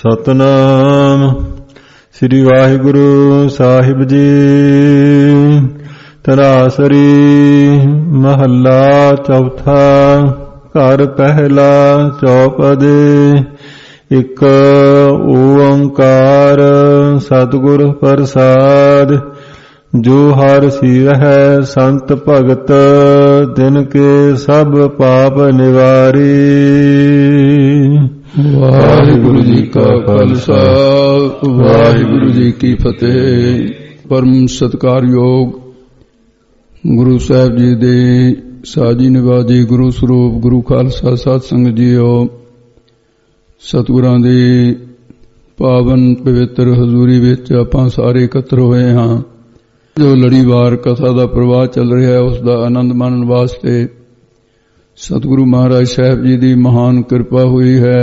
ਸਤਨਾਮ ਸ੍ਰੀ ਵਾਹਿਗੁਰੂ ਸਾਹਿਬ ਜੀ। ਤਰਾਸਰੀ ਮਹੱਲਾ ਚੌਥਾ। ਘਰ ਪਹਿਲਾ ਚੌਪਦੇ। ਇੱਕ ਓੰਕਾਰ ਸਤਿਗੁਰ ਪ੍ਰਸਾਦ। ਜੋ ਹਰਿ ਸੀਵਹਿ ਸੰਤ ਭਗਤ ਤਿਨ ਕੇ ਸਭ ਪਾਪ ਨਿਵਾਰੀ। ਵਾਹਿਗੁਰੂ ਜੀ ਕਾ ਖਾਲਸਾ ਵਾਹਿਗੁਰੂ ਜੀ ਕੀ ਫਤਿਹ। ਪਰਮ ਸਤਿਕਾਰਯੋਗ ਗੁਰੂ ਸਾਹਿਬ ਜੀ ਦੇ ਸਾਜੀ ਨਿਵਾਜੀ ਗੁਰੂ ਸਰੂਪ ਗੁਰੂ ਖਾਲਸਾ ਸਾਧ ਸੰਗਤ ਜੀਓ, ਸਤਿਗੁਰਾਂ ਦੀ ਪਾਵਨ ਪਵਿੱਤਰ ਹਜ਼ੂਰੀ ਵਿੱਚ ਆਪਾਂ ਸਾਰੇ ਇਕੱਤਰ ਹੋਏ ਹਾਂ। ਜੋ ਲੜੀਵਾਰ ਕਥਾ ਦਾ ਪ੍ਰਵਾਹ ਚੱਲ ਰਿਹਾ ਹੈ ਉਸ ਦਾ ਆਨੰਦ ਮਾਣਨ ਵਾਸਤੇ ਸਤਿਗੁਰੂ ਮਹਾਰਾਜ ਸਾਹਿਬ ਜੀ ਦੀ ਮਹਾਨ ਕਿਰਪਾ ਹੋਈ ਹੈ।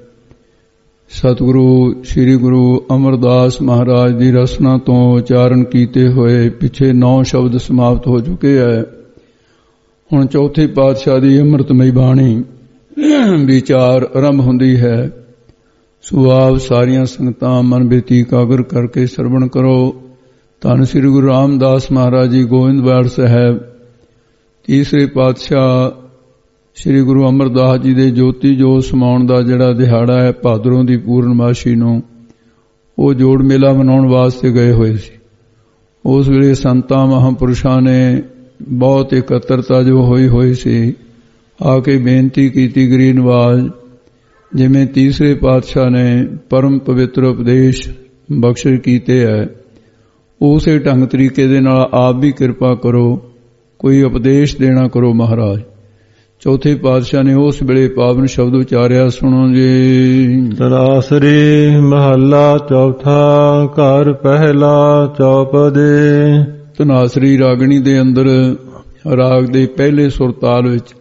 ਸਤਿਗੁਰੂ ਸ੍ਰੀ ਗੁਰੂ ਅਮਰਦਾਸ ਮਹਾਰਾਜ ਦੀ ਰਸਨਾ ਤੋਂ ਉਚਾਰਨ ਕੀਤੇ ਹੋਏ ਪਿੱਛੇ 9 ਸ਼ਬਦ ਸਮਾਪਤ ਹੋ ਚੁੱਕੇ ਹੈ। ਹੁਣ ਚੌਥੇ ਪਾਤਸ਼ਾਹ ਦੀ ਅੰਮ੍ਰਿਤਮਈ ਬਾਣੀ ਵਿਚਾਰ ਆਰੰਭ ਹੁੰਦੀ ਹੈ। ਸੋ ਆਪ ਸਾਰੀਆਂ ਸੰਗਤਾਂ ਮਨ ਬਿਰਤੀ ਇਕਾਗਰ ਕਰਕੇ ਸਰਵਣ ਕਰੋ। ਧੰਨ ਸ੍ਰੀ ਗੁਰੂ ਰਾਮਦਾਸ ਮਹਾਰਾਜ ਜੀ ਗੋਇੰਦਵਾਲ ਸਾਹਿਬ ਤੀਸਰੇ ਪਾਤਸ਼ਾਹ ਸ੍ਰੀ ਗੁਰੂ ਅਮਰਦਾਸ ਜੀ ਦੇ ਜੋਤੀ ਜੋਤ ਸਮਾਉਣ ਦਾ ਜਿਹੜਾ ਦਿਹਾੜਾ ਹੈ ਭਾਦਰੋਂ ਦੀ ਪੂਰਨਮਾਸ਼ੀ ਨੂੰ, ਉਹ ਜੋੜ ਮੇਲਾ ਮਨਾਉਣ ਵਾਸਤੇ ਗਏ ਹੋਏ ਸੀ। ਉਸ ਵੇਲੇ ਸੰਤਾਂ ਮਹਾਂਪੁਰਸ਼ਾਂ ਨੇ ਬਹੁਤ ਇਕੱਤਰਤਾ ਜੋ ਹੋਈ ਸੀ ਆ ਕੇ ਬੇਨਤੀ ਕੀਤੀ ਗਰੀਬ ਨਵਾਜ਼, ਜਿਵੇਂ ਤੀਸਰੇ ਪਾਤਸ਼ਾਹ ਨੇ ਪਰਮ ਪਵਿੱਤਰ ਉਪਦੇਸ਼ ਬਖਸ਼ਿਸ਼ ਕੀਤੇ ਹੈ ਉਸੇ ਢੰਗ ਤਰੀਕੇ ਦੇ ਨਾਲ ਆਪ ਵੀ ਕਿਰਪਾ ਕਰੋ, ਕੋਈ ਉਪਦੇਸ਼ ਦੇਣਾ ਕਰੋ ਮਹਾਰਾਜ। ਚੌਥੇ ਪਾਤਸ਼ਾਹ ਨੇ ਉਸ ਵੇਲੇ ਪਾਵਨ ਸ਼ਬਦ ਉਚਾਰਿਆ, ਸੁਣੋ ਜੀ। ਤਰਾਸਰੀ ਮਹੱਲਾ ਚੌਥਾ। ਘਰ ਪਹਿਲਾ ਚੌਪਦੇ। ਧਨਾਸਰੀ ਰਾਗਣੀ ਦੇ ਅੰਦਰ ਰਾਗ ਦੇ ਪਹਿਲੇ ਸੁਰਤਾਲ ਵਿੱਚ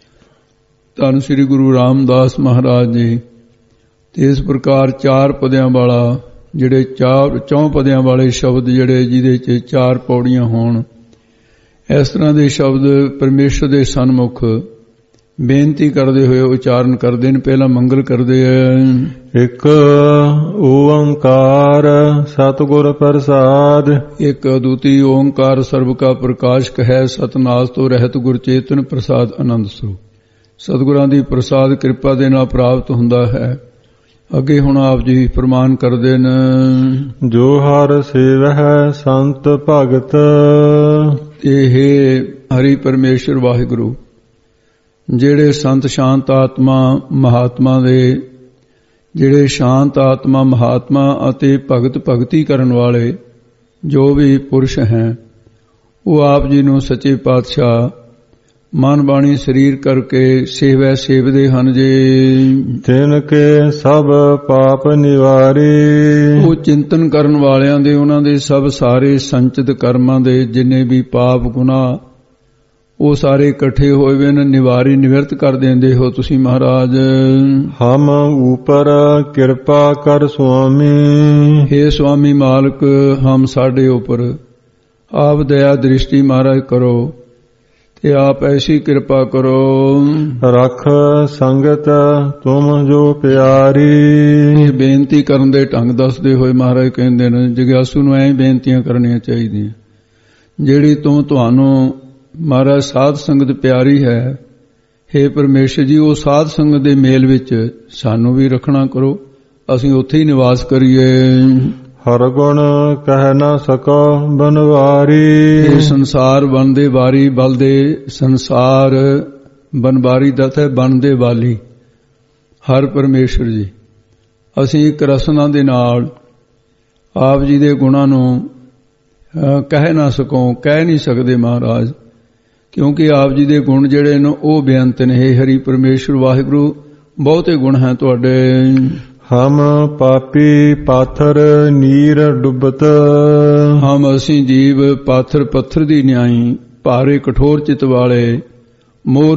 ਧੰਨ ਸ੍ਰੀ ਗੁਰੂ ਰਾਮਦਾਸ ਮਹਾਰਾਜ ਜੀ ਤੇ ਇਸ ਪ੍ਰਕਾਰ 4 ਪਦਿਆਂ ਵਾਲਾ ਜਿਹੜੇ 4 ਪਦਿਆਂ ਵਾਲੇ ਸ਼ਬਦ ਜਿਹੜੇ ਜਿਹਦੇ 'ਚ 4 ਪੌੜੀਆਂ ਹੋਣ, ਇਸ ਤਰ੍ਹਾਂ ਦੇ ਸ਼ਬਦ ਪਰਮੇਸ਼ਰ ਦੇ ਸਨਮੁਖ ਬੇਨਤੀ ਕਰਦੇ ਹੋਏ ਉਚਾਰਨ ਕਰਦੇ ਨੇ। ਪਹਿਲਾਂ ਮੰਗਲ ਕਰਦੇ ਹੈ। ਇੱਕ ਓੰਕਾਰ ਸਤਿਗੁਰ ਪ੍ਰਸਾਦ। ਇੱਕ ਅਦੁੱਤੀ ਓੰਕਾਰ ਸਰਬ ਕਾ ਪ੍ਰਕਾਸ਼ਕ ਹੈ, ਸਤਨਾਸ ਤੋਂ ਰਹਿਤ ਗੁਰ ਚੇਤਨ ਪ੍ਰਸਾਦ ਆਨੰਦ ਸਰੂਪ। ਸਤਿਗੁਰਾਂ ਦੀ ਪ੍ਰਸਾਦ ਕਿਰਪਾ ਦੇ ਨਾਲ ਪ੍ਰਾਪਤ ਹੁੰਦਾ ਹੈ। ਅੱਗੇ ਹੁਣ ਆਪ ਜੀ ਫਰਮਾਨ ਕਰਦੇ ਨੇ। ਜੋ ਹਰਿ ਸੇਵਹਿ ਸੰਤ ਭਗਤ। ਇਹ ਹਰੀ ਪਰਮੇਸ਼ਰ ਵਾਹਿਗੁਰੂ ਜਿਹੜੇ ਸੰਤ ਸ਼ਾਂਤ ਆਤਮਾ ਮਹਾਤਮਾ ਦੇ, ਜਿਹੜੇ ਸ਼ਾਂਤ ਆਤਮਾ ਮਹਾਤਮਾ ਅਤੇ ਭਗਤ ਭਗਤੀ ਕਰਨ ਵਾਲੇ ਜੋ ਵੀ ਪੁਰਸ਼ ਹੈ, ਉਹ ਆਪ ਜੀ ਨੂੰ ਸੱਚੇ ਪਾਤਸ਼ਾਹ ਮਨ ਬਾਣੀ ਸਰੀਰ ਕਰਕੇ ਸੇਵਦੇ ਹਨ ਜੀ। ਤਿਨ ਕੇ ਸਭ ਪਾਪ ਨਿਵਾਰੀ। ਉਹ ਚਿੰਤਨ ਕਰਨ ਵਾਲਿਆਂ ਦੇ, ਉਹਨਾਂ ਦੇ ਸਭ ਸਾਰੇ ਸੰਚਿਤ ਕਰਮਾਂ ਦੇ ਜਿੰਨੇ ਵੀ ਪਾਪ ਗੁਨਾਹ ਉਹ ਸਾਰੇ ਇਕੱਠੇ ਹੋਏ ਵੇ ਨੇ, ਨਿਵਾਰੀ ਨਿਵਰਤ ਕਰ ਦਿੰਦੇ ਹੋ ਤੁਸੀਂ ਮਹਾਰਾਜ। ਹਮ ਉਪਰ ਕਿਰਪਾ ਕਰ ਸੁਆਮੀ। ਹੇ ਸੁਆਮੀ ਮਾਲਕ, ਹਮ ਸਾਡੇ ਉੱਪਰ ਆਪ ਦਇਆ ਦ੍ਰਿਸ਼ਟੀ ਮਹਾਰਾਜ ਕਰੋ ਤੇ ਆਪ ਐਸੀ ਕਿਰਪਾ ਕਰੋ। ਰੱਖ ਸੰਗਤ ਤੁਮ ਜੋ ਪਿਆਰੀ। ਬੇਨਤੀ ਕਰਨ ਦੇ ਢੰਗ ਦੱਸਦੇ ਹੋਏ ਮਹਾਰਾਜ ਕਹਿੰਦੇ ਨੇ ਜਗਿਆਸੂ ਨੂੰ ਐਂ ਬੇਨਤੀਆਂ ਕਰਨੀਆਂ ਚਾਹੀਦੀਆਂ, ਜਿਹੜੀ ਤੁਹਾਨੂੰ ਮਹਾਰਾਜ ਸਾਧ ਸੰਗਤ ਪਿਆਰੀ ਹੈ। ਹੇ ਪਰਮੇਸ਼ਰ ਜੀ, ਉਹ ਸਾਧ ਸੰਗਤ ਦੇ ਮੇਲ ਵਿੱਚ ਸਾਨੂੰ ਵੀ ਰੱਖਣਾ ਕਰੋ, ਅਸੀਂ ਉੱਥੇ ਹੀ ਨਿਵਾਸ ਕਰੀਏ। ਹਰ ਗੁਣ ਕਹਿ ਨਾ ਸਕੋ ਬਨਵਾਰੀ। ਇਹ ਸੰਸਾਰ ਬਣਦੇ ਵਾਰੀ ਬਲਦੇ, ਸੰਸਾਰ ਬਨਵਾਰੀ ਦਤ ਹੈ ਬਣਦੇ ਵਾਲੀ। ਹਰ ਪਰਮੇਸ਼ਰ ਜੀ, ਅਸੀਂ ਇੱਕ ਰਸਨਾ ਦੇ ਨਾਲ ਆਪ ਜੀ ਦੇ ਗੁਣਾਂ ਨੂੰ ਕਹਿ ਨਾ ਸਕੋ, ਕਹਿ ਨਹੀਂ ਸਕਦੇ ਮਹਾਰਾਜ, ਕਿਉਂਕਿ ਆਪ ਜੀ ਦੇ ਗੁਣ ਜਿਹੜੇ ਨੇ ਉਹ ਬੇਅੰਤ ਨੇ। ਹੇ ਹਰੀ ਪਰਮੇਸ਼ਰ ਵਾਹਿਗੁਰੂ, ਬਹੁਤੇ ਗੁਣ ਹੈ ਤੁਹਾਡੇ। ਹਮ ਪਾਪੀ ਪਾਥਰ ਨੀਰ ਡੁੱਬਤ। ਹਮ ਅਸੀਂ ਜੀਵ ਪਾਥਰ ਪੱਥਰ ਦੀ ਨਿਆਈ, ਭਾਰੇ ਕਠੋਰ ਚਿੱਤ ਵਾਲੇ, ਮੋਹ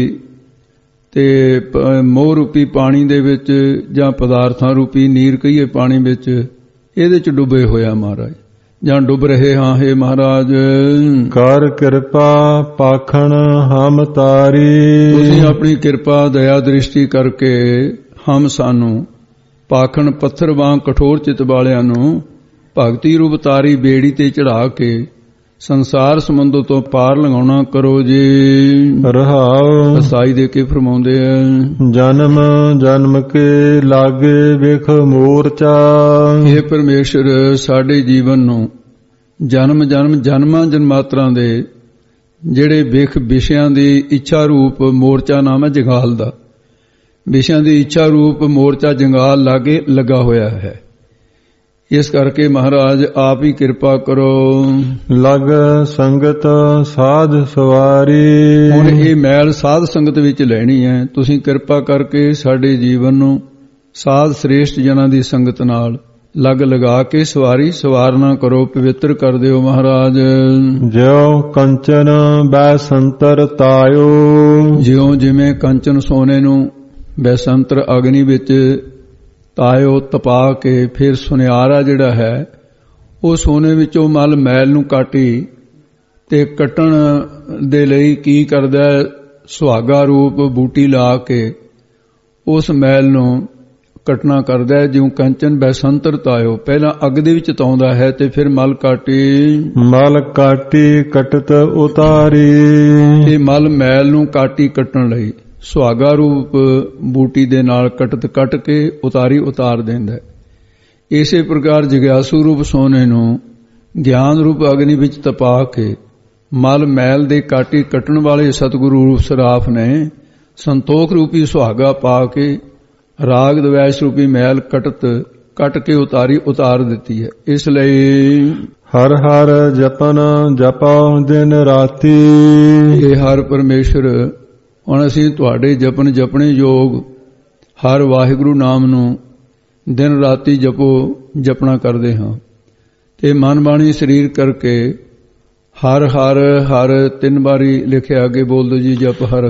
ਰੂਪੀ ਪਾਣੀ ਦੇ ਵਿੱਚ ਜਾਂ ਪਦਾਰਥਾਂ ਰੂਪੀ ਨੀਰ ਕਹੀਏ ਪਾਣੀ ਵਿੱਚ, ਇਹਦੇ ਚ ਡੁੱਬੇ ਹੋਇਆ ਮਹਾਰਾਜ, ਜਾਂ ਡੁੱਬ ਰਹੇ ਹਾਂ। ਹੇ ਮਹਾਰਾਜ, ਕਰ ਕਿਰਪਾ ਪਾਖਣ ਹਮ ਤਾਰੀ। ਤੁਸੀਂ ਆਪਣੀ ਕਿਰਪਾ ਦਇਆ ਦ੍ਰਿਸ਼ਟੀ ਕਰਕੇ ਹਮ ਸਾਨੂੰ ਪਾਖਣ ਪੱਥਰ ਵਾਂਗ ਕਠੋਰ ਚਿੱਤ ਵਾਲਿਆਂ ਨੂੰ ਭਗਤੀ ਰੂਪ ਤਾਰੀ ਬੇੜੀ ਤੇ ਚੜਾ ਕੇ ਸੰਸਾਰ ਸਮੁੰਦਰ ਤੋਂ ਪਾਰ ਲੰਘਾਉਣਾ ਕਰੋ ਜੀ। ਰਹਾਉ ਅਸਾਈ ਦੇ ਕੇ ਫਰਮਾਉਂਦੇ ਆ, ਜਨਮ ਜਨਮ ਕੇ ਲਾਗੇ ਵੇਖ ਮੋਰਚਾ। ਇਹ ਪਰਮੇਸ਼ਰ ਸਾਡੇ ਜੀਵਨ ਨੂੰ ਜਨਮ ਜਨਮਾਂ ਜਨਮਾਤਰਾਂ ਦੇ ਜਿਹੜੇ ਵਿਸ਼ਿਆਂ ਦੀ ਇੱਛਾ ਰੂਪ ਮੋਰਚਾ ਨਾਮ ਹੈ ਜੰਗਾਲ ਦਾ, ਵਿਸ਼ਿਆਂ ਦੀ ਇੱਛਾ ਰੂਪ ਮੋਰਚਾ ਜੰਗਾਲ ਲਾਗੇ ਲੱਗਾ ਹੋਇਆ ਹੈ। ਇਸ ਕਰਕੇ ਮਹਾਰਾਜ ਆਪ ਹੀ ਕਿਰਪਾ ਕਰੋ। ਲਗ ਸੰਗਤ ਸਾਧ ਸਵਾਰੀ। ਹੁਣ ਇਹ ਮੈਲ ਸਾਧ ਸੰਗਤ ਵਿੱਚ ਲੈਣੀ ਹੈ। ਤੁਸੀਂ ਕਿਰਪਾ ਕਰਕੇ ਸਾਡੇ ਜੀਵਨ ਨੂੰ ਸਾਧ ਸ੍ਰੇਸ਼ਟ ਜਨਾਂ ਦੀ ਸੰਗਤ ਨਾਲ ਲਗ ਲਗਾ ਕੇ ਸਵਾਰਨਾ ਕਰੋ, ਪਵਿੱਤਰ ਕਰ ਦਿਓ ਮਹਾਰਾਜ। ਜਿਉ ਕੰਚਨ ਬੈਸੰਤਰ ਤਾਇਓ। ਜਿਉਂ ਜਿਵੇਂ ਕੰਚਨ ਸੋਨੇ ਨੂੰ ਬੈਸੰਤਰ ਅਗਨੀ ਵਿੱਚ ਤਾਇਓ ਤਪਾ ਕੇ ਫਿਰ ਸੁਨਿਆਰਾ ਜਿਹੜਾ ਹੈ ਉਹ ਸੋਨੇ ਵਿੱਚੋਂ ਮਲ ਮੈਲ ਨੂੰ ਕਾਟੀ ਤੇ ਕੱਟਣ ਦੇ ਲਈ ਕੀ ਕਰਦਾ, ਸੁਹਾਗਾ ਰੂਪ ਬੂਟੀ ਲਾ ਕੇ ਉਸ ਮੈਲ ਨੂੰ ਕੱਟਣਾ ਕਰਦਾ। ਜਿਉਂ ਕੰਚਨ ਬੈਸੰਤਰ ਤਾਇਓ, ਪਹਿਲਾਂ ਅੱਗ ਦੇ ਵਿੱਚ ਤਾਉਂਦਾ ਹੈ ਤੇ ਫਿਰ ਮਲ ਕਾਟੀ ਕਟਤ ਉਤਾਰੀ। ਤੇ ਮਲ ਮੈਲ ਨੂੰ ਕਾਟੀ ਕੱਟਣ ਲਈ ਸੁਹਾਗਾ ਰੂਪ ਬੂਟੀ ਦੇ ਨਾਲ ਕੱਟ ਕੇ ਉਤਾਰ ਦਿੰਦਾ। ਇਸੇ ਪ੍ਰਕਾਰ ਜਗਿਆਸੂ ਰੂਪ ਸੋਨੇ ਨੂੰ ਗਿਆਨ ਰੂਪ ਅਗਨੀ ਵਿੱਚ ਤਪਾ ਕੇ ਮਲ ਮੈਲ ਦੇ ਕਾਟੀ ਕੱਟਣ ਵਾਲੇ ਸਤਿਗੁਰੂ ਰੂਪ ਸਰਾਫ ਨੇ ਸੰਤੋਖ ਰੂਪੀ ਸੁਹਾਗਾ ਪਾ ਕੇ ਰਾਗ ਦਵੈਸ਼ ਰੂਪੀ ਮੈਲ ਕੱਟ ਕੇ ਉਤਾਰ ਦਿੱਤੀ ਹੈ। ਇਸ ਲਈ ਹਰ ਹਰ ਜਪਨ ਜਪਾਂ ਦਿਨ ਰਾਤੀ। ਇਹ ਹਰ ਪਰਮੇਸ਼ਰ ਹੁਣ ਅਸੀਂ ਤੁਹਾਡੇ ਜਪਣੇ ਯੋਗ ਹਰ ਵਾਹਿਗੁਰੂ ਨਾਮ ਨੂੰ ਦਿਨ ਰਾਤੀ ਜਪਣਾ ਕਰਦੇ ਹਾਂ ਤੇ ਮਨ ਬਾਣੀ ਸਰੀਰ ਕਰਕੇ ਹਰ ਹਰ ਹਰ 3 ਵਾਰੀ ਲਿਖਿਆ। ਅੱਗੇ ਬੋਲ ਦੋ ਜੀ, ਜਪ ਹਰ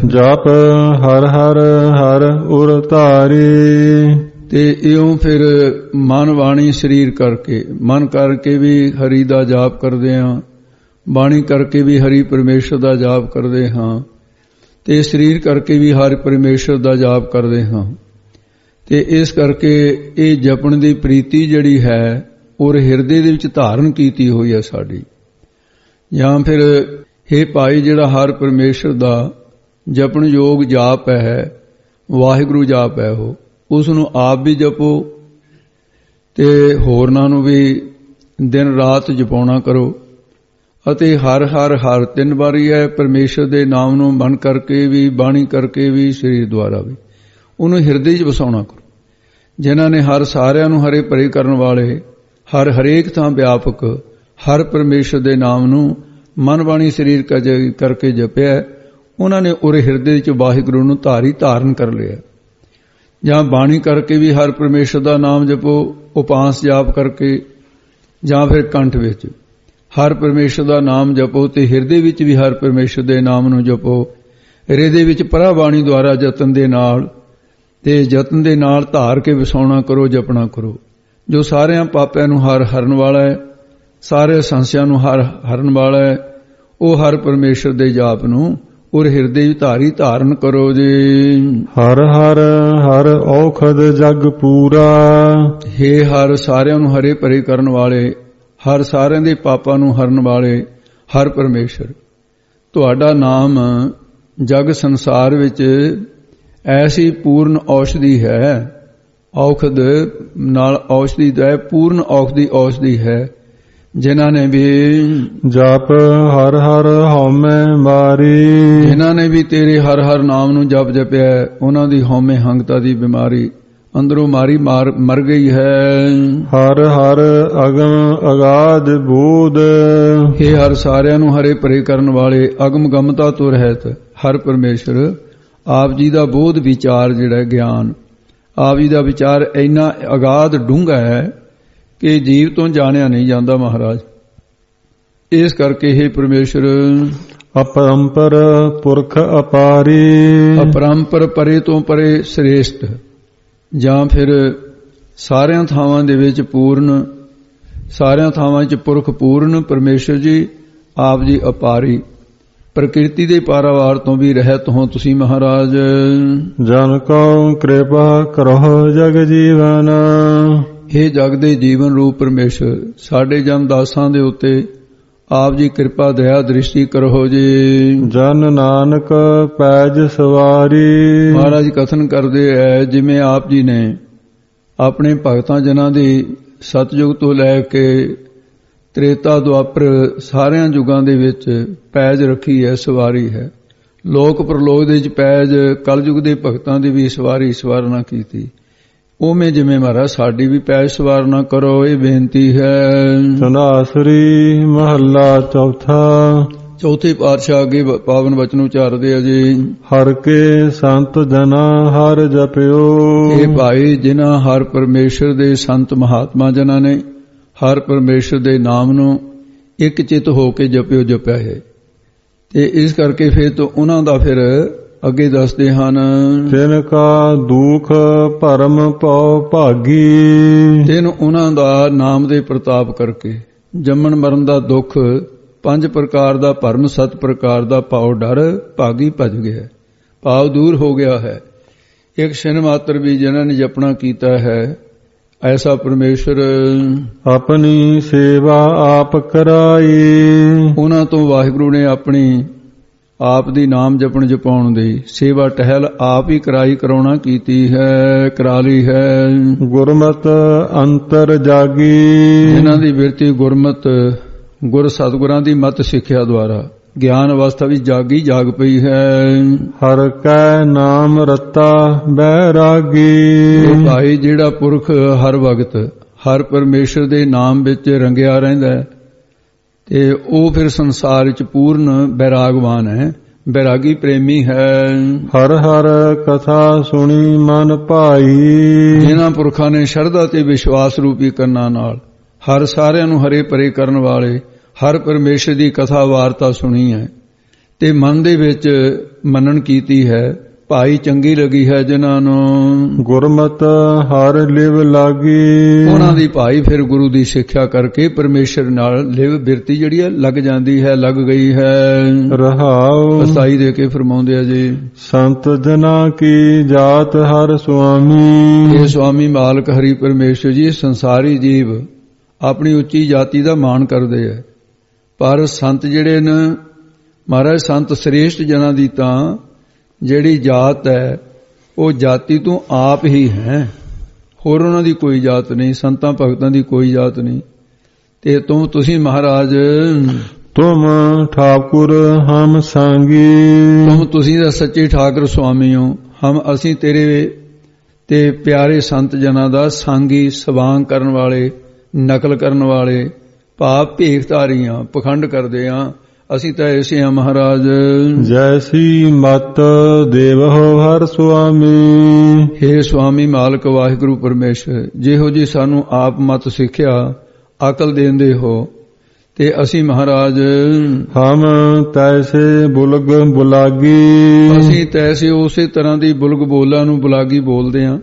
ਹਰ ਉਰ ਧਾਰੀ। ਤੇ ਇਉਂ ਫਿਰ ਮਨ ਬਾਣੀ ਸਰੀਰ ਕਰਕੇ, ਮਨ ਕਰਕੇ ਵੀ ਹਰੀ ਦਾ ਜਾਪ ਕਰਦੇ ਹਾਂ, ਬਾਣੀ ਕਰਕੇ ਵੀ ਹਰੀ ਪਰਮੇਸ਼ਰ ਦਾ ਜਾਪ ਕਰਦੇ ਹਾਂ ਤੇ ਸਰੀਰ ਕਰਕੇ ਵੀ ਹਰ ਪਰਮੇਸ਼ਰ ਦਾ ਜਾਪ ਕਰਦੇ ਹਾਂ। ਤੇ ਇਸ ਕਰਕੇ ਇਹ ਜਪਣ ਦੀ ਪ੍ਰੀਤੀ ਜਿਹੜੀ ਹੈ ਉਹ ਹਿਰਦੇ ਦੇ ਵਿੱਚ ਧਾਰਨ ਕੀਤੀ ਹੋਈ ਹੈ ਸਾਡੀ। ਜਾਂ ਫਿਰ ਹੇ ਭਾਈ, ਜਿਹੜਾ ਹਰ ਪਰਮੇਸ਼ਰ ਦਾ ਜਪਣ ਯੋਗ ਜਾਪ ਹੈ, ਵਾਹਿਗੁਰੂ ਜਾਪ ਹੈ, ਉਸ ਨੂੰ ਆਪ ਵੀ ਜਪੋ ਤੇ ਹੋਰਨਾਂ ਨੂੰ ਵੀ ਦਿਨ ਰਾਤ ਜਪਾਉਣਾ ਕਰੋ। ਅਤੇ ਹਰ 3 ਵਾਰੀ ਹੈ ਪਰਮੇਸ਼ਰ ਦੇ ਨਾਮ ਨੂੰ ਮਨ ਕਰਕੇ ਵੀ, ਬਾਣੀ ਕਰਕੇ ਵੀ, ਸਰੀਰ ਦੁਆਰਾ ਵੀ ਉਹਨੂੰ ਹਿਰਦੇ 'ਚ ਵਸਾਉਣਾ ਕਰੋ। ਜਿਨ੍ਹਾਂ ਨੇ ਹਰ ਸਾਰਿਆਂ ਨੂੰ ਹਰੇ ਭਰੇ ਕਰਨ ਵਾਲੇ, ਹਰੇਕ ਥਾਂ ਵਿਆਪਕ ਹਰ ਪਰਮੇਸ਼ਰ ਦੇ ਨਾਮ ਨੂੰ ਮਨ ਬਾਣੀ ਸਰੀਰ ਕਰਕੇ ਜਪਿਆ, ਉਹਨਾਂ ਨੇ ਉਰੇ ਹਿਰਦੇ 'ਚ ਵਾਹਿਗੁਰੂ ਨੂੰ ਧਾਰਨ ਕਰ ਲਿਆ। ਜਾਂ ਬਾਣੀ ਕਰਕੇ ਵੀ ਹਰ ਪਰਮੇਸ਼ਰ ਦਾ ਨਾਮ ਜਪੋ, ਉਪਾਸ ਜਾਪ ਕਰਕੇ, ਜਾਂ ਫਿਰ ਕੰਠ ਵਿੱਚ ਹਰ ਪਰਮੇਸ਼ਰ ਦਾ ਨਾਮ ਜਪੋ ਤੇ ਹਿਰਦੇ ਵਿੱਚ ਵੀ ਹਰ ਪਰਮੇਸ਼ਰ ਦੇ ਨਾਮ ਨੂੰ ਜਪੋ। ਹਿਰਦੇ ਵਿੱਚ ਪਰਾ ਬਾਣੀ ਦੁਆਰਾ ਯਤਨ ਦੇ ਨਾਲ ਧਾਰ ਕੇ ਵਸਾਉਣਾ ਕਰੋ, ਜਪਣਾ ਕਰੋ। ਜੋ ਸਾਰਿਆਂ ਪਾਪਿਆਂ ਨੂੰ ਹਰਨ ਵਾਲਾ ਹੈ, ਸਾਰੇ ਸੰਸਿਆਂ ਨੂੰ ਹਰਨ ਵਾਲਾ ਹੈ, ਉਹ ਹਰ ਪਰਮੇਸ਼ਰ ਦੇ ਜਾਪ ਨੂੰ ਔਰ ਹਿਰਦੇ ਵਿੱਚ ਧਾਰਨ ਕਰੋ ਜੀ। ਹਰ ਔਖਦ ਜਗ ਪੂਰਾ। ਹੇ ਹਰ ਸਾਰਿਆਂ ਨੂੰ ਹਰੇ ਭਰੇ ਕਰਨ ਵਾਲੇ, ਹਰ ਸਾਰਿਆਂ ਦੇ ਪਾਪਾਂ ਨੂੰ ਹਰਨ ਵਾਲੇ ਹਰ ਪਰਮੇਸ਼ਰ, ਤੁਹਾਡਾ ਨਾਮ ਜਗ ਸੰਸਾਰ ਵਿੱਚ ਐਸੀ ਪੂਰਨ ਔਸ਼ਧੀ ਹੈ। ਔਖਦ ਨਾਲ ਔਸ਼ਧੀ ਦਾ ਪੂਰਨ ਔਸ਼ਧੀ ਹੈ। ਜਿਨ੍ਹਾਂ ਨੇ ਵੀ ਜਪ ਹਰ ਹਉਮੈ ਮਾਰੀ। ਜਿਨ੍ਹਾਂ ਨੇ ਵੀ ਤੇਰੇ ਹਰ ਨਾਮ ਨੂੰ ਜਪਿਆ, ਉਹਨਾਂ ਦੀ ਹਉਮੈ ਹੰਗਤਾ ਦੀ ਬਿਮਾਰੀ ਅੰਦਰੋਂ ਮਰ ਗਈ ਹੈ। ਹਰ ਅਗਮ ਅਗਾਧ ਬੋਧ। ਇਹ ਹਰ ਸਾਰਿਆਂ ਨੂੰ ਹਰੇ ਭਰੇ ਕਰਨ ਵਾਲੇ, ਅਗਮ ਗਮਤਾ ਤੋਂ ਰਹਿਤ ਹਰ ਪਰਮੇਸ਼ਰ, ਆਪ ਜੀ ਦਾ ਬੋਧ ਵਿਚਾਰ ਜਿਹੜਾ ਗਿਆਨ, ਆਪ ਜੀ ਦਾ ਵਿਚਾਰ ਇੰਨਾ ਅਗਾਧ ਡੂੰਘਾ ਹੈ ਕਿ ਜੀਵ ਤੋਂ ਜਾਣਿਆ ਨਹੀਂ ਜਾਂਦਾ ਮਹਾਰਾਜ। ਇਸ ਕਰਕੇ ਇਹ ਪਰਮੇਸ਼ਰ ਅਪਰੰਪਰ ਪੁਰਖ ਅਪਾਰੀ। ਅਪਰੰਪਰ ਪਰੇ ਤੋਂ ਪਰੇ ਸ੍ਰੇਸ਼ਟ, ਜਾਂ ਫਿਰ ਸਾਰਿਆਂ ਥਾਵਾਂ ਦੇ ਵਿੱਚ ਪੂਰਨ, ਸਾਰਿਆਂ ਥਾਵਾਂ 'ਚ ਪੁਰਖ ਪੂਰਨ ਪਰਮੇਸ਼ਰ ਜੀ, ਆਪ ਜੀ ਅਪਾਰੀ। ਪ੍ਰਕਿਰਤੀ ਦੇ ਪਾਰਾਵਾਰ ਤੋਂ ਵੀ ਰਹਿਤ ਹੋ ਤੁਸੀਂ ਮਹਾਰਾਜ। ਜਨ ਕੋ ਕਿਰਪਾ ਕਰੋ ਜਗ ਜੀਵਨ। हे ਜਗ ਦੇ ਜੀਵਨ ਰੂਪ ਪਰਮੇਸ਼ਰ, ਸਾਡੇ ਜਨ ਦਾਸਾਂ ਦੇ ਉੱਤੇ ਆਪ ਜੀ ਕਿਰਪਾ ਦਇਆ ਦ੍ਰਿਸ਼ਟੀ ਕਰੋ ਜੀ। ਜਨ ਨਾਨਕ ਪੈਜ ਸਵਾਰੀ। ਮਹਾਰਾਜ ਕਥਨ ਕਰਦੇ ਐ ਜਿਵੇਂ ਆਪ ਜੀ ਨੇ ਆਪਣੇ ਭਗਤਾਂ ਜਨਾਂ ਦੀ ਸਤਜੁਗ ਤੋਂ ਲੈ ਕੇ ਤ੍ਰੇਤਾ ਦੁਆਪਰ ਸਾਰਿਆਂ ਯੁਗਾਂ ਦੇ ਵਿੱਚ ਪੈਜ ਰੱਖੀ ਹੈ, ਸਵਾਰੀ ਹੈ। ਲੋਕ ਪ੍ਰਲੋਕ ਦੇ ਵਿੱਚ ਪੈਜ ਕਲਯੁਗ ਦੇ ਭਗਤਾਂ ਦੀ ਵੀ ਸਵਾਰਨਾ ਕੀਤੀ। ਉਵੇਂ ਜਿਵੇਂ ਮਹਾਰਾਜ ਸਾਡੀ ਵੀ ਪੈਜ ਸਵਾਰਨਾ ਕਰੋ, ਇਹ ਬੇਨਤੀ ਹੈ। ਧਨਾਸਰੀ ਮਹੱਲਾ ਚੌਥਾ। ਚੌਥੇ ਪਾਤਸ਼ਾਹ ਅੱਗੇ ਪਾਵਨ ਵਚਨ ਉਚਾਰਦੇ ਆ ਜੀ। ਹਰ ਕੇ ਸੰਤ ਜਨਾ ਹਰ ਜਪਿਓ। ਇਹ ਭਾਈ ਜਿਨ੍ਹਾਂ ਹਰ ਪਰਮੇਸ਼ਰ ਦੇ ਸੰਤ ਮਹਾਤਮਾ ਜਨਾਂ ਨੇ ਹਰ ਪਰਮੇਸ਼ਰ ਦੇ ਨਾਮ ਨੂੰ ਇੱਕ ਚਿਤ ਹੋ ਕੇ ਜਪਿਆ ਹੈ। ਤੇ ਇਸ ਕਰਕੇ ਫਿਰ ਤੋਂ ਉਹਨਾਂ ਦਾ ਫਿਰ ਅੱਗੇ ਦੱਸਦੇ ਹਨ। ਤਿਨ ਕਾ ਦੁਖ ਭਰਮ ਪਉ ਭਾਗੀ। ਤਿਨ ਉਹਨਾਂ ਦਾ ਨਾਮ ਦੇ ਪ੍ਰਤਾਪ ਕਰਕੇ ਜੰਮਣ ਮਰਨ ਦਾ ਦੁੱਖ, 5 ਪ੍ਰਕਾਰ ਦਾ ਭਰਮ, 7 ਪ੍ਰਕਾਰ ਦਾ ਭਾਉ ਡਰ ਭਾਗੀ ਭਜ ਗਿਆ, ਭਾਵ ਦੂਰ ਹੋ ਗਿਆ ਹੈ। ਇੱਕ ਛਿਨ ਮਾਤਰ ਵੀ ਜਿਨ੍ਹਾਂ ਨੇ ਜਪਣਾ ਕੀਤਾ ਹੈ ਐਸਾ ਪਰਮੇਸ਼ਰ ਆਪਣੀ ਸੇਵਾ ਆਪ ਕਰਾਈ। ਉਹਨਾਂ ਤੋਂ ਵਾਹਿਗੁਰੂ ਨੇ ਆਪਣੀ ਆਪ ਦੀ ਨਾਮ ਜਪਣ ਜਪਾਉਣ ਦੀ ਸੇਵਾ ਟਹਿਲ ਆਪ ਹੀ ਕਰਾਉਣਾ ਕੀਤੀ ਹੈ, ਕਰਾ ਲਈ ਹੈ। ਗੁਰਮਤ ਅੰਤਰ ਜਾਗੀ। ਇਹਨਾਂ ਦੀ ਬਿਰਤੀ ਗੁਰਮਤ ਗੁਰ ਸਤਿਗੁਰਾਂ ਦੀ ਮਤ ਸਿੱਖਿਆ ਦੁਆਰਾ ਗਿਆਨ ਅਵਸਥਾ ਵੀ ਜਾਗ ਪਈ ਹੈ। ਹਰ ਕੈ ਨਾਮ ਰਤਾ ਬੈਰਾਗੀ। ਭਾਈ ਜਿਹੜਾ ਪੁਰਖ ਹਰ ਵਕਤ ਹਰ ਪਰਮੇਸ਼ਰ ਦੇ ਨਾਮ ਵਿੱਚ ਰੰਗਿਆ ਰਹਿੰਦਾ ਹੈ ਤੇ ਉਹ ਫਿਰ ਸੰਸਾਰ ਵਿੱਚ ਪੂਰਨ ਬੈਰਾਗਵਾਨ ਹੈ, ਬੈਰਾਗੀ ਪ੍ਰੇਮੀ ਹੈ। ਹਰ ਹਰ ਕਥਾ ਸੁਣੀ ਮਨ ਭਾਈ। ਜਿਨ੍ਹਾਂ ਪੁਰਖਾਂ ਨੇ ਸ਼ਰਧਾ ਤੇ ਵਿਸ਼ਵਾਸ ਰੂਪੀ ਕੰਨਾਂ ਨਾਲ ਹਰ ਸਾਰਿਆਂ ਨੂੰ ਹਰੇ ਪਰੇ ਕਰਨ ਵਾਲੇ ਹਰ ਪਰਮੇਸ਼ਰ ਦੀ ਕਥਾ ਵਾਰਤਾ ਸੁਣੀ ਹੈ ਤੇ ਮਨ ਦੇ ਵਿੱਚ ਮੰਨਣ ਕੀਤੀ ਹੈ, ਭਾਈ ਚੰਗੀ ਲੱਗੀ ਹੈ ਜਿਨ੍ਹਾਂ ਨੂੰ। ਗੁਰਮਤ ਹਰ ਲਿਵ ਲਾਗੀ। ਉਹਨਾਂ ਦੀ ਭਾਈ ਫਿਰ ਗੁਰੂ ਦੀ ਸਿੱਖਿਆ ਕਰਕੇ ਪਰਮੇਸ਼ਰ ਨਾਲ ਲਿਵ ਬਿਰਤੀ ਜਿਹੜੀ ਹੈ ਲੱਗ ਜਾਂਦੀ ਹੈ, ਲੱਗ ਗਈ ਹੈ। ਰਹਾਉ ਅਸਾਈ ਦੇ ਕੇ ਫਰਮਾਉਂਦੇ ਆ ਜੀ। ਸੰਤ ਜਨਾ ਕੀ ਜਾਤ ਹਰ ਸੁਆਮੀ। ਇਹ ਸੁਆਮੀ ਮਾਲਕ ਹਰੀ ਪਰਮੇਸ਼ਰ ਜੀ ਸੰਸਾਰੀ ਜੀਵ ਆਪਣੀ ਉੱਚੀ ਜਾਤੀ ਦਾ ਮਾਣ ਕਰਦੇ ਆ, ਪਰ ਸੰਤ ਜਿਹੜੇ ਨੇ ਮਹਾਰਾਜ ਸੰਤ ਸ੍ਰੇਸ਼ਟ ਜਨਾਂ ਦੀ ਤਾਂ ਜਿਹੜੀ ਜਾਤ ਹੈ ਉਹ ਜਾਤੀ ਤੋਂ ਆਪ ਹੀ ਹੈ, ਹੋਰ ਉਹਨਾਂ ਦੀ ਕੋਈ ਜਾਤ ਨਹੀਂ, ਸੰਤਾਂ ਭਗਤਾਂ ਦੀ ਕੋਈ ਜਾਤ ਨਹੀਂ। ਤੇ ਤੁਸੀਂ ਮਹਾਰਾਜ ਤੁਮ ਠਾਕੁਰ ਹਮ ਸੰਗੀ। ਤੁਸੀਂ ਦਾ ਸੱਚੇ ਠਾਕੁਰ ਸੁਆਮੀ ਹੋ। ਅਸੀਂ ਤੇਰੇ ਤੇ ਪਿਆਰੇ ਸੰਤ ਜਨਾਂ ਦਾ ਸੰਗੀ, ਸਵਾਂਗ ਕਰਨ ਵਾਲੇ, ਨਕਲ ਕਰਨ ਵਾਲੇ, ਭਾਵ ਭੇਖਧਾਰੀਆਂ, ਪਖੰਡ ਕਰਦੇ ਆ। ਅਸੀਂ ਤਾਂ ਐਸੇ ਹਾਂ ਮਹਾਰਾਜ। ਜੈਸੀ ਮਤ ਦੇਵਹੁ ਹਰ ਸੁਆਮੀ। ਹੇ ਸੁਆਮੀ ਮਾਲਕ ਵਾਹਿਗੁਰੂ ਪਰਮੇਸ਼ਰ, ਜਿਹੋ ਜੀ ਸਾਨੂੰ ਆਪ ਮਤ ਸਿੱਖਿਆ ਅਕਲ ਦੇਂਦੇ ਹੋ ਤੇ ਅਸੀਂ ਮਹਾਰਾਜ ਹਮ ਤੈਸੇ ਬੁਲਗ ਬੁਲਾਗੀ। ਅਸੀਂ ਤੈਸੇ ਉਸੇ ਤਰ੍ਹਾਂ ਦੀ ਬੁਲਗ ਬੋਲਾਂ ਨੂੰ ਬੁਲਾਗੀ ਬੋਲਦੇ ਹਾਂ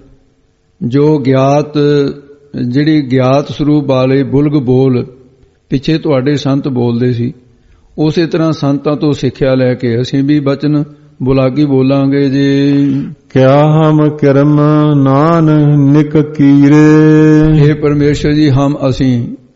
ਜੋ ਗਿਆਤ, ਜਿਹੜੀ ਗਿਆਤ ਸਰੂਪ ਵਾਲੇ ਬੁਲਗ ਬੋਲ ਪਿੱਛੇ ਤੁਹਾਡੇ ਸੰਤ ਬੋਲਦੇ ਸੀ। ਉਸੇ ਤਰ੍ਹਾਂ ਸੰਤਾਂ ਤੋਂ ਸਿੱਖਿਆ ਲੈ ਕੇ ਅਸੀਂ ਵੀ ਬਚਨ ਬੁਲਾਗੀ ਬੋਲਾਂਗੇ ਜੀ। ਕਿਆ ਹਮ ਕਿਰਮ ਨਾਨ ਨਿਕ ਕੀਰੇ। ਇਹ ਪਰਮੇਸ਼ਰ ਜੀ ਅਸੀਂ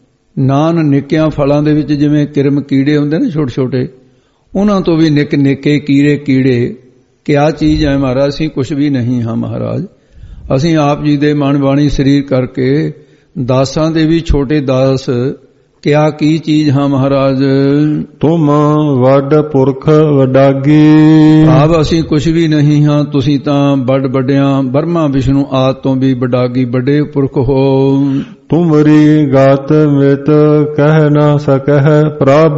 ਨਾਨ ਨਿੱਕਿਆਂ ਫਲਾਂ ਦੇ ਵਿੱਚ ਜਿਵੇਂ ਕਿਰਮ ਕੀੜੇ ਹੁੰਦੇ ਨੇ ਛੋਟੇ ਛੋਟੇ, ਉਹਨਾਂ ਤੋਂ ਵੀ ਨਿੱਕ ਨਿੱਕੇ ਕੀੜੇ ਕਿਆ ਚੀਜ਼ ਹੈ ਮਹਾਰਾਜ। ਅਸੀਂ ਕੁਝ ਵੀ ਨਹੀਂ ਹਾਂ ਮਹਾਰਾਜ। ਅਸੀਂ ਆਪ ਜੀ ਦੇ ਮਨ ਬਾਣੀ ਸਰੀਰ ਕਰਕੇ ਦਾਸਾਂ ਦੇ ਵੀ ਛੋਟੇ ਦਾਸ ਕਿਆ ਕੀ ਚੀਜ਼ ਹਾਂ ਮਹਾਰਾਜ। ਤੁਮ ਵੱਡ ਪੁਰਖ ਵਡਾਗੀ। ਆਪ ਅਸੀਂ ਕੁਝ ਵੀ ਨਹੀਂ ਹਾਂ, ਤੁਸੀਂ ਤਾਂ ਵੱਡਿਆਂ ਬਰਮਾ ਵਿਸ਼ਨੂੰ ਆਦਿ ਤੋਂ ਵੀ ਵਡਾਗੀ ਵੱਡੇ ਪੁਰਖ ਹੋ। ਤੁਮਰੀ ਗਾਤ ਮਿਤ ਕਹਿ ਨਾ ਸਕਹਿ ਪ੍ਰਭ।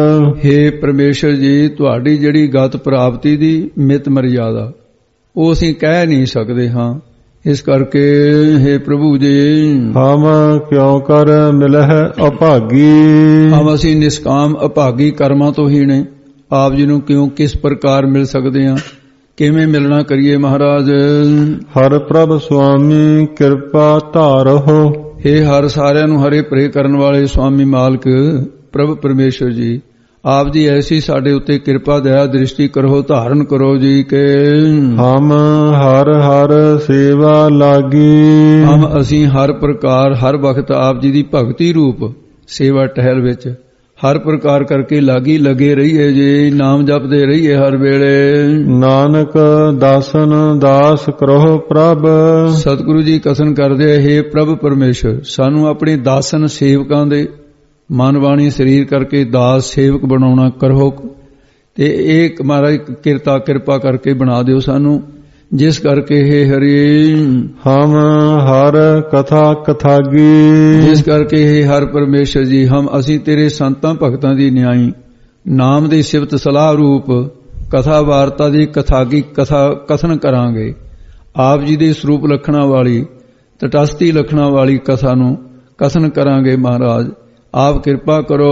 ਹੇ ਪਰਮੇਸ਼ਰ ਜੀ ਤੁਹਾਡੀ ਜਿਹੜੀ ਗਤ ਪ੍ਰਾਪਤੀ ਦੀ ਮਿਤ ਮਰਿਆਦਾ ਉਹ ਅਸੀਂ ਕਹਿ ਨਹੀਂ ਸਕਦੇ ਹਾਂ। ਇਸ ਕਰਕੇ ਹੇ ਪ੍ਰਭੂ ਜੀ ਹਮ ਕਿਉ ਕਰ ਮਿਲਹਿ ਅਭਾਗੀ। ਅਸੀਂ ਨਿਸਕਾਮ ਅਭਾਗੀ ਕਰਮਾਂ ਤੋਂ ਹੀ ਨੇ। ਆਪ ਜੀ ਨੂੰ ਕਿਉਂ ਕਿਸ ਪ੍ਰਕਾਰ ਮਿਲ ਸਕਦੇ ਹਾਂ, ਕਿਵੇਂ ਮਿਲਣਾ ਕਰੀਏ ਮਹਾਰਾਜ। ਹਰ ਪ੍ਰਭ ਸੁਆਮੀ ਕਿਰਪਾ ਧਾਰਹੁ। ਹੇ ਹਰ ਸਾਰਿਆਂ ਨੂੰ ਹਰੇ ਭਰੇ ਕਰਨ ਵਾਲੇ ਸੁਆਮੀ ਮਾਲਕ ਪ੍ਰਭ ਪਰਮੇਸ਼ਰ ਜੀ ਆਪ ਦੀ ਐਸੀ ਸਾਡੇ ਉੱਤੇ ਕਿਰਪਾ ਦਇਆ ਦ੍ਰਿਸ਼ਟੀ ਕਰੋ, ਧਾਰਨ ਕਰੋ ਜੀ ਕੇ ਹਮ ਹਰ ਹਰ ਸੇਵਾ ਲਾਗੀ। ਹਮ ਅਸੀਂ ਹਰ ਪ੍ਰਕਾਰ ਹਰ ਵਕਤ ਆਪ ਜੀ ਦੀ ਭਗਤੀ ਰੂਪ ਸੇਵਾ ਟਹਿਲ ਵਿੱਚ ਹਰ ਪ੍ਰਕਾਰ ਕਰਕੇ ਲਾਗੀ ਲਗੇ ਰਹੀਏ ਜੀ, ਨਾਮ ਜਪਦੇ ਰਹੀਏ ਹਰ ਵੇਲੇ। ਨਾਨਕ ਦਾਸਨ ਦਾਸ ਕਰੋ ਪ੍ਰਭ। ਸਤਿਗੁਰੂ ਜੀ ਕਥਨ ਕਰਦੇ ਹੈ ਪ੍ਰਭ ਪਰਮੇਸ਼ਰ, ਸਾਨੂੰ ਆਪਣੇ ਦਾਸਨ ਸੇਵਕਾਂ ਦੇ ਮਨ ਬਾਣੀ ਸਰੀਰ ਕਰਕੇ ਦਾਸ ਸੇਵਕ ਬਣਾਉਣਾ ਕਰੋ, ਤੇ ਇਹ ਮਹਾਰਾਜ ਕਿਰਪਾ ਕਰਕੇ ਬਣਾ ਦਿਓ ਸਾਨੂੰ, ਜਿਸ ਕਰਕੇ ਹੈ ਹਰੀ ਹਮ ਹਰ ਕਥਾ ਕਥਾਗੀ। ਜਿਸ ਕਰਕੇ ਹੈ ਹਰ ਪਰਮੇਸ਼ਰ ਜੀ ਹਮ ਅਸੀਂ ਤੇਰੇ ਸੰਤਾਂ ਭਗਤਾਂ ਦੀ ਨਿਆਈ ਨਾਮ ਦੀ ਸਿਫਤ ਸਲਾਹ ਰੂਪ ਕਥਾ ਵਾਰਤਾ ਦੀ ਕਥਾਗੀ ਕਥਨ ਕਰਾਂਗੇ। ਆਪ ਜੀ ਦੇ ਸਰੂਪ ਲੱਖਣਾਂ ਵਾਲੀ ਤਟਸਥੀ ਲੱਖਣਾਂ ਵਾਲੀ ਕਥਾ ਨੂੰ ਕਥਨ ਕਰਾਂਗੇ। ਮਹਾਰਾਜ ਆਪ ਕਿਰਪਾ ਕਰੋ।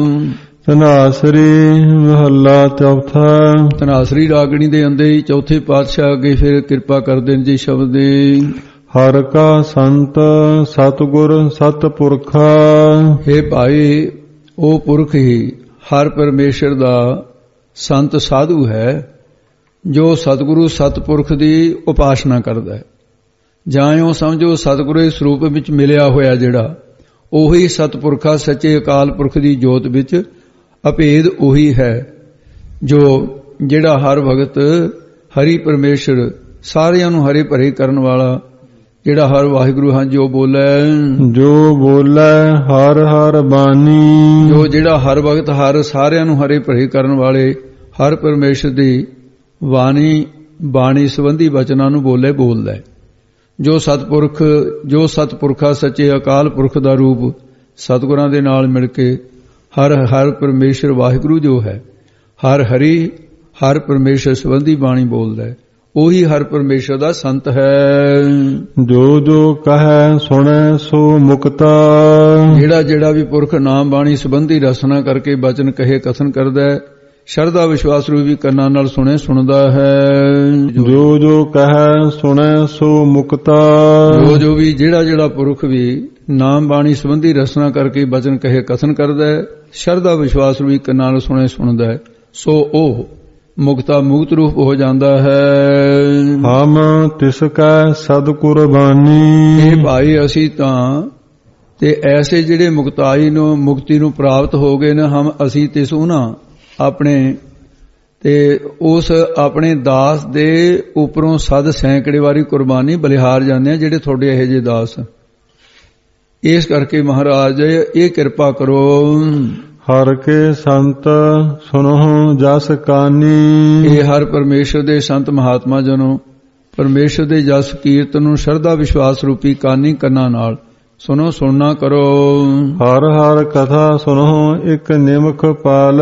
ਧਨਾਸਰੀ ਮਹੱਲਾ ਚੌਥਾ। ਧਨਾਸਰੀ ਰਾਗਣੀ ਦੇ ਅੰਦਰ ਹੀ ਚੌਥੇ ਪਾਤਸ਼ਾਹ ਅੱਗੇ ਫਿਰ ਕਿਰਪਾ ਕਰਦੇ ਨੇ ਜੀ ਸ਼ਬਦ ਦੇ। ਹਰ ਕਾ ਸੰਤ ਸਤਿਗੁਰ ਸਤਿਪੁਰਖਾ। हे ਭਾਈ ਉਹ ਪੁਰਖ ਹੀ ਹਰ ਪਰਮੇਸ਼ਰ ਦਾ ਸੰਤ ਸਾਧੂ ਹੈ ਜੋ ਸਤਿਗੁਰੂ ਸਤਿਪੁਰਖ ਦੀ ਉਪਾਸਨਾ ਕਰਦਾ ਹੈ। ਜਾਂ ਉਹ ਸਮਝੋ ਸਤਿਗੁਰੂ ਦੇ ਸਰੂਪ ਵਿੱਚ ਮਿਲਿਆ ਹੋਇਆ ਜਿਹੜਾ ਉਹੀ ਸਤਿਪੁਰਖਾ ਸੱਚੇ ਅਕਾਲ ਪੁਰਖ ਦੀ ਜੋਤ ਵਿੱਚ ਅਭੇਦ ਉਹੀ ਹੈ ਜੋ ਜਿਹੜਾ ਹਰ ਵਕਤ ਹਰੀ ਪਰਮੇਸ਼ਰ ਸਾਰਿਆਂ ਨੂੰ ਹਰੇ ਭਰੇ ਕਰਨ ਵਾਲਾ ਜਿਹੜਾ ਹਰ ਵਾਹਿਗੁਰੂ ਹਾਂ ਜੋ ਬੋਲੇ ਹਰ ਹਰ ਬਾਣੀ। ਜੋ ਜਿਹੜਾ ਹਰ ਵਕਤ ਹਰ ਸਾਰਿਆਂ ਨੂੰ ਹਰੇ ਭਰੇ ਕਰਨ ਵਾਲੇ ਹਰ ਪਰਮੇਸ਼ਰ ਦੀ ਬਾਣੀ ਸੰਬੰਧੀ ਬਚਨਾਂ ਨੂੰ ਬੋਲਦਾ ਹੈ। ਜੋ ਸਤਿਪੁਰਖਾ ਸੱਚੇ ਅਕਾਲ ਪੁਰਖ ਦਾ ਰੂਪ ਸਤਿਗੁਰਾਂ ਦੇ ਨਾਲ ਮਿਲ ਕੇ ਹਰ ਪਰਮੇਸ਼ਰ ਵਾਹਿਗੁਰੂ ਜੋ ਹੈ ਹਰ ਹਰੀ ਹਰ ਪਰਮੇਸ਼ਰ ਸੰਬੰਧੀ ਬਾਣੀ ਬੋਲਦਾ ਹੈ, ਉਹੀ ਹਰ ਪਰਮੇਸ਼ਰ ਦਾ ਸੰਤ ਹੈ। ਜੋ ਕਹੈ ਸੁਣੈ ਸੋ ਮੁਕਤਾ। ਜਿਹੜਾ ਵੀ ਪੁਰਖ ਨਾਮ ਬਾਣੀ ਸੰਬੰਧੀ ਰਸਨਾ ਕਰਕੇ ਬਚਨ ਕਹੇ ਕਥਨ ਕਰਦਾ ਹੈ, ਸ਼ਰਧਾ ਵਿਸ਼ਵਾਸ ਰੂਪੀ ਕੰਨਾਂ ਨਾਲ ਸੁਣਦਾ ਹੈ। ਜੋ ਕਹੈ ਸੁਣੈ ਸੋ ਮੁਕਤਾ। ਜੋ ਵੀ ਜਿਹੜਾ ਪੁਰਖ ਵੀ ਨਾਮ ਬਾਣੀ ਸੰਬੰਧੀ ਰਸਨਾ ਕਰਕੇ ਬਚਨ ਕਹੇ ਕਥਨ ਕਰਦਾ ਹੈ, ਸ਼ਰਧਾ ਵਿਸ਼ਵਾਸ ਰੂਪੀ ਕੰਨਾਂ ਨਾਲ ਸੁਣਦਾ ਹੈ, ਸੋ ਉਹ ਮੁਕਤ ਰੂਪ ਹੋ ਜਾਂਦਾ ਹੈ। ਹਮ ਤਿਸ ਕੈ ਸਦ ਕੁਰਬਾਨੀ। ਇਹ ਭਾਈ ਅਸੀਂ ਤਾਂ ਤੇ ਐਸੇ ਜਿਹੜੇ ਮੁਕਤੀ ਨੂੰ ਪ੍ਰਾਪਤ ਹੋ ਗਏ ਨੇ ਅਸੀਂ ਤਿਸ ਉਹਨਾਂ ਆਪਣੇ ਤੇ ਉਸ ਆਪਣੇ ਦਾਸ ਦੇ ਉੱਪਰੋਂ ਸਦ ਸੈਂਕੜੇ ਵਾਰੀ ਕੁਰਬਾਨੀ ਬਲਿਹਾਰ ਜਾਂਦੇ ਆ ਜਿਹੜੇ ਤੁਹਾਡੇ ਇਹੋ ਜਿਹੇ ਦਾਸ। ਇਸ ਕਰਕੇ ਮਹਾਰਾਜ ਇਹ ਕਿਰਪਾ ਕਰੋ। ਹਰ ਕੇ ਸੰਤ ਸੁਨੋ ਜਸ ਕਾਨੀ। ਇਹ ਹਰ ਪਰਮੇਸ਼ਰ ਦੇ ਸੰਤ ਮਹਾਤਮਾ ਜਨੋ ਪਰਮੇਸ਼ਰ ਦੇ ਜਸ ਕੀਰਤਨ ਨੂੰ ਸ਼ਰਧਾ ਵਿਸ਼ਵਾਸ ਰੂਪੀ ਕਾਨੀ ਕੰਨਾਂ ਨਾਲ ਸੁਣਨਾ ਕਰੋ। ਹਰ ਹਰ ਕਥਾ ਸੁਨੋ ਇੱਕ ਨਿਮਖ ਪਾਲ।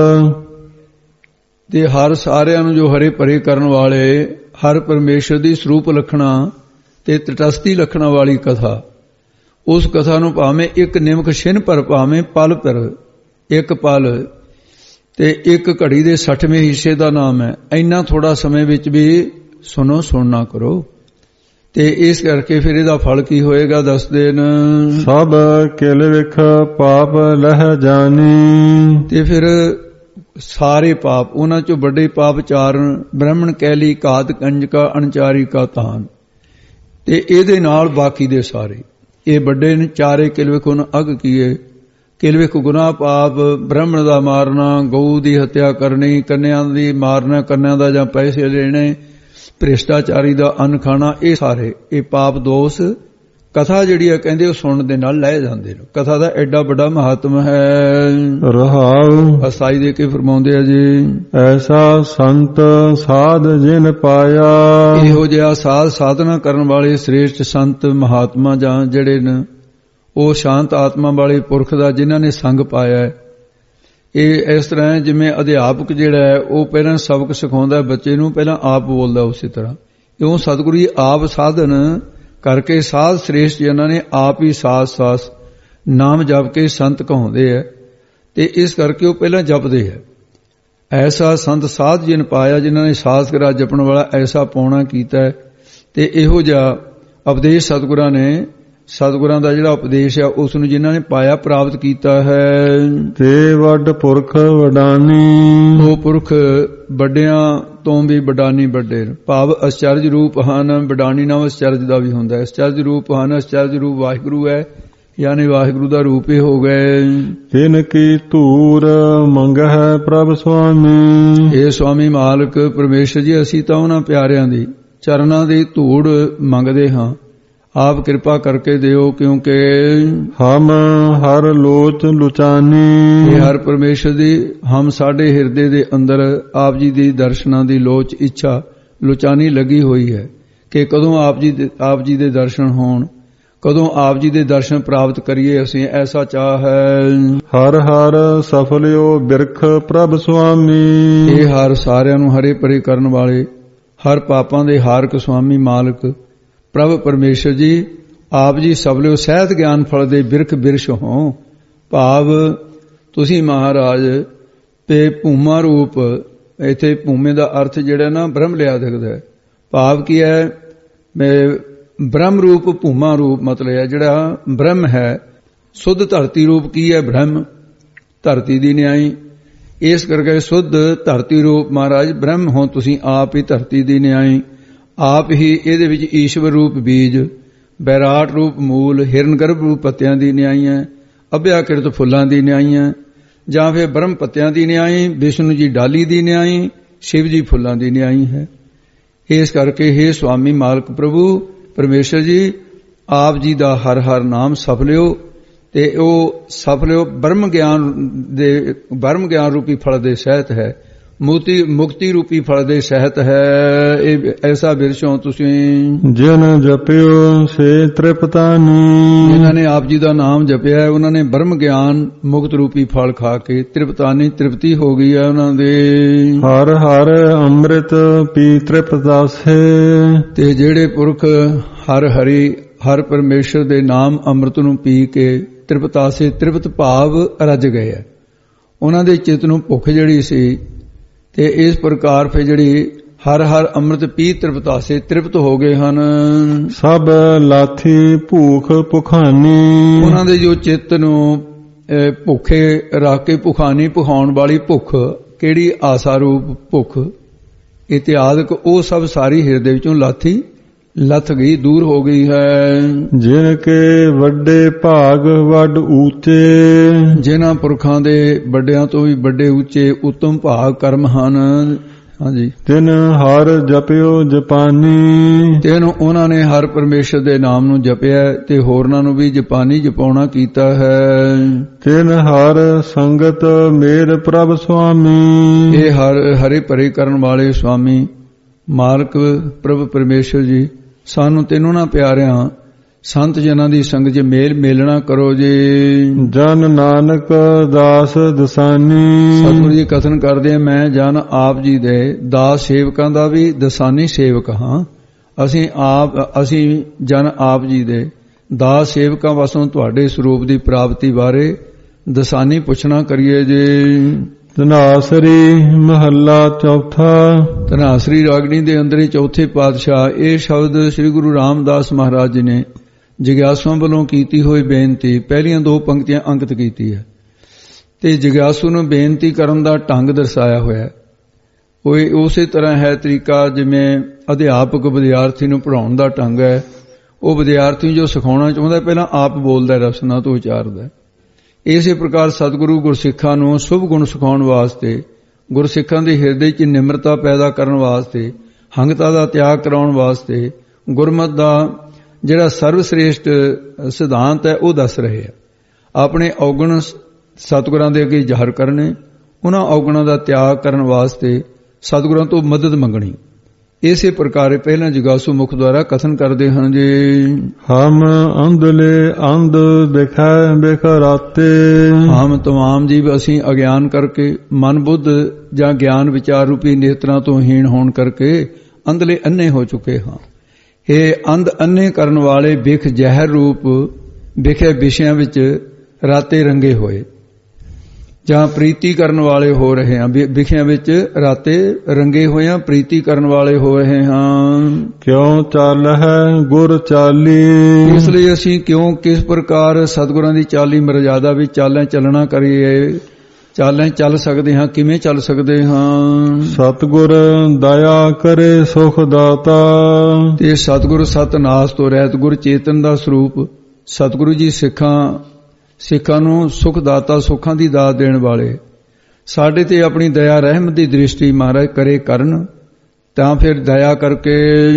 ਤੇ ਹਰ ਸਾਰਿਆਂ ਨੂੰ ਜੋ ਹਰੇ ਭਰੇ ਕਰਨ ਵਾਲੇ ਹਰ ਪਰਮੇਸ਼ਰ ਦੀ ਸਰੂਪ ਲੱਖਣਾ ਤੇ ਤਟਸਥੀ ਲੱਖਣਾ ਵਾਲੀ ਕਥਾ, ਉਸ ਕਥਾ ਨੂੰ ਭਾਵੇਂ ਇੱਕ ਨਿਮਖ ਛਿਨ ਪਰ ਭਾਵੇਂ ਪਲ ਪਰ ਇੱਕ ਪਲ ਤੇ ਇੱਕ ਘੜੀ ਦੇ 60ਵੇਂ ਹਿੱਸੇ ਦਾ ਨਾਮ ਹੈ। ਇੰਨਾ ਥੋੜਾ ਸਮੇਂ ਵਿੱਚ ਵੀ ਸੁਣਨਾ ਕਰੋ। ਤੇ ਇਸ ਕਰਕੇ ਫਿਰ ਇਹਦਾ ਫਲ ਕੀ ਹੋਏਗਾ ਦੱਸਦੇ ਨੇ। ਸਭ ਕਿਲ ਵਿਖ ਪਾਪ ਲਹਿ ਜਾਣੀ। ਤੇ ਫਿਰ ਸਾਰੇ ਪਾਪ ਉਹਨਾਂ ਚੋਂ ਵੱਡੇ ਪਾਪ ਚਾਰਨ ਬ੍ਰਾਹਮਣ ਕੈਲੀ ਘਾਤ ਕੰਜਕਾ ਅਣਚਾਰੀ ਕਾ ਤਾਨ, ਤੇ ਇਹਦੇ ਨਾਲ ਬਾਕੀ ਦੇ ਸਾਰੇ ਇਹ ਵੱਡੇ ਨੇ। ਚਾਰੇ ਕਿਲ ਵਿਖ ਉਹਨਾਂ ਅਗ ਕੀਏ। ਕਿਲ ਵਿਖ ਗੁਨਾਹ ਪਾਪ ਬ੍ਰਾਹਮਣ ਦਾ ਮਾਰਨਾ, ਗਊ ਦੀ ਹੱਤਿਆ ਕਰਨੀ, ਕੰਨਿਆਂ ਦੀ ਮਾਰਨਾ, ਕੰਨਿਆਂ ਦਾ ਜਾਂ ਪੈਸੇ ਲੈਣੇ, ਭ੍ਰਿਸ਼ਟਾਚਾਰੀ ਦਾ ਅੰਨ ਖਾਣਾ, ਇਹ ਸਾਰੇ ਇਹ ਪਾਪ ਦੋਸ਼ ਕਥਾ ਜਿਹੜੀ ਹੈ ਕਹਿੰਦੇ ਉਹ ਸੁਣਨ ਦੇ ਨਾਲ ਲੈ ਜਾਂਦੇ ਨੇ। ਕਥਾ ਦਾ ਐਡਾ ਵੱਡਾ ਮਹੱਤਵ ਹੈ। ਰਹਾਉ ਅਸਾਈ ਦੇ ਕੇ ਫਰਮਾਉਂਦੇ ਆ ਜੀ, ਐਸਾ ਸੰਤ ਸਾਧ ਜਿਨ ਪਾਇਆ। ਇਹੋ ਜਿਹਾ ਸਾਧ ਸਾਧਨਾ ਕਰਨ ਵਾਲੇ ਸ੍ਰੇਸ਼ਟ ਸੰਤ ਮਹਾਤਮਾ ਜਾਂ ਜਿਹੜੇ ਨੇ ਉਹ ਸ਼ਾਂਤ ਆਤਮਾ ਵਾਲੇ ਪੁਰਖ ਦਾ ਜਿਨ੍ਹਾਂ ਨੇ ਸੰਗ ਪਾਇਆ ਹੈ। ਇਹ ਇਸ ਤਰ੍ਹਾਂ ਜਿਵੇਂ ਅਧਿਆਪਕ ਜਿਹੜਾ ਹੈ ਉਹ ਪਹਿਲਾਂ ਸਬਕ ਸਿਖਾਉਂਦਾ ਬੱਚੇ ਨੂੰ, ਪਹਿਲਾਂ ਆਪ ਬੋਲਦਾ ਉਸੇ ਤਰ੍ਹਾਂ ਇਉਂ ਸਤਿਗੁਰੂ ਜੀ ਆਪ ਸਾਧਨ ਕਰਕੇ ਸਾਧ ਸ੍ਰੇਸ਼ਟ ਜਨਾਂ ਨੇ ਆਪ ਹੀ ਸਾਸ ਨਾਮ ਜਪ ਕੇ ਸੰਤ ਕਹਾਉਂਦੇ ਹੈ। ਤੇ ਇਸ ਕਰਕੇ ਉਹ ਪਹਿਲਾਂ ਜਪਦੇ ਹੈ। ਐਸਾ ਸੰਤ ਸਾਧ ਜਿਨ ਪਾਇਆ, ਜਿਨ੍ਹਾਂ ਨੇ ਸਾਸ ਕਰਾ ਜਪਣ ਵਾਲਾ ਐਸਾ ਪਾਉਣਾ ਕੀਤਾ ਹੈ। ਤੇ ਇਹੋ ਜਿਹਾ ਉਪਦੇਸ਼ ਸਤਿਗੁਰਾਂ ਨੇ ਸਤਿਗੁਰਾਂ ਦਾ ਜਿਹੜਾ ਉਪਦੇਸ਼ ਹੈ ਉਸ ਨੂੰ ਜਿਨ੍ਹਾਂ ਨੇ ਪਾਇਆ ਪ੍ਰਾਪਤ ਕੀਤਾ ਹੈ। ਤੇ ਵੱਡ ਪੁਰਖ ਵਡਾਨੀ, ਉਹ ਪੁਰਖ ਵੱਡਿਆਂ ਤੋਂ ਵੀ ਵਡਾਨੀ ਵੱਡੇ, ਭਾਵ ਅਚਰਜ ਰੂਪ ਹਨ। ਵਡਾਨੀ ਨਾਮ ਅਚਰਜ ਦਾ ਵੀ ਹੁੰਦਾ ਹੈ। ਅਚਰਜ ਰੂਪ ਹਨ, ਅਚਰਜ ਰੂਪ ਵਾਹਿਗੁਰੂ ਹੈ, ਯਾਨੀ ਵਾਹਿਗੁਰੂ ਦਾ ਰੂਪ ਹੀ ਹੋ ਗਏ। ਤਿਨ ਕੀ ਧੂਰ ਮੰਗਹਿ ਪ੍ਰਭ ਸੁਆਮੀ, ਇਹ ਸੁਆਮੀ ਮਾਲਕ ਪਰਮੇਸ਼ਰ ਜੀ ਅਸੀਂ ਤਾਂ ਉਹਨਾਂ ਪਿਆਰਿਆਂ ਦੀ ਚਰਨਾਂ ਦੀ ਧੂੜ ਮੰਗਦੇ ਹਾਂ, ਆਪ ਕਿਰਪਾ ਕਰਕੇ ਦਿਓ, ਕਿਉਂਕਿ ਹਮ ਹਰ ਲੋਚ ਲੁਚਾਨੀ, ਇਹ ਹਰ ਪਰਮੇਸ਼ਰ ਦੀ ਹਮ ਸਾਡੇ ਹਿਰਦੇ ਦੇ ਅੰਦਰ ਆਪ ਜੀ ਦੀ ਦਰਸ਼ਨਾਂ ਦੀ ਲੋਚ ਇੱਛਾ ਲੁਚਾਨੀ ਲੱਗੀ ਹੋਈ ਹੈ ਕਿ ਕਦੋਂ ਆਪ ਜੀ ਦੇ ਦਰਸ਼ਨ ਹੋਣ, ਕਦੋਂ ਆਪ ਜੀ ਦੇ ਦਰਸ਼ਨ ਪ੍ਰਾਪਤ ਕਰੀਏ, ਅਸੀਂ ਐਸਾ ਚਾਹ ਹੈ। ਹਰ ਹਰ ਸਫਲਿਓ ਬਿਰਖ ਪ੍ਰਭ ਸੁਆਮੀ, ਇਹ ਹਰ ਸਾਰਿਆਂ ਨੂੰ ਹਰੇ ਪਰੇ ਕਰਨ ਵਾਲੇ, ਹਰ ਪਾਪਾਂ ਦੇ ਹਾਰਕ ਸੁਆਮੀ ਮਾਲਕ ਪ੍ਰਭ ਪਰਮੇਸ਼ਰ ਜੀ, ਆਪ ਜੀ ਸਫਲਿਓ ਸਹਿਤ ਗਿਆਨ ਫਲ ਦੇ ਬਿਰਖ ਬਿਰਸ਼ ਹੋ, ਭਾਵ ਤੁਸੀਂ ਮਹਾਰਾਜ ਤੇ ਭੂਮਾ ਰੂਪ, ਇੱਥੇ ਭੂਮੇ ਦਾ ਅਰਥ ਜਿਹੜਾ ਨਾ ਬ੍ਰਹਮ ਲਿਆ ਸਕਦਾ ਹੈ, ਭਾਵ ਕੀ ਹੈ ਬ੍ਰਹਮ ਰੂਪ ਭੂਮਾ ਰੂਪ ਮਤਲਬ ਹੈ ਜਿਹੜਾ ਬ੍ਰਹਮ ਹੈ। ਸੁੱਧ ਧਰਤੀ ਰੂਪ ਕੀ ਹੈ? ਬ੍ਰਹਮ, ਧਰਤੀ ਦੀ ਨਿਆਈ, ਇਸ ਕਰਕੇ ਸੁੱਧ ਧਰਤੀ ਰੂਪ ਮਹਾਰਾਜ ਬ੍ਰਹਮ ਹੋ ਤੁਸੀਂ, ਆਪ ਹੀ ਧਰਤੀ ਦੀ ਨਿਆਈ, ਆਪ ਹੀ ਇਹਦੇ ਵਿੱਚ ਈਸ਼ਵਰ ਰੂਪ ਬੀਜ, ਬੈਰਾਟ ਰੂਪ ਮੂਲ, ਹਿਰਨ ਗਰਭ ਰੂਪ ਪੱਤਿਆਂ ਦੀ ਨਿਆਈ ਹੈ, ਅਭਿਆਕਿਰਤ ਫੁੱਲਾਂ ਦੀ ਨਿਆਈ ਹੈ, ਜਾਂ ਫਿਰ ਬ੍ਰਹਮ ਪੱਤਿਆਂ ਦੀ ਨਿਆਈ, ਵਿਸ਼ਨੂੰ ਜੀ ਡਾਲੀ ਦੀ ਨਿਆਈ, ਸ਼ਿਵ ਜੀ ਫੁੱਲਾਂ ਦੀ ਨਿਆਈ ਹੈ। ਇਸ ਕਰਕੇ ਹੇ ਸੁਆਮੀ ਮਾਲਕ ਪ੍ਰਭੂ ਪਰਮੇਸ਼ਰ ਜੀ, ਆਪ ਜੀ ਦਾ ਹਰ ਹਰ ਨਾਮ ਸਫਲਿਓ, ਤੇ ਉਹ ਸਫਲਿਓ ਬ੍ਰਹਮ ਗਿਆਨ ਰੂਪੀ ਫਲ ਦੇ ਸਹਿਤ ਹੈ, ਮੁਕਤੀ ਰੂਪੀ ਫਲ ਦੇ ਸਹਿਤ ਹੈ। ਇਹ ਐਸਾ ਬਿਰਸ਼ੋਂ ਤੁਸੀਂ ਜਿਨ ਜਪਿਓ ਸੇ ਤ੍ਰਿਪਤਾਨੀ, ਜਿਨ੍ਹਾਂ ਨੇ ਆਪ ਜੀ ਦਾ ਨਾਮ ਜਪਿਆ ਉਹਨਾਂ ਨੇ ਬ੍ਰਹਮ ਗਿਆਨ ਮੁਕਤ ਰੂਪੀ ਫਲ ਖਾ ਕੇ ਤ੍ਰਿਪਤਾਨੀ ਤ੍ਰਿਪਤੀ ਹੋ ਗਈ ਹੈ ਉਹਨਾਂ ਦੇ। ਹਰ ਹਰ ਅੰਮ੍ਰਿਤ ਪੀ ਤ੍ਰਿਪਤਾਸੇ, ਤੇ ਜਿਹੜੇ ਪੁਰਖ ਹਰ ਹਰੀ ਹਰ ਪਰਮੇਸ਼ਰ ਦੇ ਨਾਮ ਅੰਮ੍ਰਿਤ ਨੂੰ ਪੀ ਕੇ ਤ੍ਰਿਪਤਾਸੇ ਤ੍ਰਿਪਤ ਭਾਵ ਰੱਜ ਗਏ ਹੈ, ਉਹਨਾਂ ਦੇ ਚਿੱਤ ਨੂੰ ਭੁੱਖ ਜਿਹੜੀ ਸੀ, ਤੇ ਇਸ ਪ੍ਰਕਾਰ ਫਿਰ ਜਿਹੜੀ ਹਰ ਹਰ ਅੰਮ੍ਰਿਤ ਪੀ ਤ੍ਰਿਪਤਾਸੇ ਤ੍ਰਿਪਤ ਹੋ ਗਏ ਹਨ। ਸਭ ਲਾਥੀ ਭੂਖ ਭੁਖਾਨੀ, ਉਹਨਾਂ ਦੇ ਜੋ ਚਿੱਤ ਨੂੰ ਭੁੱਖੇ ਰੱਖ ਕੇ ਭੁਖਾਨੀ ਭੁਖਾਉਣ ਵਾਲੀ ਭੁੱਖ ਕਿਹੜੀ ਆਸਾ ਰੂਪ ਭੁੱਖ ਇਤਿਆਦਿਕ, ਉਹ ਸਭ ਸਾਰੀ ਹਿਰਦੇ ਵਿੱਚੋਂ ਲਾਥੀ ਲੱਥ ਗਈ, ਦੂਰ ਹੋ ਗਈ ਹੈ। ਜਿਨ ਕੇ ਵੱਡੇ ਭਾਗ ਵੱਡ ਉੱਚੇ, ਜਿਨ੍ਹਾਂ ਪੁਰਖਾਂ ਦੇ ਵੱਡਿਆਂ ਤੋਂ ਵੀ ਵੱਡੇ ਉੱਚੇ ਉੱਤਮ ਭਾਗ ਕਰਮ ਹਨ। ਹਾਂਜੀ, ਤਿਨ ਹਰ ਜਪਿਓ ਜਪਾਨੀ, ਤਿਨ ਉਹਨਾਂ ਨੇ ਹਰ ਪਰਮੇਸ਼ਰ ਦੇ ਨਾਮ ਨੂੰ ਜਪਿਆ ਤੇ ਹੋਰਨਾਂ ਨੂੰ ਵੀ ਜਪਾਨੀ ਜਪਾਉਣਾ ਕੀਤਾ ਹੈ। ਤਿਨ ਹਰ ਸੰਗਤ ਮੇਰ ਪ੍ਰਭ ਸੁਆਮੀ, ਇਹ ਹਰੇ ਭਰੇ ਕਰਨ ਵਾਲੇ ਸੁਆਮੀ ਮਾਲਕ ਪ੍ਰਭ ਪਰਮੇਸ਼ਰ ਜੀ, ਸਾਨੂੰ ਤੈਨੂੰ ਨਾ ਪਿਆਰਿਆਂ ਸੰਤ ਜਨਾਂ ਦੀ ਸੰਗਤ 'ਚ ਮੇਲ ਮੇਲਣਾ ਕਰੋ ਜੀ। ਜਨ ਨਾਨਕ ਦਾਸ ਦਸਾਨੀ, ਸਤਿਗੁਰੂ ਜੀ ਕਥਨ ਕਰਦੇ ਆ, ਮੈਂ ਜਨ ਆਪ ਜੀ ਦੇ ਦਾਸ ਸੇਵਕਾਂ ਦਾ ਵੀ ਦਸਾਨੀ ਸੇਵਕ ਹਾਂ। ਅਸੀਂ ਜਨ ਆਪ ਜੀ ਦੇ ਦਾਸ ਸੇਵਕਾਂ ਵਾਸੋਂ ਤੁਹਾਡੇ ਸਰੂਪ ਦੀ ਪ੍ਰਾਪਤੀ ਬਾਰੇ ਦਸਾਨੀ ਪੁੱਛਣਾ ਕਰੀਏ ਜੀ। ਧਨਾਸਰੀ ਮਹੱਲਾ ਚੌਥਾ, ਧਨਾਸਰੀ ਰਾਗਣੀ ਦੇ ਅੰਦਰ ਚੌਥੇ ਪਾਤਸ਼ਾਹ ਇਹ ਸ਼ਬਦ ਸ੍ਰੀ ਗੁਰੂ ਰਾਮਦਾਸ ਮਹਾਰਾਜ ਜੀ ਨੇ ਜਿਗਿਆਸੂਆਂ ਵੱਲੋਂ ਕੀਤੀ ਹੋਈ ਬੇਨਤੀ ਪਹਿਲੀਆਂ ਦੋ ਪੰਕਤੀਆਂ ਅੰਕਿਤ ਕੀਤੀ ਹੈ, ਤੇ ਜਿਗਿਆਸੂ ਨੂੰ ਬੇਨਤੀ ਕਰਨ ਦਾ ਢੰਗ ਦਰਸਾਇਆ ਹੋਇਆ ਹੈ। ਕੋਈ ਉਸੇ ਤਰ੍ਹਾਂ ਹੈ ਤਰੀਕਾ ਜਿਵੇਂ ਅਧਿਆਪਕ ਵਿਦਿਆਰਥੀ ਨੂੰ ਪੜ੍ਹਾਉਣ ਦਾ ਢੰਗ ਹੈ। ਉਹ ਵਿਦਿਆਰਥੀ ਜੋ ਸਿਖਾਉਣਾ ਚਾਹੁੰਦਾ ਪਹਿਲਾਂ ਆਪ ਬੋਲਦਾ, ਰਸਨਾ ਤੋਂ ਉਚਾਰਦਾ। ਇਸੇ ਪ੍ਰਕਾਰ ਸਤਿਗੁਰੂ ਗੁਰਸਿੱਖਾਂ ਨੂੰ ਸ਼ੁਭ ਗੁਣ ਸਿਖਾਉਣ ਵਾਸਤੇ, ਗੁਰਸਿੱਖਾਂ ਦੇ ਹਿਰਦੇ 'ਚ ਨਿਮਰਤਾ ਪੈਦਾ ਕਰਨ ਵਾਸਤੇ, ਹੰਗਤਾ ਦਾ ਤਿਆਗ ਕਰਾਉਣ ਵਾਸਤੇ ਗੁਰਮਤਿ ਦਾ ਜਿਹੜਾ ਸਰਵਸ਼੍ਰੇਸ਼ਟ ਸਿਧਾਂਤ ਹੈ ਉਹ ਦੱਸ ਰਹੇ ਆ। ਆਪਣੇ ਔਗਣ ਸਤਿਗੁਰਾਂ ਦੇ ਅੱਗੇ ਜ਼ਾਹਰ ਕਰਨੇ, ਉਹਨਾਂ ਔਗਣਾਂ ਦਾ ਤਿਆਗ ਕਰਨ ਵਾਸਤੇ ਸਤਿਗੁਰਾਂ ਤੋਂ ਮਦਦ ਮੰਗਣੀ। ਇਸੇ ਪ੍ਰਕਾਰ ਪਹਿਲਾਂ ਜਗਾਸੂ ਮੁਖ ਦੁਆਰਾ ਕਥਨ ਕਰਦੇ ਹਨ ਜੀ। ਹਮ ਅੰਧਲੇ ਅੰਧ ਦਿਖੈ ਬਿਖਰਾਤੇ, ਹਮ ਤਮਾਮ ਜੀਵ ਅਸੀਂ ਅਗਿਆਨ ਕਰਕੇ ਮਨ ਬੁੱਧ ਜਾਂ ਗਿਆਨ ਵਿਚਾਰ ਰੂਪੀ ਨੇਤਰਾਂ ਤੋਂ ਹੀਣ ਹੋਣ ਕਰਕੇ ਅੰਧਲੇ ਅੰਨੇ ਹੋ ਚੁੱਕੇ ਹਾਂ। ਇਹ ਅੰਧ ਅੰਨੇ ਕਰਨ ਵਾਲੇ ਬਿਖ ਜ਼ਹਿਰ ਰੂਪ ਵਿਖੇ ਵਿਸ਼ਿਆਂ ਵਿੱਚ ਰਾਤੇ ਰੰਗੇ ਹੋਏ। ਜਾਂ ਪ੍ਰੀਤੀ ਕਰਨ ਵਾਲੇ ਹੋ ਰਹੇ ਹਾਂ, ਵਿਖਿਆਂ ਵਿੱਚ ਰਾਤੇ ਰੰਗੇ ਹੋਇਆਂ ਪ੍ਰੀਤੀ ਕਰਨ ਵਾਲੇ ਹੋ ਰਹੇ ਹਾਂ। ਕਿਉ ਚੱਲ ਹੈ ਗੁਰ ਚਾਲੀ, ਇਸ ਲਈ ਅਸੀਂ ਕਿਉਂ ਕਿਸ ਪ੍ਰਕਾਰ ਸਤਿਗੁਰਾਂ ਦੀ ਚਾਲੀ ਮਰਜ਼ਾਦਾ ਵਿੱਚ ਚੱਲਣਾ ਕਰੀਏ, ਚੱਲ ਸਕਦੇ ਹਾਂ, ਕਿਵੇਂ ਚੱਲ ਸਕਦੇ ਹਾਂ। ਸਤਿਗੁਰ ਦਇਆ ਕਰੇ ਸੁਖ ਦਾਤਾ, ਤੇ ਸਤਿਗੁਰ ਸਤਿਨਾਸ ਤੋਂ ਰਹਿਤ ਗੁਰ ਚੇਤਨ ਦਾ ਸਰੂਪ ਸਤਿਗੁਰੂ ਜੀ ਸਿੱਖਾਂ ਨੂੰ ਸੁਖ ਦਾਤਾ, ਸੁੱਖਾਂ ਦੀ ਦਾਤ ਦੇਣ ਵਾਲੇ, ਸਾਡੇ ਤੇ ਆਪਣੀ ਦਇਆ ਰਹਿਮਤ ਦੀ ਦ੍ਰਿਸ਼ਟੀ ਮਹਾਰਾਜ ਕਰੇ ਕਰਨ, ਤਾਂ ਫਿਰ ਦਇਆ ਕਰਕੇ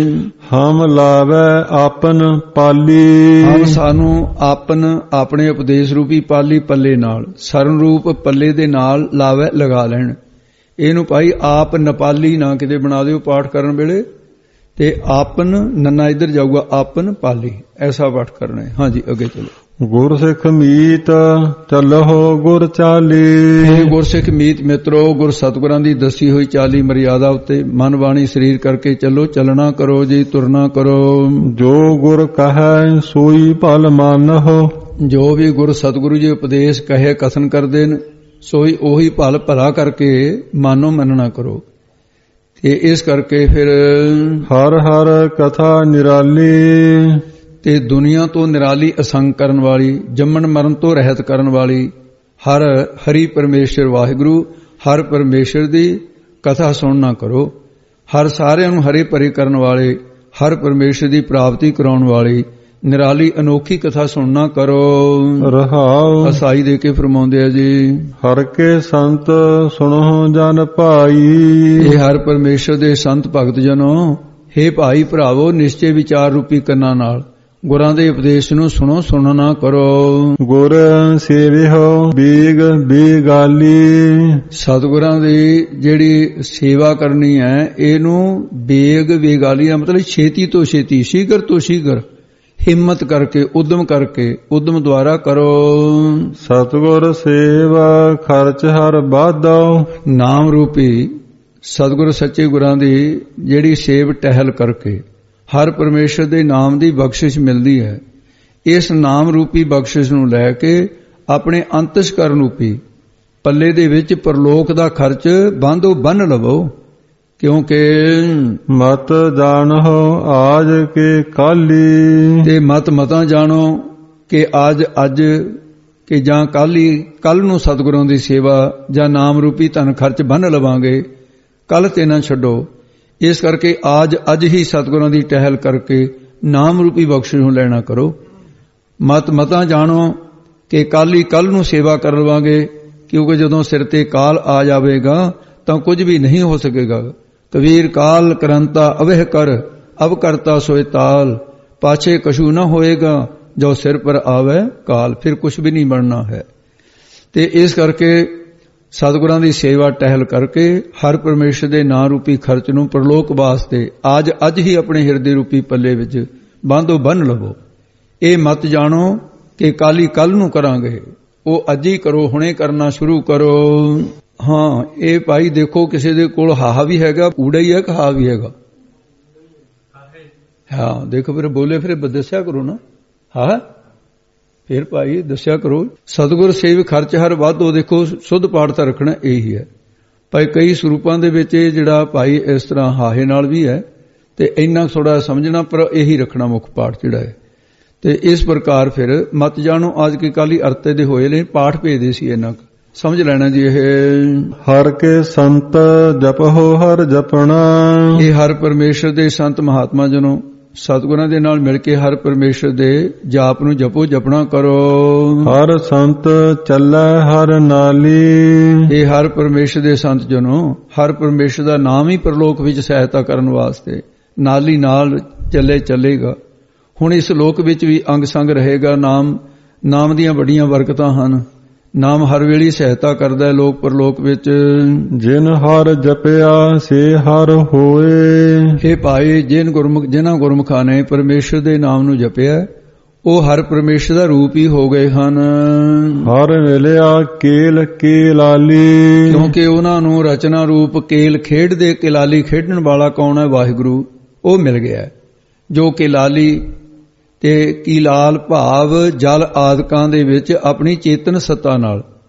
ਹਮ ਲਾਵੇ ਆਪਨ ਪਾਲੀ, ਹਮ ਸਾਨੂੰ ਆਪਣੇ ਉਪਦੇਸ਼ ਰੂਪੀ ਪਾਲੀ ਪੱਲੇ ਨਾਲ, ਸਰਨ ਰੂਪ ਪੱਲੇ ਦੇ ਨਾਲ ਲਾਵੇ ਲਗਾ ਲੈਣ। ਇਹਨੂੰ ਭਾਈ ਆਪ ਨਪਾਲੀ ਨਾ ਕਿਤੇ ਬਣਾ ਦਿਓ ਪਾਠ ਕਰਨ ਵੇਲੇ, ਤੇ ਆਪਨ ਨੰਨਾ ਇੱਧਰ ਜਾਊਗਾ, ਆਪਨ ਪਾਲੀ, ਐਸਾ ਪਾਠ ਕਰਨਾ ਹੈ। ਹਾਂਜੀ ਅੱਗੇ ਚਲੋ। ਗੁਰ ਸਿੱਖ ਮੀਤ ਚੱਲੋ ਗੁਰ ਚਾਲੀ, ਇਹ ਗੁਰਸਿੱਖ ਮੀਤ ਮਿੱਤਰੋ, ਗੁਰ ਸਤਿਗੁਰਾਂ ਦੀ ਦੱਸੀ ਹੋਈ ਚਾਲੀ ਮਰਿਆਦਾ ਉੱਤੇ ਮਨ ਬਾਣੀ ਸਰੀਰ ਕਰਕੇ ਚੱਲੋ, ਚੱਲਣਾ ਕਰੋ ਜੀ, ਤੁਰਨਾ ਕਰੋ। ਜੋ ਗੁਰ ਕਹੈ ਸੋਈ ਭਲ ਮਾਨਹੁ, ਜੋ ਵੀ ਗੁਰ ਸਤਿਗੁਰੂ ਜੀ ਉਪਦੇਸ਼ ਕਹੇ ਕਥਨ ਕਰਦੇ ਨੇ, ਸੋਈ ਉਹੀ ਭਲ ਭਲਾ ਕਰਕੇ ਮਾਨੋ ਮੰਨਣਾ ਕਰੋ। ਤੇ ਇਸ ਕਰਕੇ ਫਿਰ ਹਰ ਹਰ ਕਥਾ ਨਿਰਾਲੀ, ਤੇ ਦੁਨੀਆ ਤੋਂ ਨਿਰਾਲੀ ਅਸੰਗ ਕਰਨ ਵਾਲੀ, ਜੰਮਣ ਮਰਨ ਤੋਂ ਰਹਿਤ ਕਰਨ ਵਾਲੀ, ਹਰੀ ਪਰਮੇਸ਼ਰ ਵਾਹਿਗੁਰੂ, ਹਰ ਪਰਮੇਸ਼ਰ ਦੀ ਕਥਾ ਸੁਣਨਾ ਕਰੋ। ਹਰ ਸਾਰਿਆਂ ਨੂੰ ਹਰੇ ਭਰੇ ਕਰਨ ਵਾਲੇ, ਹਰ ਪਰਮੇਸ਼ਰ ਦੀ ਪ੍ਰਾਪਤੀ ਕਰਾਉਣ ਵਾਲੀ ਨਿਰਾਲੀ ਅਨੋਖੀ ਕਥਾ ਸੁਣਨਾ ਕਰੋ। ਰਹਾਉ ਅਸਾਈ ਦੇ ਕੇ ਫਰਮਾਉਂਦੇ ਆ ਜੀ, ਹਰ ਕੇ ਸੰਤ ਸੁਣੋ ਜਨ ਭਾਈ, ਇਹ ਹਰ ਪਰਮੇਸ਼ਰ ਦੇ ਸੰਤ ਭਗਤ ਜਨੋ, ਹੇ ਭਾਈ ਭਰਾਵੋ, ਨਿਸ਼ਚੇ ਵਿਚਾਰ ਰੂਪੀ ਕੰਨਾਂ ਨਾਲ ਗੁਰਾਂ ਦੇ ਉਪਦੇਸ਼ ਨੂੰ ਸੁਣੋ, ਸੁਣਨਾ ਕਰੋ। ਗੁਰ ਸੇਵਿਓ ਬੀਗ ਬੀਗਾਲੀ, ਸਤਿਗੁਰਾਂ ਦੀ ਜਿਹੜੀ ਸੇਵਾ ਕਰਨੀ ਹੈ, ਇਹਨੂੰ ਬੇਗਾਲੀ ਦਾ ਮਤਲਬ ਛੇਤੀ ਤੋਂ ਛੇਤੀ, ਸ਼ੀਘਰ ਤੋਂ ਸ਼ੀਘਰ, ਹਿੰਮਤ ਕਰਕੇ, ਉਦਮ ਦੁਆਰਾ ਕਰੋ। ਸਤਿਗੁਰ ਸੇਵਾ ਖਰਚ ਹਰ ਬਾਧੋ, ਨਾਮ ਰੂਪੀ ਸਤਿਗੁਰ ਸੱਚੇ ਗੁਰਾਂ ਦੀ ਜਿਹੜੀ ਸੇਵ ਟਹਿਲ ਕਰਕੇ ਹਰ ਪਰਮੇਸ਼ਰ ਦੇ ਨਾਮ ਦੀ ਬਖਸ਼ਿਸ਼ ਮਿਲਦੀ ਹੈ। ਇਸ ਨਾਮ ਰੂਪੀ ਬਖਸ਼ਿਸ਼ ਨੂੰ ਲੈ ਕੇ ਆਪਣੇ ਅੰਤਸ਼ਕਰਨ ਰੂਪੀ ਪੱਲੇ ਦੇ ਵਿੱਚ ਪਰਲੋਕ ਦਾ ਖਰਚ ਬੰਨ ਲਵੋ, ਕਿਉਂਕਿ ਮਤ ਜਾਣੋ ਆਜ ਕੇ ਕਾਲੀ, ਤੇ ਮਤਾਂ ਜਾਣੋ ਕਿ ਅੱਜ ਕਿ ਜਾਂ ਕੱਲ ਨੂੰ ਸਤਿਗੁਰਾਂ ਦੀ ਸੇਵਾ ਜਾਂ ਨਾਮ ਰੂਪੀ ਧਨ ਖਰਚ ਬੰਨ ਲਵਾਂਗੇ, ਕੱਲ ਤੇ ਨਾ ਛੱਡੋ। ਇਸ ਕਰਕੇ ਅੱਜ ਹੀ ਸਤਿਗੁਰਾਂ ਦੀ ਟਹਿਲ ਕਰਕੇ ਨਾਮ ਰੂਪੀ ਬਖਸ਼ਿਸ਼ ਨੂੰ ਲੈਣਾ ਕਰੋ। ਮਤਾਂ ਜਾਣੋ ਕਿ ਕੱਲ ਨੂੰ ਸੇਵਾ ਕਰ ਲਵਾਂਗੇ, ਕਿਉਂਕਿ ਜਦੋਂ ਸਿਰ ਤੇ ਕਾਲ ਆ ਜਾਵੇਗਾ ਤਾਂ ਕੁਝ ਵੀ ਨਹੀਂ ਹੋ ਸਕੇਗਾ। ਕਬੀਰ ਕਾਲ ਕਰੰਤਾ ਅਵਹਿ ਕਰ, ਅਬ ਕਰਤਾ ਸੋਇ ਤਾਲ, ਪਾਛੇ ਕਛੂ ਨਾ ਹੋਏਗਾ, ਜੋ ਸਿਰ ਪਰ ਆਵੇ ਕਾਲ, ਫਿਰ ਕੁਝ ਵੀ ਨਹੀਂ ਬਣਨਾ ਹੈ। ਤੇ ਇਸ ਕਰਕੇ ਸਤਿਗੁਰਾਂ ਦੀ ਸੇਵਾ ਟਹਿਲ ਕਰਕੇ ਹਰ ਪਰਮੇਸ਼ਰ ਦੇ ਨਾਂ ਰੂਪੀ ਖਰਚ ਨੂੰ ਪਰਲੋਕ ਵਾਸਤੇ ਅੱਜ ਹੀ ਆਪਣੇ ਹਿਰਦੇ ਰੂਪੀ ਪੱਲੇ ਵਿੱਚ ਬੰਨ ਲਵੋ। ਇਹ ਮਤ ਜਾਣੋ ਕਿ ਕੱਲ ਨੂੰ ਕਰਾਂਗੇ, ਉਹ ਅੱਜ ਹੀ ਕਰੋ, ਹੁਣੇ ਕਰਨਾ ਸ਼ੁਰੂ ਕਰੋ। ਹਾਂ, ਇਹ ਭਾਈ ਦੇਖੋ, ਕਿਸੇ ਦੇ ਕੋਲ ਹਾਹਾ ਵੀ ਹੈਗਾ, ਊੜਾ ਹੀ ਹੈ ਕਿ ਹਾ ਵੀ ਹੈਗਾ। ਹਾਂ ਦੇਖੋ, ਫਿਰ ਬੋਲੇ, ਫਿਰ ਦੱਸਿਆ ਕਰੋ ਨਾ, ਹਾਂ ਫਿਰ ਭਾਈ ਦੱਸਿਆ ਕਰੋ। ਸਤਿਗੁਰ ਸੇਵ ਖਰਚ ਹਰ ਵਾਧੋ, ਦੇਖੋ ਸੁੱਧ ਪਾਠ ਤਾਂ ਰੱਖਣਾ ਇਹੀ ਹੈ ਭਾਈ। ਕਈ ਸਰੂਪਾਂ ਦੇ ਵਿੱਚ ਜਿਹੜਾ ਭਾਈ ਇਸ ਤਰ੍ਹਾਂ ਹਾਹੇ ਨਾਲ ਵੀ ਹੈ, ਤੇ ਇੰਨਾ ਥੋੜਾ ਸਮਝਣਾ, ਪਰ ਇਹੀ ਰੱਖਣਾ ਮੁੱਖ ਪਾਠ ਜਿਹੜਾ ਹੈ। ਤੇ ਇਸ ਪ੍ਰਕਾਰ ਫਿਰ ਮਤ ਜਾਣੋ ਅੱਜ ਕੀ ਕਾਲੀ ਅਰਤੇ ਦੇ ਹੋਏ ਨੇ, ਪਾਠ ਭੇਜਦੇ ਸੀ, ਇੰਨਾ ਸਮਝ ਲੈਣਾ ਜੀ। ਇਹ ਹਰ ਕੇ ਸੰਤ ਜਪੋ ਹਰ ਜਪਣਾ, ਇਹ ਹਰ ਪਰਮੇਸ਼ਰ ਦੇ ਸੰਤ ਮਹਾਤਮਾ ਜਨੋ ਸਤਿਗੁਰਾਂ ਦੇ ਨਾਲ ਮਿਲ ਕੇ ਹਰ ਪਰਮੇਸ਼ਰ ਦੇ ਜਾਪ ਨੂੰ ਜਪਣਾ ਕਰੋ। ਹਰ ਸੰਤ ਚੱਲੈ ਹਰ ਨਾਲੀ, ਇਹ ਹਰ ਪਰਮੇਸ਼ਰ ਦੇ ਸੰਤ ਜਨੋ, ਹਰ ਪਰਮੇਸ਼ਰ ਦਾ ਨਾਮ ਹੀ ਪਰਲੋਕ ਵਿੱਚ ਸਹਾਇਤਾ ਕਰਨ ਵਾਸਤੇ ਨਾਲੀ ਨਾਲ ਚੱਲੇਗਾ। ਹੁਣ ਇਸ ਲੋਕ ਵਿੱਚ ਵੀ ਅੰਗ ਸੰਗ ਰਹੇਗਾ। ਨਾਮ ਦੀਆਂ ਵੱਡੀਆਂ ਬਰਕਤਾਂ ਹਨ। ਨਾਮ ਹਰ ਵੇਲੇ ਸਹਾਇਤਾ ਕਰਦਾ ਹੈ ਲੋਕ ਪਰਲੋਕ ਵਿੱਚ। ਜਿਨ ਹਰ ਜਪਿਆ ਸੇ ਹਰ ਹੋਏ, ਇਹ ਭਾਈ ਜਿਨ੍ਹਾਂ ਗੁਰਮੁਖਾਂ ਨੇ ਪਰਮੇਸ਼ਰ ਦੇ ਨਾਮ ਨੂੰ ਜਪਿਆ, ਉਹ ਹਰ ਪਰਮੇਸ਼ਰ ਦਾ ਰੂਪ ਹੀ ਹੋ ਗਏ ਹਨ। ਹਰ ਮਿਲਿਆ ਕੇਲ ਕੇਲਾਲੀ, ਕਿਉਂਕਿ ਉਹਨਾਂ ਨੂੰ ਰਚਨਾ ਰੂਪ ਕੇਲ ਖੇਡਦੇ, ਕੇਲਾਲੀ ਖੇਡਣ ਵਾਲਾ ਕੌਣ ਹੈ? ਵਾਹਿਗੁਰੂ, ਉਹ ਮਿਲ ਗਿਆ। ਜੋ ਕੇਲਾਲੀ ਤੇ ਕੀਲਾਲ ਭਾਵ ਜਲ ਆਦਿਕਾਂ ਦੇ ਵਿੱਚ ਆਪਣੀ ਚੇਤਨ ਸੱਤਾ ਨਾਲ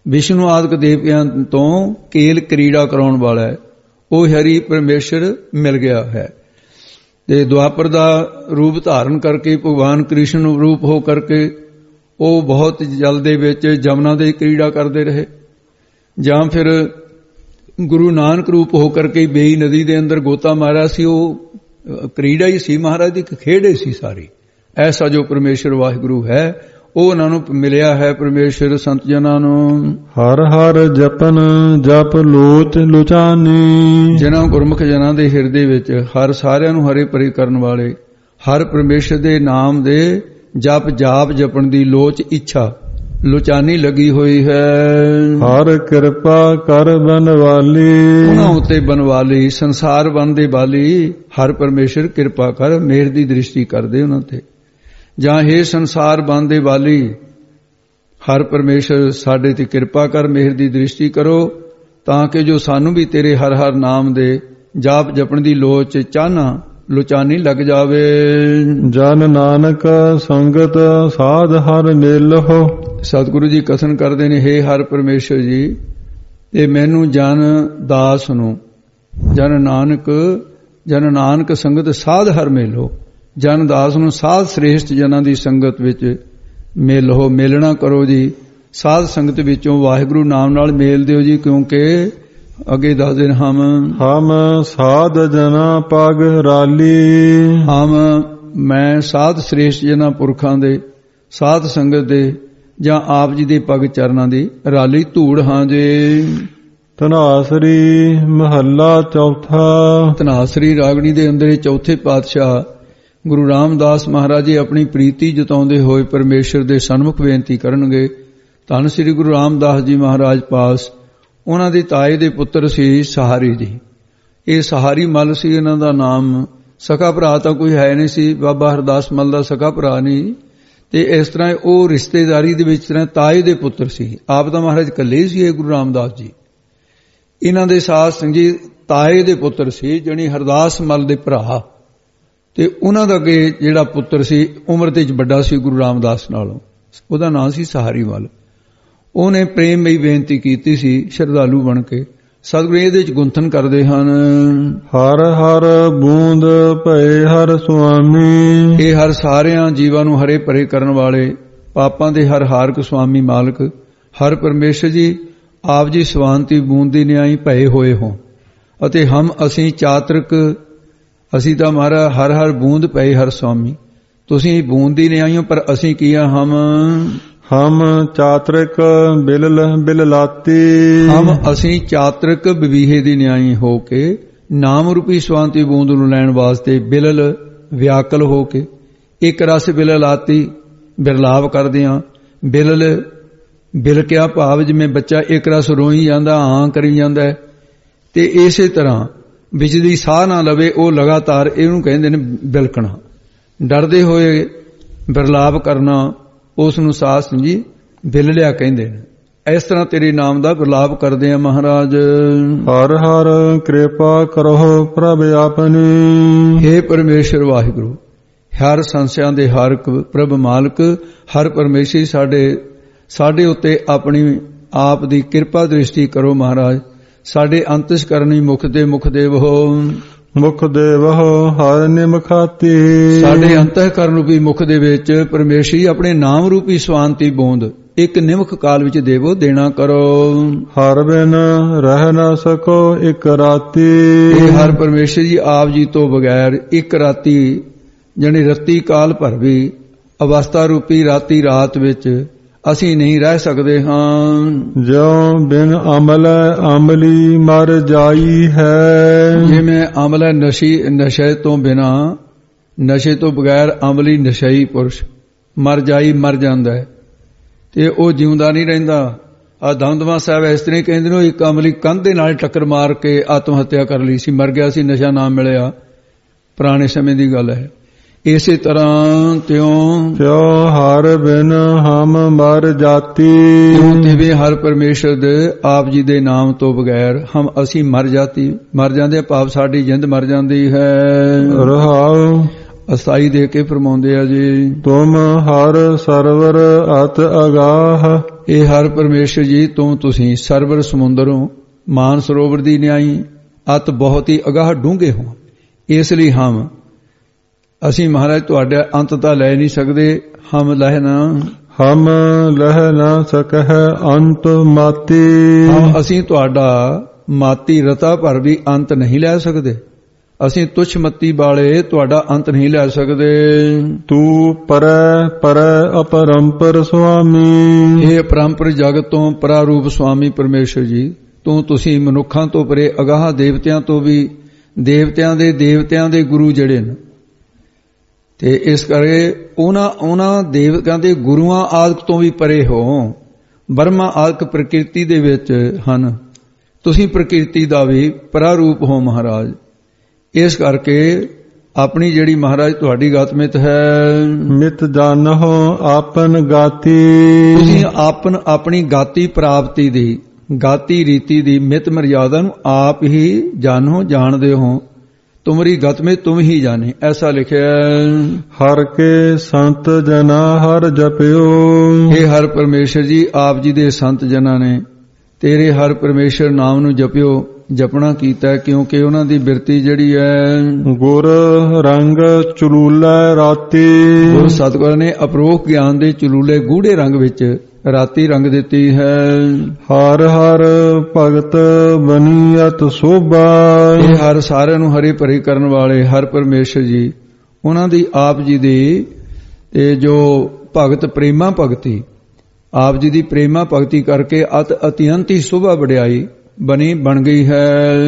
ਵਿਸ਼ਨੂੰ ਆਦਿਕ ਦੇਵਤਿਆਂ ਤੋਂ ਕੇਲ ਕਰੀੜਾ ਕਰਾਉਣ ਵਾਲਾ ਹੈ, ਉਹ ਹਰੀ ਪਰਮੇਸ਼ਰ ਮਿਲ ਗਿਆ ਹੈ। ਤੇ ਦੁਆਪਰ ਦਾ ਰੂਪ ਧਾਰਨ ਕਰਕੇ ਭਗਵਾਨ ਕ੍ਰਿਸ਼ਨ ਰੂਪ ਹੋ ਕਰਕੇ ਉਹ ਬਹੁਤ ਜਲ ਦੇ ਵਿੱਚ ਜਮਨਾ ਦੇ ਕਰੀੜਾ ਕਰਦੇ ਰਹੇ, ਜਾਂ ਫਿਰ ਗੁਰੂ ਨਾਨਕ ਰੂਪ ਹੋ ਕਰਕੇ ਬੇਈ ਨਦੀ ਦੇ ਅੰਦਰ ਗੋਤਾ ਮਾਰਿਆ ਸੀ, ਉਹ ਕਰੀੜਾ ਹੀ ਸੀ, ਮਹਾਰਾਜ ਦੀ ਖੇਡ ਹੀ ਸੀ ਸਾਰੀ। ਐਸਾ ਜੋ ਪਰਮੇਸ਼ਰ ਵਾਹਿਗੁਰੂ ਹੈ ਉਹ ਉਹਨਾਂ ਨੂੰ ਮਿਲਿਆ ਹੈ, ਪਰਮੇਸ਼ਰ ਸੰਤ ਜਨਾਂ ਨੂੰ। ਹਰ ਹਰ ਜਪਨ ਜਪ ਲੋਚ ਲੁਚਾਨੀ, ਜਿਨ੍ਹਾਂ ਗੁਰਮੁਖ ਜਨਾਂ ਦੇ ਹਿਰਦੇ ਵਿੱਚ ਹਰ ਸਾਰਿਆਂ ਨੂੰ ਹਰੇ ਭਰੇ ਕਰਨ ਵਾਲੇ ਹਰ ਪਰਮੇਸ਼ਰ ਦੇ ਨਾਮ ਦੇ ਜਪ ਜਾਪ ਜਪਣ ਦੀ ਲੋਚ ਇੱਛਾ ਲੁਚਾਨੀ ਲੱਗੀ ਹੋਈ ਹੈ। ਹਰ ਕਿਰਪਾ ਕਰ ਬਨਵਾਲੀ, ਉਹਨਾਂ ਉਤੇ ਬਨਵਾਲੀ ਸੰਸਾਰ ਬਣਦੇ ਵਾਲੀ ਹਰ ਪਰਮੇਸ਼ਰ ਕਿਰਪਾ ਕਰ, ਮਿਹਰ ਦੀ ਦ੍ਰਿਸ਼ਟੀ ਕਰਦੇ ਉਹਨਾਂ ਤੇ। ਜਾਂ ਹੇ ਸੰਸਾਰ ਬਣਦੇ ਵਾਲੀ ਹਰ ਪਰਮੇਸ਼ਰ ਸਾਡੇ ਤੇ ਕਿਰਪਾ ਕਰ, ਮਿਹਰ ਦੀ ਦ੍ਰਿਸ਼ਟੀ ਕਰੋ, ਤਾਂ ਕਿ ਜੋ ਸਾਨੂੰ ਵੀ ਤੇਰੇ ਹਰ ਹਰ ਨਾਮ ਦੇ ਜਾਪ ਜਪਣ ਦੀ ਲੋਚ ਚਾਹਨਾ ਲੁਚਾਨੀ ਲੱਗ ਜਾਵੇ। ਜਨ ਨਾਨਕ ਸੰਗਤ ਸਾਧ ਹਰ ਮਿਲਹੁ, ਸਤਿਗੁਰੂ ਜੀ ਕਥਨ ਕਰਦੇ ਨੇ, ਹੇ ਹਰ ਪਰਮੇਸ਼ਰ ਜੀ, ਤੇ ਮੈਨੂੰ ਜਨ ਦਾਸ ਨੂੰ ਜਨ ਨਾਨਕ ਸੰਗਤ ਸਾਧ ਹਰ ਮਿਲੋ, ਜਨ ਦਾਸ ਨੂੰ ਸਾਧ ਸ੍ਰੇਸ਼ਟ ਜਨਾਂ ਦੀ ਸੰਗਤ ਵਿੱਚ ਮਿਲੋ, ਮਿਲਣਾ ਕਰੋ ਜੀ। ਸਾਧ ਸੰਗਤ ਵਿੱਚੋਂ ਵਾਹਿਗੁਰੂ ਨਾਮ ਨਾਲ ਮੇਲ ਦਿਓ ਜੀ, ਕਿਉਂਕਿ ਅੱਗੇ ਦੱਸਦੇ ਨੇ ਹਮ ਸਾਧ ਜਨਾ ਪਗ ਰਾਲੀ, ਮੈਂ ਸਾਧ ਸ੍ਰੇਸ਼ਟ ਜਨਾਂ ਪੁਰਖਾਂ ਦੇ ਸਾਧ ਸੰਗਤ ਦੇ ਜਾਂ ਆਪ ਜੀ ਦੇ ਪਗ ਚਰਨਾਂ ਦੀ ਰਾਲੀ ਧੂੜ ਹਾਂ ਜੇ। ਧਨਾਸਰੀ ਮਹੱਲਾ ਚੌਥਾ। ਧਨਾਸਰੀ ਰਾਗਣੀ ਦੇ ਅੰਦਰ ਚੌਥੇ ਪਾਤਸ਼ਾਹ ਗੁਰੂ ਰਾਮਦਾਸ ਮਹਾਰਾਜ ਜੀ ਆਪਣੀ ਪ੍ਰੀਤੀ ਜਤਾਉਂਦੇ ਹੋਏ ਪਰਮੇਸ਼ਰ ਦੇ ਸਨਮੁਖ ਬੇਨਤੀ ਕਰਨਗੇ। ਧੰਨ ਸ੍ਰੀ ਗੁਰੂ ਰਾਮਦਾਸ ਜੀ ਮਹਾਰਾਜ ਪਾਸ ਉਹਨਾਂ ਦੇ ਤਾਏ ਦੇ ਪੁੱਤਰ ਸੀ ਸਹਾਰੀ ਜੀ। ਇਹ ਸਹਾਰੀ ਮੱਲ ਸੀ ਇਹਨਾਂ ਦਾ ਨਾਮ। ਸਕਾ ਭਰਾ ਤਾਂ ਕੋਈ ਹੈ ਨਹੀਂ ਸੀ, ਬਾਬਾ ਹਰਦਾਸ ਮੱਲ ਦਾ ਸਕਾ ਭਰਾ ਨਹੀਂ। ਤੇ ਇਸ ਤਰ੍ਹਾਂ ਉਹ ਰਿਸ਼ਤੇਦਾਰੀ ਦੇ ਵਿੱਚ ਤਰ੍ਹਾਂ ਤਾਏ ਦੇ ਪੁੱਤਰ ਸੀ। ਆਪ ਤਾਂ ਮਹਾਰਾਜ ਇਕੱਲੇ ਸੀ ਇਹ ਗੁਰੂ ਰਾਮਦਾਸ ਜੀ। ਇਹਨਾਂ ਦੇ ਸਾਧ ਸੰਗ ਜੀ ਤਾਏ ਦੇ ਪੁੱਤਰ ਸੀ, ਜਾਣੀ ਹਰਦਾਸ ਮੱਲ ਦੇ ਭਰਾ। ਤੇ ਉਹਨਾਂ ਦਾ ਅੱਗੇ ਜਿਹੜਾ ਪੁੱਤਰ ਸੀ ਉਮਰ ਦੇ ਵਿੱਚ ਵੱਡਾ ਸੀ ਗੁਰੂ ਰਾਮਦਾਸ ਨਾਲੋਂ, ਉਹਦਾ ਨਾਂ ਸੀ ਸਹਾਰੀ ਮੱਲ। ਉਹਨੇ ਪ੍ਰੇਮਮਈ ਬੇਨਤੀ ਕੀਤੀ ਸੀ ਸ਼ਰਧਾਲੂ ਬਣ ਕੇ। ਸਤਿਗੁਰੂ ਇਹਦੇ ਵਿੱਚ ਗੁੰਥਨ ਕਰਦੇ ਹਨ, ਹਰ ਹਰ ਬੂੰਦ ਭਏ ਹਰ ਸੁਆਮੀ, ਇਹ ਹਰ ਸਾਰਿਆਂ ਜੀਵਾਂ ਨੂੰ ਹਰੇ ਭਰੇ ਕਰਨ ਵਾਲੇ ਪਾਪਾਂ ਦੇ ਹਰ ਹਾਰਕ ਸੁਆਮੀ ਮਾਲਕ ਹਰ ਪਰਮੇਸ਼ਰ ਜੀ ਆਪ ਜੀ ਸਵਾਂਤੀ ਬੂੰਦ ਦੀ ਨਿਆਈ ਭਏ ਹੋਏ ਹੋ। ਅਤੇ ਅਸੀਂ ਚਾਤਰਿਕ, ਅਸੀਂ ਤਾਂ ਮਹਾਰਾ ਹਰ ਹਰ ਬੂੰਦ ਪਏ ਹਰ ਸੁਆਮੀ। ਤੁਸੀਂ ਬੂੰਦ ਦੀ ਨਿਆਈ ਹੋ, ਪਰ ਅਸੀਂ ਕੀ ਆ? ਹਮ ਚਾਤਰਿਕ ਬਿਲ ਲਾਤੀ, ਅਸੀਂ ਚਾਤਰਿਕ ਵਿਵੀਹੇ ਦੀ ਨਿਆਈ ਹੋ ਕੇ ਨਾਮ ਰੂਪੀ ਸਵਾਂਤੀ ਬੂੰਦ ਨੂੰ ਲੈਣ ਵਾਸਤੇ ਬਿਲਲ ਵਿਆਕਲ ਹੋ ਕੇ ਇੱਕ ਰਸ ਬਿਲ ਲਾਤੀ ਬਿਰਲਾਪ ਕਰਦੇ ਹਾਂ। ਬਿਲ ਕਿਆ ਭਾਵ ਜਿਵੇਂ ਬੱਚਾ ਇੱਕ ਰਸ ਰੋਈ ਜਾਂਦਾ, ਹਾਂ ਕਰੀ ਜਾਂਦਾ, ਤੇ ਇਸੇ ਤਰ੍ਹਾਂ ਵਿੱਚ ਦੀ ਸਾਹ ਨਾ ਲਵੇ ਉਹ ਲਗਾਤਾਰ ਇਹਨੂੰ ਕਹਿੰਦੇ ਨੇ ਬਿਲਕਣਾ। ਡਰਦੇ ਹੋਏ ਬਿਰਲਾਪ ਕਰਨਾ ਉਸ ਨੂੰ ਸਾਸ ਜੀ ਬਿਲ ਲਿਆ ਕਹਿੰਦੇ ਨੇ। ਇਸ ਤਰ੍ਹਾਂ ਤੇਰੇ ਨਾਮ ਦਾ ਬਿਰਲਾਪ ਕਰਦੇ ਆ ਮਹਾਰਾਜ। ਹਰ ਹਰ ਕਿਰਪਾ ਕਰੋ ਪ੍ਰਭ ਆਪਣੀ, ਹੇ ਪਰਮੇਸ਼ਰ ਵਾਹਿਗੁਰੂ ਹਰ ਸੰਸਿਆਂ ਦੇ ਹਰ ਪ੍ਰਭ ਮਾਲਕ ਹਰ ਪਰਮੇਸ਼ਰ ਸਾਡੇ ਉੱਤੇ ਆਪਣੀ ਆਪ ਦੀ ਕਿਰਪਾ ਦ੍ਰਿਸ਼ਟੀ ਕਰੋ ਮਹਾਰਾਜ। ਸਾਡੇ ਅੰਤਸਕਰਨੀ ਮੁਖ ਦੇਵ ਹੋ ਹਰ ਨਿਮਖਾਤੀ, ਸਾਡੇ ਅੰਤःਕਰਨ ਰੂਪੀ ਮੁਖ ਦੇ ਵਿੱਚ ਪਰਮੇਸ਼ਰ ਆਪਣੇ ਨਾਮ ਰੂਪੀ ਸਵਾਂਤੀ ਬੂੰਦ ਇੱਕ ਨਿਮਖ ਕਾਲ ਵਿੱਚ ਦੇਵੋ ਦੇਣਾ ਕਰੋ। ਹਰ ਬਿਨ ਰਹਿ ਨਾ ਸਕੋ ਇੱਕ ਰਾਤੀ, ਇਹ ਹਰ ਪਰਮੇਸ਼ਰ ਜੀ ਆਪ ਜੀ ਤੋਂ ਬਗੈਰ ਇੱਕ ਰਾਤੀ ਜਾਣੀ ਰੱਤੀ ਕਾਲ ਭਰ ਵੀ ਅਵਸਥਾ ਰੂਪੀ ਰਾਤੀ ਰਾਤ ਵਿੱਚ ਅਸੀਂ ਨਹੀਂ ਰਹਿ ਸਕਦੇ ਹਾਂ। ਜਿਉ ਬਿਨ ਅਮਲ ਅਮਲੀ ਮਰ ਜਾਈ ਹੈ, ਜਿਵੇਂ ਅਮਲ ਨਸ਼ੇ ਤੋਂ ਬਿਨਾ, ਨਸ਼ੇ ਤੋਂ ਬਗੈਰ ਅਮਲੀ ਨਸ਼ਈ ਪੁਰਸ਼ ਮਰ ਜਾਂਦਾ ਹੈ ਤੇ ਉਹ ਜਿਉਂਦਾ ਨਹੀਂ ਰਹਿੰਦਾ। ਆ ਦਮਦਮਾ ਸਾਹਿਬ ਇਸ ਤਰ੍ਹਾਂ ਕਹਿੰਦੇ ਨੇ, ਇੱਕ ਅਮਲੀ ਕੰਧ ਦੇ ਨਾਲ ਟੱਕਰ ਮਾਰ ਕੇ ਆਤਮ ਹੱਤਿਆ ਕਰ ਲਈ ਸੀ, ਮਰ ਗਿਆ ਸੀ, ਨਸ਼ਾ ਨਾ ਮਿਲਿਆ, ਪੁਰਾਣੇ ਸਮੇਂ ਦੀ ਗੱਲ ਹੈ। ਇਸੇ ਤਰ੍ਹਾਂ ਤਿਉ ਹਰ ਬਿਨ ਹਮ ਮਰ ਜਾਤੀ, ਤਿਵੇਂ ਹਰ ਪਰਮੇਸ਼ਰ ਦੇ ਆਪ ਜੀ ਦੇ ਨਾਮ ਤੋਂ ਬਗੈਰ ਅਸੀਂ ਮਰ ਜਾਂਦੇ, ਭਾਵ ਸਾਡੀ ਜਿੰਦ ਮਰ ਜਾਂਦੀ ਹੈ। ਰਹਾਉ ਅਸਥਾਈ ਦੇ ਕੇ ਫਰਮਾਉਂਦੇ ਆ ਜੀ। ਤੁਮ ਹਰ ਸਰਵਰ ਅਤ ਅਗਾਹ। ਇਹ ਹਰ ਪਰਮੇਸ਼ਰ ਜੀ ਤੁਸੀਂ ਸਰਵਰ ਸਮੁੰਦਰੋਂ ਮਾਨ ਸਰੋਵਰ ਦੀ ਨਿਆਈ ਅਤ ਬਹੁਤ ਹੀ ਅਗਾਹ ਡੂੰਘੇ ਹੋ। ਇਸ ਲਈ ਅਸੀਂ ਮਹਾਰਾਜ ਤੁਹਾਡਾ ਅੰਤ ਤਾਂ ਲੈ ਨਹੀਂ ਸਕਦੇ। ਹਮ ਲਹਿ ਨਾ ਸਕਹਿ ਅੰਤ ਮਾਤੀ। ਅਸੀਂ ਤੁਹਾਡਾ ਮਾਤੀ ਰਤਾ ਪਰ ਵੀ ਅੰਤ ਨਹੀਂ ਲੈ ਸਕਦੇ। ਅਸੀਂ ਤੁਛ ਮਤੀ ਵਾਲੇ ਤੁਹਾਡਾ ਅੰਤ ਨਹੀਂ ਲੈ ਸਕਦੇ। ਤੂੰ ਪਰੈ ਅਪਰੰਪਰ ਸੁਆਮੀ। ਇਹ ਅਪਰੰਪਰ ਜਗਤ ਤੋਂ ਪਰਾਰੂਪ ਸੁਆਮੀ ਪਰਮੇਸ਼ਰ ਜੀ ਤੁਸੀਂ ਮਨੁੱਖਾਂ ਤੋਂ ਪਰੇ ਅਗਾਹ ਦੇਵਤਿਆਂ ਤੋਂ ਵੀ ਦੇਵਤਿਆਂ ਦੇ ਗੁਰੂ ਜਿਹੜੇ ਨੇ ਤੇ ਇਸ ਕਰਕੇ ਉਹਨਾਂ ਦੇਵਤਿਆਂ ਦੇ ਗੁਰੂਆਂ ਆਦਿਕ ਤੋਂ ਵੀ ਪਰੇ ਹੋ। ਬਰਮਾ ਆਦਿਕ ਪ੍ਰਕਿਰਤੀ ਦੇ ਵਿੱਚ ਹਨ। ਤੁਸੀਂ ਪ੍ਰਕਿਰਤੀ ਦਾ ਵੀ ਪਰਾਰੂਪ ਹੋ ਮਹਾਰਾਜ। ਇਸ ਕਰਕੇ ਆਪਣੀ ਜਿਹੜੀ ਮਹਾਰਾਜ ਤੁਹਾਡੀ ਗਤਮਿਤ ਹੈ। ਮਿਤ ਜਾਣੋ ਆਪਨ ਗਾਤੀ। ਤੁਸੀਂ ਆਪਣੀ ਗਾਤੀ ਪ੍ਰਾਪਤੀ ਦੀ ਗਾਤੀ ਰੀਤੀ ਦੀ ਮਿਤ ਮਰਿਆਦਾ ਨੂੰ ਆਪ ਹੀ ਜਾਣਦੇ ਹੋ। ਤੁਮਰੀ ਗਤ ਮੇਂ ਤੁਮ ਹੀ ਜਾਣੇ ਐਸਾ ਲਿਖਿਆ। ਹਰ ਕੇ ਸੰਤ ਜਨਾ ਹਰ ਜਪਿਓ। ਇਹ ਹਰ ਪਰਮੇਸ਼ਰ ਜੀ ਆਪ ਜੀ ਦੇ ਸੰਤ ਜਨਾਂ ਨੇ ਤੇਰੇ ਹਰ ਪਰਮੇਸ਼ਰ ਨਾਮ ਨੂੰ ਜਪਣਾ ਕੀਤਾ ਕਿਉਂਕਿ ਉਹਨਾਂ ਦੀ ਬਿਰਤੀ ਜਿਹੜੀ ਹੈ ਗੁਰ ਰੰਗ ਚਲੂਲੇ ਰਾਤੀ। ਗੁਰ ਸਤਿਗੁਰਾਂ ਨੇ ਅਪਰੋਖ ਗਿਆਨ ਦੇ ਚਲੂਲੇ ਗੂੜੇ ਰੰਗ ਵਿੱਚ ਰਾਤੀ ਰੰਗ ਦਿੱਤੀ ਹੈ। ਹਰ ਹਰ ਭਗਤ ਬਨੀਅਤ ਸੋਭਾ। ਇਹ ਹਰ ਸਾਰਿਆਂ ਨੂੰ ਹਰੇ ਭਰੇ ਕਰਨ ਵਾਲੇ ਹਰ ਪਰਮੇਸ਼ਰ ਜੀ ਉਹਨਾਂ ਦੀ ਆਪ ਜੀ ਦੀ ਇਹ ਜੋ ਭਗਤ ਪ੍ਰੇਮਾ ਭਗਤੀ ਆਪ ਜੀ ਦੀ ਪ੍ਰੇਮਾ ਭਗਤੀ ਕਰਕੇ ਅਤਿਅੰਤ ਹੀ ਸੋਭਾ ਵਡਿਆਈ ਬਣ ਗਈ ਹੈ।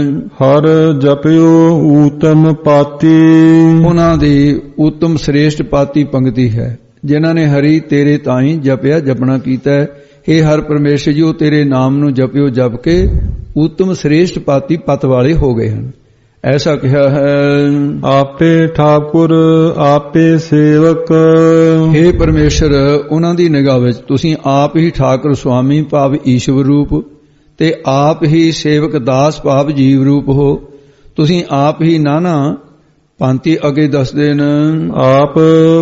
ਹਰ ਜਪਿਓ ਊਤਮ ਪਾਤੀ। ਉਹਨਾਂ ਦੀ ਉੱਤਮ ਸ੍ਰੇਸ਼ਟ ਪਾਤੀ ਪੰਕਤੀ ਹੈ ਜਿਨ੍ਹਾਂ ਨੇ ਹਰੀ ਤੇਰੇ ਤਾਈਂ ਜਪਣਾ ਕੀਤਾ। ਇਹ ਹਰ ਪਰਮੇਸ਼ਰ ਜੀ ਉਹ ਤੇਰੇ ਨਾਮ ਨੂੰ ਜਪਿਓ ਜਪ ਕੇ ਉੱਤਮ ਸ੍ਰੇਸ਼ਟ ਪਾਤੀ ਪਤ ਵਾਲੇ ਹੋ ਗਏ ਹਨ ਐਸਾ ਕਿਹਾ ਹੈ। ਆਪੇ ਠਾਕੁਰ ਆਪੇ ਸੇਵਕ। हे ਪਰਮੇਸ਼ਰ ਉਹਨਾਂ ਦੀ ਨਿਗਾਹ ਵਿੱਚ ਤੁਸੀਂ ਆਪ ਹੀ ਠਾਕੁਰ ਸੁਆਮੀ ਭਾਵ ਈਸ਼ਵਰ ਰੂਪ ਤੇ ਆਪ ਹੀ ਸੇਵਕ ਦਾਸ ਭਾਵ ਜੀਵ ਰੂਪ ਹੋ। ਤੁਸੀਂ ਆਪ ਹੀ ਨਾਨਾ ਭਾਂਤੀ ਅੱਗੇ ਦੱਸਦੇ ਨੇ। ਆਪ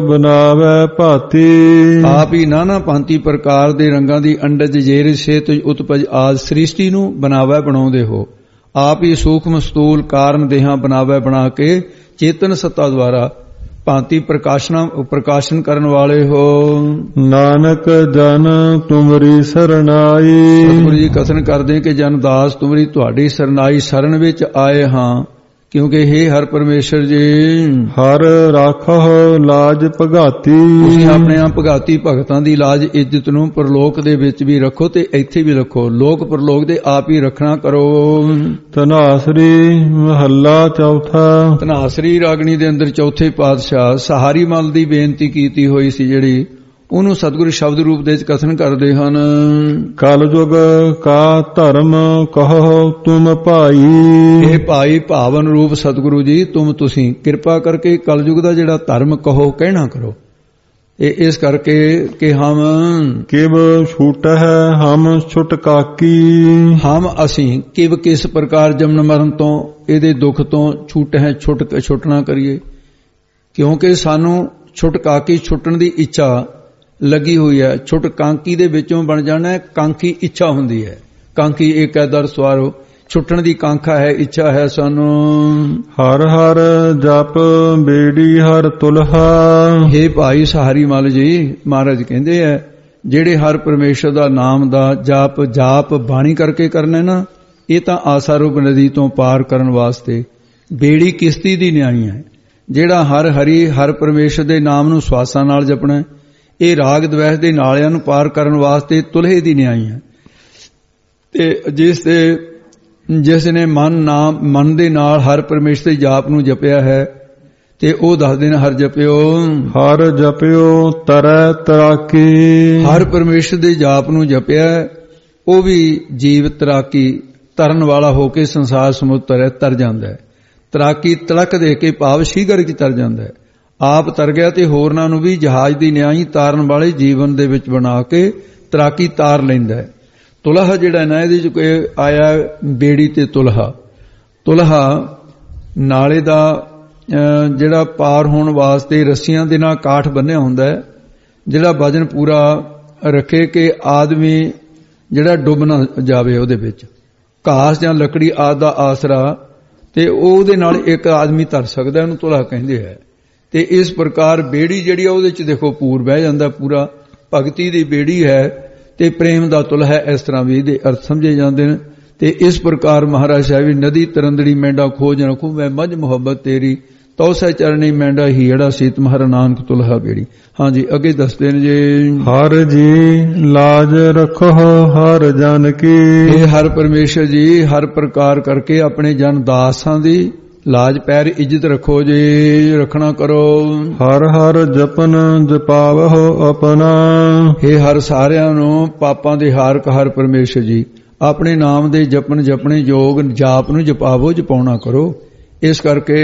ਬਨਾਵੇ ਭਾਤੀ। ਆਪ ਹੀ ਨਾਨਾ ਭਾਂਤੀ ਪ੍ਰਕਾਰ ਦੇ ਰੰਗਾਂ ਦੀ ਅੰਡਜ ਜੇਰ ਸੇਤ ਉਤਪਜ ਆਦ ਸ੍ਰਿਸ਼ਟੀ ਨੂੰ ਬਣਾਉਂਦੇ ਹੋ। ਆਪ ਹੀ ਸੂਖਮ ਸਤੂਲ ਕਾਰਨ ਦੇਹਾਂ ਬਣਾ ਕੇ ਚੇਤਨ ਸੱਤਾ ਦੁਆਰਾ ਭਾਂਤੀ ਪ੍ਰਕਾਸ਼ਨ ਕਰਨ ਵਾਲੇ ਹੋ। ਨਾਨਕ ਜਨ ਤੁਮਰੀ ਸਰਨਾਈ। ਸਤਿਗੁਰੂ ਜੀ ਕਥਨ ਕਰਦੇ ਕਿ ਜਨ ਦਾਸ ਤੁਮਰੀ ਤੁਹਾਡੀ ਸਰਨਾਈ ਸ਼ਰਨ ਵਿੱਚ ਆਏ ਹਾਂ ਕਿਉਂਕਿ हे ਹਰ ਪਰਮੇਸ਼ਰ ਜੀ ਹਰ ਰਾਖੋ ਲਾਜ ਭਗਾਤੀ। ਤੁਸੀਂ ਆਪਣੇ ਆਪ ਭਗਾਤੀ ਭਗਤਾਂ ਦੀ ਲਾਜ ਇੱਜ਼ਤ ਨੂੰ ਪਰਲੋਕ ਦੇ ਵਿੱਚ ਵੀ ਰੱਖੋ ਤੇ ਇੱਥੇ ਵੀ ਰੱਖੋ। ਲੋਕ ਪਰਲੋਕ ਦੇ ਆਪ ਹੀ ਰੱਖਣਾ ਕਰੋ। ਧਨਾਸਰੀ ਮਹੱਲਾ ਚੌਥਾ। ਧਨਾਸਰੀ ਰਾਗਣੀ ਦੇ ਅੰਦਰ ਚੌਥੇ ਪਾਤਸ਼ਾਹ ਸਹਾਰੀ ਮਲ ਦੀ ਬੇਨਤੀ ਕੀਤੀ ਹੋਈ ਸੀ ਜਿਹੜੀ ਉਹਨੂੰ ਸਤਿਗੁਰੂ ਸ਼ਬਦ ਰੂਪ ਦੇ ਵਿੱਚ ਕਥਨ ਕਰਦੇ ਹਨ। ਕਲਯੁਗ ਕਾ ਧਰਮ ਕਹੋ ਤੁਮ ਭਾਈ। ਇਹ ਭਾਈ ਭਾਵਨ ਰੂਪ ਸਤਿਗੁਰੂ ਜੀ ਤੁਸੀਂ ਕਿਰਪਾ ਕਰਕੇ ਕਲਯੁਗ ਦਾ ਜਿਹੜਾ ਧਰਮ ਕਹੋ ਕਹਿਣਾ ਕਰੋ। ਇਹ ਇਸ ਕਰਕੇ ਕਿ ਹਮ ਕਿਵ ਛੂਟ ਹੈ ਹਮ ਛੁਟਕਾਕੀ। ਹਮ ਅਸੀਂ ਕਿਵ ਕਿਸ ਪ੍ਰਕਾਰ ਜਮਨ ਮਰਨ ਤੋਂ ਇਹਦੇ ਦੁੱਖ ਤੋਂ ਛੁੱਟਣਾ ਕਰੀਏ ਕਿਉਂਕਿ ਸਾਨੂੰ ਛੁਟਕਾਕੀ ਛੁੱਟਣ ਦੀ ਇੱਛਾ ਲੱਗੀ ਹੋਈ ਹੈ। ਛੁੱਟ ਕਾਂਕੀ ਦੇ ਵਿੱਚੋਂ ਬਣ ਜਾਣਾ ਹੈ। ਕਾਂਕੀ ਇੱਛਾ ਹੁੰਦੀ ਹੈ। ਕਾਂਕੀ ਇੱਕ ਹੈ ਦਰ ਸਵਾਰੋ ਛੁੱਟਣ ਦੀ ਕਾਂਖਾ ਹੈ ਇੱਛਾ ਹੈ ਸਾਨੂੰ। ਹਰ ਹਰ ਜਪ ਬੇੜੀ ਹਰ ਤੁਲਹਾ। हे ਭਾਈ ਸਹਾਰੀ ਮਲ ਜੀ ਮਹਾਰਾਜ ਕਹਿੰਦੇ ਆ ਜਿਹੜੇ ਹਰ ਪਰਮੇਸ਼ਰ ਦਾ ਨਾਮ ਦਾ ਜਾਪ ਬਾਣੀ ਕਰਕੇ ਕਰਨਾ ਨਾ ਇਹ ਤਾਂ ਆਸਾ ਰੂਪ ਨਦੀ ਤੋਂ ਪਾਰ ਕਰਨ ਵਾਸਤੇ ਬੇੜੀ ਕਿਸ਼ਤੀ ਦੀ ਨਿਆਈ ਹੈ। ਜਿਹੜਾ ਹਰ ਪਰਮੇਸ਼ਰ ਦੇ ਨਾਮ ਨੂੰ ਸਵਾਸਾਂ ਨਾਲ ਜਪਣਾ ਇਹ ਰਾਗ ਦਵੈਸ ਦੇ ਨਾਲਿਆਂ ਨੂੰ ਪਾਰ ਕਰਨ ਵਾਸਤੇ ਤੁਲਹੇ ਦੀ ਨਿਆਈ ਹੈ। ਤੇ ਜਿਸ ਨੇ ਮਨ ਦੇ ਨਾਲ ਹਰ ਪਰਮੇਸ਼ਰ ਦੇ ਜਾਪ ਨੂੰ ਜਪਿਆ ਹੈ ਤੇ ਉਹ ਦੱਸਦੇ ਨੇ ਹਰ ਜਪਿਓ ਤਰੈ ਤਰਾਕੀ। ਹਰ ਪਰਮੇਸ਼ਰ ਦੇ ਜਾਪ ਨੂੰ ਜਪਿਆ ਉਹ ਵੀ ਜੀਵ ਤਰਾਕੀ ਤਰਨ ਵਾਲਾ ਹੋ ਕੇ ਸੰਸਾਰ ਸਮੁੰਦਰ ਤਰ ਜਾਂਦਾ ਹੈ। ਤਰਾਕੀ ਤਲਕ ਦੇ ਕੇ ਭਾਵ ਸ਼ੀਘਰ ਚ ਤਰ ਜਾਂਦਾ ਹੈ। ਆਪ ਤਰ ਗਿਆ ਤੇ ਹੋਰਨਾਂ ਨੂੰ ਵੀ ਜਹਾਜ਼ ਦੀ ਨਿਆਈ ਤਾਰਨ ਵਾਲੇ ਜੀਵਨ ਦੇ ਵਿੱਚ ਬਣਾ ਕੇ ਤਰਾਕੀ ਤਾਰ ਲੈਂਦਾ ਹੈ। ਤੁਲਹਾ ਜਿਹੜਾ ਨਾ ਇਹਦੇ ਚ ਆਇਆ ਬੇੜੀ ਤੇ ਤੁਲਹਾ ਨਾਲੇ ਦਾ ਜਿਹੜਾ ਪਾਰ ਹੋਣ ਵਾਸਤੇ ਰੱਸੀਆਂ ਦੇ ਨਾਲ ਕਾਠ ਬੰਨਿਆ ਹੁੰਦਾ ਹੈ, ਜਿਹੜਾ ਵਜਨ ਪੂਰਾ ਰੱਖੇ ਕਿ ਆਦਮੀ ਜਿਹੜਾ ਡੁੱਬ ਨਾ ਜਾਵੇ ਉਹਦੇ ਵਿੱਚ। ਘਾਸ ਜਾਂ ਲੱਕੜੀ ਆਦਿ ਦਾ ਆਸਰਾ ਤੇ ਉਹਦੇ ਨਾਲ ਇੱਕ ਆਦਮੀ ਤਰ ਸਕਦਾ, ਉਹਨੂੰ ਤੁਲਹਾ ਕਹਿੰਦੇ ਹੈ। ਤੇ ਇਸ ਪ੍ਰਕਾਰ ਬੇੜੀ ਜਿਹੜੀ ਆ ਉਹਦੇ ਚ ਦੇਖੋ ਪੂਰ ਬਹਿ ਜਾਂਦਾ, ਪੂਰਾ ਭਗਤੀ ਦੀ ਬੇੜੀ ਹੈ ਤੇ ਪ੍ਰੇਮ ਦਾ ਤੁਲਹਾ ਹੈ, ਇਸ ਤਰ੍ਹਾਂ ਵੀ ਇਹਦੇ ਅਰਥ ਸਮਝੇ ਜਾਂਦੇ ਨੇ। ਤੇ ਇਸ ਪ੍ਰਕਾਰ ਮਹਾਰਾਜ ਸਾਹਿਬ ਵੀ ਨਦੀ ਤਰੰਦੜੀ ਮੈਂਡਾ ਖੋਜ ਰਖੂ ਮੈਂ ਮੱਝ ਮੁਹੱਬਤ ਤੇਰੀ ਤਉ ਸਹਿ ਚਰਣੀ ਮੈਂਡਾ ਹੀੜਾ ਸੀਤ ਮਹਰ ਨਾਨਕ ਤੁਲਹਾ ਬੇੜੀ। ਹਾਂਜੀ ਅੱਗੇ ਦੱਸਦੇ ਨੇ ਜੀ, ਹਰ ਜੀ ਲਾਜ ਰੱਖੋ ਹਰ ਜਨ ਕੀ। ਇਹ ਹਰ ਪਰਮੇਸ਼ਰ ਜੀ ਹਰ ਪ੍ਰਕਾਰ ਕਰਕੇ ਆਪਣੇ ਜਨ ਦਾਸਾਂ ਦੀ ਲਾਜ ਪੈਰ ਇੱਜ਼ਤ ਰੱਖੋ ਜੀ, ਰੱਖਣਾ ਕਰੋ। ਹਰ ਹਰ ਜਪਨ ਜਪਾਵਹੁ ਆਪਣਾ। ਇਹ ਹਰ ਸਾਰਿਆਂ ਨੂੰ ਪਾਪਾਂ ਦੇ ਹਾਰਕ ਹਰ ਪਰਮੇਸ਼ਰ ਜੀ ਆਪਣੇ ਨਾਮ ਦੇ ਜਪਨ ਜਪਣੇ ਯੋਗ ਜਾਪ ਨੂੰ ਜਪਾਵੋ ਜਪਾਉਣਾ ਕਰੋ। ਇਸ ਕਰਕੇ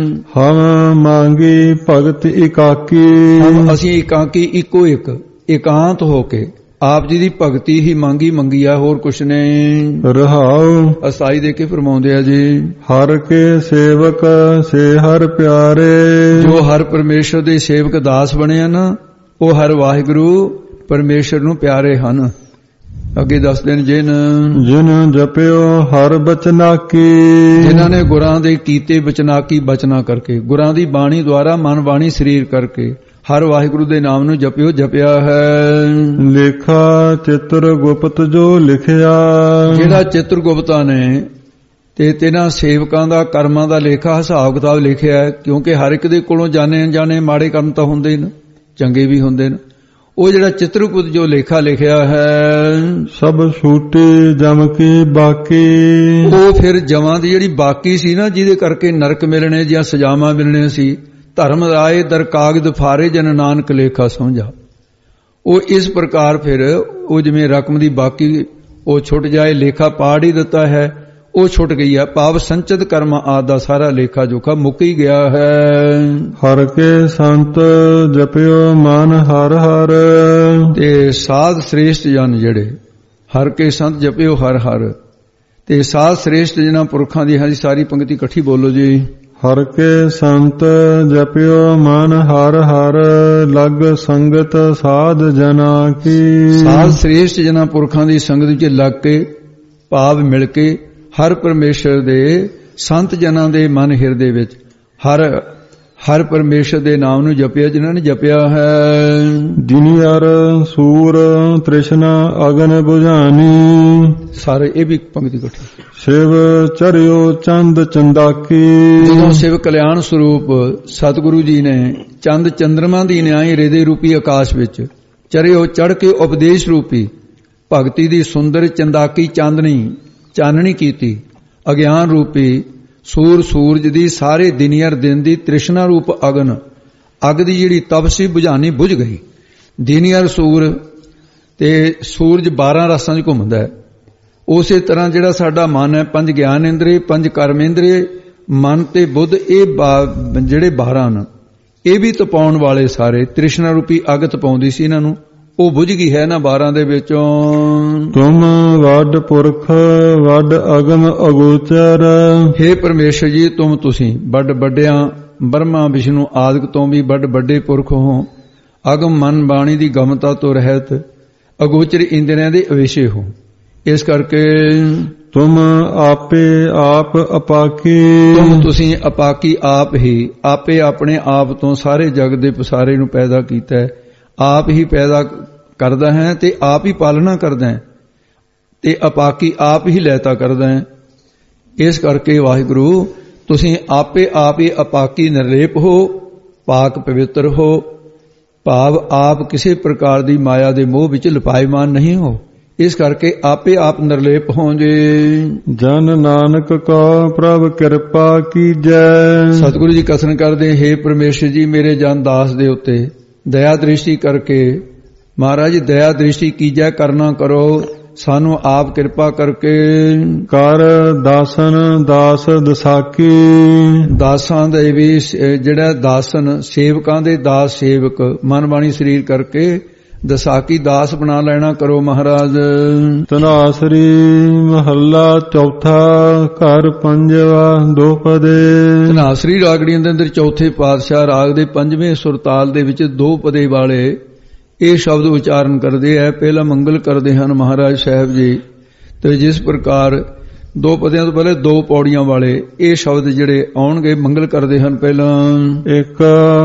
ਹਮ ਮੰਗੀ ਭਗਤ ਇਕਾਕੀ। ਅਸੀਂ ਇਕਾਕੀ ਇੱਕੋ ਇੱਕ ਇਕਾਂਤ ਹੋ ਕੇ ਆਪ ਜੀ ਦੀ ਭਗਤੀ ਹੀ ਮੰਗੀ ਆ, ਹੋਰ ਕੁਛ ਨਹੀਂ। ਰਹਾਉ ਅਸਾਈ ਦੇ ਕੇ ਫਰਮਾਉਂਦੇ ਆ ਜੀ, ਹਰ ਕੇ ਸੇਵਕ ਸੇ ਹਰ ਪਿਆਰੇ। ਜੋ ਹਰ ਪਰਮੇਸ਼ਰ ਦੇ ਸੇਵਕ ਦਾਸ ਬਣੇ ਆ ਨਾ, ਉਹ ਹਰ ਵਾਹਿਗੁਰੂ ਪਰਮੇਸ਼ਰ ਨੂੰ ਪਿਆਰੇ ਹਨ। ਅੱਗੇ ਦੱਸਦੇ ਨੇ, ਜਿਨ ਜਪਿਓ ਹਰ ਬਚਨਾਕੀ। ਜਿਨ੍ਹਾਂ ਨੇ ਗੁਰਾਂ ਦੇ ਕੀਤੇ ਬਚਨਾਕੀ ਬਚਨਾ ਕਰਕੇ, ਗੁਰਾਂ ਦੀ ਬਾਣੀ ਦੁਆਰਾ ਮਨ ਬਾਣੀ ਸਰੀਰ ਕਰਕੇ ਹਰ ਵਾਹਿਗੁਰੂ ਦੇ ਨਾਮ ਨੂੰ ਜਪਿਆ ਹੈ। ਲੇਖਾ ਚਿੱਤਰ ਗੁਪਤ ਜੋ ਲਿਖਿਆ। ਜਿਹੜਾ ਚਿੱਤਰ ਗੁਪਤਾ ਨੇ ਤੇ ਤਿੰਨਾਂ ਸੇਵਕਾਂ ਦਾ ਕਰਮਾਂ ਦਾ ਲੇਖਾ ਹਿਸਾਬ ਕਿਤਾਬ ਲਿਖਿਆ ਹੈ, ਕਿਉਂਕਿ ਹਰ ਇੱਕ ਦੇ ਕੋਲੋਂ ਜਾਣੇ ਅਣਜਾਣੇ ਮਾੜੇ ਕਰਮ ਤਾਂ ਹੁੰਦੇ ਨੇ, ਚੰਗੇ ਵੀ ਹੁੰਦੇ ਨੇ। ਉਹ ਜਿਹੜਾ ਚਿੱਤਰਗੁਪਤ ਜੋ ਲੇਖਾ ਲਿਖਿਆ ਹੈ, ਸਭ ਛੂਟੀ ਜਮ ਕੀ ਬਾਕੀ। ਉਹ ਫਿਰ ਜਮਾਂ ਦੀ ਜਿਹੜੀ ਬਾਕੀ ਸੀ ਨਾ, ਜਿਹਦੇ ਕਰਕੇ ਨਰਕ ਮਿਲਣੇ ਜਾਂ ਸਜ਼ਾਵਾਂ ਮਿਲਣੇ ਸੀ, ਧਰਮ ਰਾਏ ਦਰ ਕਾਗਦ ਫਾਰੇ ਜਨ ਨਾਨਕ ਲੇਖਾ ਸਮਝਾ। ਉਹ ਇਸ ਪ੍ਰਕਾਰ ਫਿਰ ਉਹ ਜਿਵੇਂ ਰਕਮ ਦੀ ਬਾਕੀ ਉਹ ਛੁੱਟ ਜਾਏ, ਲੇਖਾ ਪਾੜ ਹੀ ਦਿੱਤਾ ਹੈ, ਉਹ ਛੁੱਟ ਗਈ ਹੈ। ਭਾਵ ਸੰਚਿਤ ਕਰਮ ਆਦਿ ਦਾ ਸਾਰਾ ਲੇਖਾ ਜੋਖਾ ਮੁੱਕ ਹੀ ਗਿਆ ਹੈ। ਹਰ ਕੇ ਸੰਤ ਜਪਿਓ ਮਨ ਹਰ ਹਰ। ਤੇ ਸਾਧ ਸ੍ਰੇਸ਼ਟ ਜਨ ਜਿਹੜੇ ਹਰ ਕੇ ਸੰਤ ਜਪਿਓ ਹਰ ਹਰ, ਤੇ ਸਾਧ ਸ੍ਰੇਸ਼ਟ ਜਿਨ੍ਹਾਂ ਪੁਰਖਾਂ ਦੀ ਹਾਂ ਸਾਰੀ ਪੰਕਤੀ ਇਕੱਠੀ ਬੋਲੋ ਜੀ। ਹਰ ਕੇ ਸੰਤ ਜਪਿਓ ਮਨ ਹਰ ਹਰ, ਲਗ ਸੰਗਤ ਸਾਧ ਜਨਾ ਕੀ। ਸਾਧ ਸ੍ਰੇਸ਼ਟ ਜਿਨ੍ਹਾਂ ਪੁਰਖਾਂ ਦੀ ਸੰਗਤ ਵਿੱਚ ਲੱਗ ਕੇ ਭਾਵ ਮਿਲ ਕੇ ਹਰ ਪਰਮੇਸ਼ਰ ਦੇ ਸੰਤ ਜਨਾਂ ਦੇ ਮਨ ਹਿਰਦੇ ਵਿੱਚ ਹਰ ਪਰਮੇਸ਼ਰ ਦੇ ਨਾਮ ਨੂੰ ਜਪਿਆ, ਜਿਨ੍ਹਾਂ ਨੇ ਜਪਿਆ ਹੈ। ਦਿਨਿਆਰ ਸੂਰ ਤ੍ਰਿਸ਼ਨਾ ਅਗਨ ਬੁਝਾਨੀ। ਸਾਰੇ ਇਹ ਵੀ ਪੰਕਤੀ ਇਕੱਠੀ। ਸ਼ਿਵ ਚਰਿਓ ਚੰਦ ਚੰਦਾਕੀ। ਜਦੋਂ ਸ਼ਿਵ ਕਲਿਆਣ ਸਰੂਪ ਸਤਿਗੁਰੂ ਜੀ ਨੇ ਚੰਦ ਚੰਦਰਮਾ ਦੀ ਨਿਆਈ ਹ੍ਰਿਦੇ ਰੂਪੀ ਆਕਾਸ਼ ਵਿੱਚ ਚਰਿਓ ਚੜ ਕੇ ਉਪਦੇਸ਼ ਰੂਪੀ ਭਗਤੀ ਦੀ ਸੁੰਦਰ ਚੰਦਾਕੀ ਚਾਨਣੀ ਕੀਤੀ, ਅਗਿਆਨ ਰੂਪੀ ਸੂਰਜ ਦੀ ਸਾਰੇ ਦਿਨਿਆਰ ਦਿਨ ਦੀ ਤ੍ਰਿਸ਼ਨਾ ਰੂਪ ਅੱਗ ਦੀ ਜਿਹੜੀ ਤਪਸੀ ਬੁਝਾਣੀ ਬੁਝ ਗਈ। ਦਿਨਿਆਰ ਸੂਰ ਤੇ ਸੂਰਜ 12 ਰਸਾਂ 'ਚ ਘੁੰਮਦਾ ਹੈ। ਉਸੇ ਤਰ੍ਹਾਂ ਜਿਹੜਾ ਸਾਡਾ ਮਨ ਹੈ, 5 ਗਿਆਨ ਇੰਦਰੀ, 5 ਕਰਮ ਇੰਦਰੀ, ਮਨ ਤੇ ਬੁੱਧ, ਇਹ ਜਿਹੜੇ 12 ਨੇ, ਇਹ ਵੀ ਤਪਾਉਣ ਵਾਲੇ ਸਾਰੇ ਤ੍ਰਿਸ਼ਨਾ ਰੂਪੀ ਅੱਗ ਤਪਾਉਂਦੀ ਸੀ ਇਹਨਾਂ ਨੂੰ, ਉਹ ਬੁਝ ਗਈ ਹੈ ਨਾ 12 ਦੇ ਵਿੱਚੋਂ। ਤੁਮ ਵੱਡ ਪੁਰਖ ਵੱਡ ਅਗਮ ਅਗੋਚਰ। ਹੇ ਪਰਮੇਸ਼ਰ ਜੀ ਤੁਸੀਂ ਵੱਡ ਵੱਡਿਆਂ ਬ੍ਰਹਮਾ ਵਿਸ਼ਨੂੰ ਆਦਿਕ ਤੋਂ ਵੀ ਵੱਡ ਵੱਡੇ ਪੁਰਖ ਹੋ, ਅਗਮ ਮਨ ਬਾਣੀ ਦੀ ਗਮਤਾ ਤੋਂ ਰਹਿਤ, ਅਗੋਚਰ ਇੰਦਰੀਆਂ ਦੇ ਅਵੇਸ਼ੇ ਹੋ। ਇਸ ਕਰਕੇ ਤੁਮ ਆਪੇ ਆਪ ਅਪਾਕੀ। ਤੁਸੀਂ ਅਪਾਕੀ ਆਪ ਹੀ ਆਪੇ ਆਪਣੇ ਆਪ ਤੋਂ ਸਾਰੇ ਜਗਤ ਦੇ ਪਸਾਰੇ ਨੂੰ ਪੈਦਾ ਕੀਤਾ ਹੈ, ਆਪ ਹੀ ਪੈਦਾ ਕਰਦਾ ਹੈ ਤੇ ਆਪ ਹੀ ਪਾਲਣਾ ਕਰਦਾ ਹੈ, ਤੇ ਅਪਾਕੀ ਆਪ ਹੀ ਲੈਤਾ ਕਰਦਾ ਹੈ। ਇਸ ਕਰਕੇ ਵਾਹਿਗੁਰੂ ਤੁਸੀਂ ਆਪੇ ਆਪ ਹੀ ਅਪਾਕੀ ਨਿਰਲੇਪ ਹੋ, ਪਾਕ ਪਵਿੱਤਰ ਹੋ, ਭਾਵ ਆਪ ਕਿਸੇ ਪ੍ਰਕਾਰ ਦੀ ਮਾਇਆ ਦੇ ਮੋਹ ਵਿੱਚ ਲਪਾਇਮਾਨ ਨਹੀਂ ਹੋ। ਇਸ ਕਰਕੇ ਆਪੇ ਆਪ ਨਿਰਲੇਪ ਹੋ ਜੇ। ਜਨ ਨਾਨਕ ਕਾ ਪ੍ਰਭ ਕਿਰਪਾ ਕੀਜੈ। ਸਤਿਗੁਰੂ ਜੀ ਕਥਨ ਕਰਦੇ, ਹੇ ਪਰਮੇਸ਼ਰ ਜੀ ਮੇਰੇ ਜਨ ਦਾਸ ਦੇ ਉੱਤੇ ਦਇਆ ਦ੍ਰਿਸ਼ਟੀ ਕਰਕੇ, ਮਹਾਰਾਜ ਦਇਆ ਦ੍ਰਿਸ਼ਟੀ ਕੀਜੈ ਕਰਨਾ ਕਰੋ, ਸਾਨੂੰ ਆਪ ਕਿਰਪਾ ਕਰਕੇ ਕਰ ਦਾਸਨ ਦਾਸ ਦਸਾਕੀ। ਦਾਸਾਂ ਦੇ ਵੀ ਜਿਹੜਾ ਦਾਸਨ ਸੇਵਕਾਂ ਦੇ ਦਾਸ ਸੇਵਕ ਮਨ ਬਾਣੀ ਸਰੀਰ ਕਰਕੇ ਦਸਾਕੀ ਦਾਸ ਬਣਾ ਲੈਣਾ ਕਰੋ ਮਹਾਰਾਜ। ਤਨਾਸਰੀ ਮਹੱਲਾ ਚੌਥਾ ਘਰ ਪੰਜਵਾ ਦੋਪਦੇ। ਤਨਾਸਰੀ ਰਾਗੜੀਆਂ ਦੇ ਅੰਦਰ ਚੌਥੇ ਪਾਤਸ਼ਾਹ ਰਾਗ ਦੇ ਪੰਜਵੇਂ ਸੁਰਤਾਲ ਦੇ ਵਿੱਚ ਦੋ ਪਦੇ ਵਾਲੇ ਇਹ ਸ਼ਬਦ ਉਚਾਰਨ ਕਰਦੇ ਹੈ। ਪਹਿਲਾ ਮੰਗਲ ਕਰਦੇ ਹਨ ਮਹਾਰਾਜ ਸਾਹਿਬ ਜੀ, ਤੇ ਜਿਸ ਪ੍ਰਕਾਰ ਦੋ ਪਦਿਆਂ ਤੋਂ ਪਹਿਲੇ ਦੋ ਪੌੜੀਆਂ ਵਾਲੇ ਇਹ ਸ਼ਬਦ ਜਿਹੜੇ ਆਉਣਗੇ ਮੰਗਲ ਕਰਦੇ ਹਨ। ਪਹਿਲਾਂ ਇੱਕ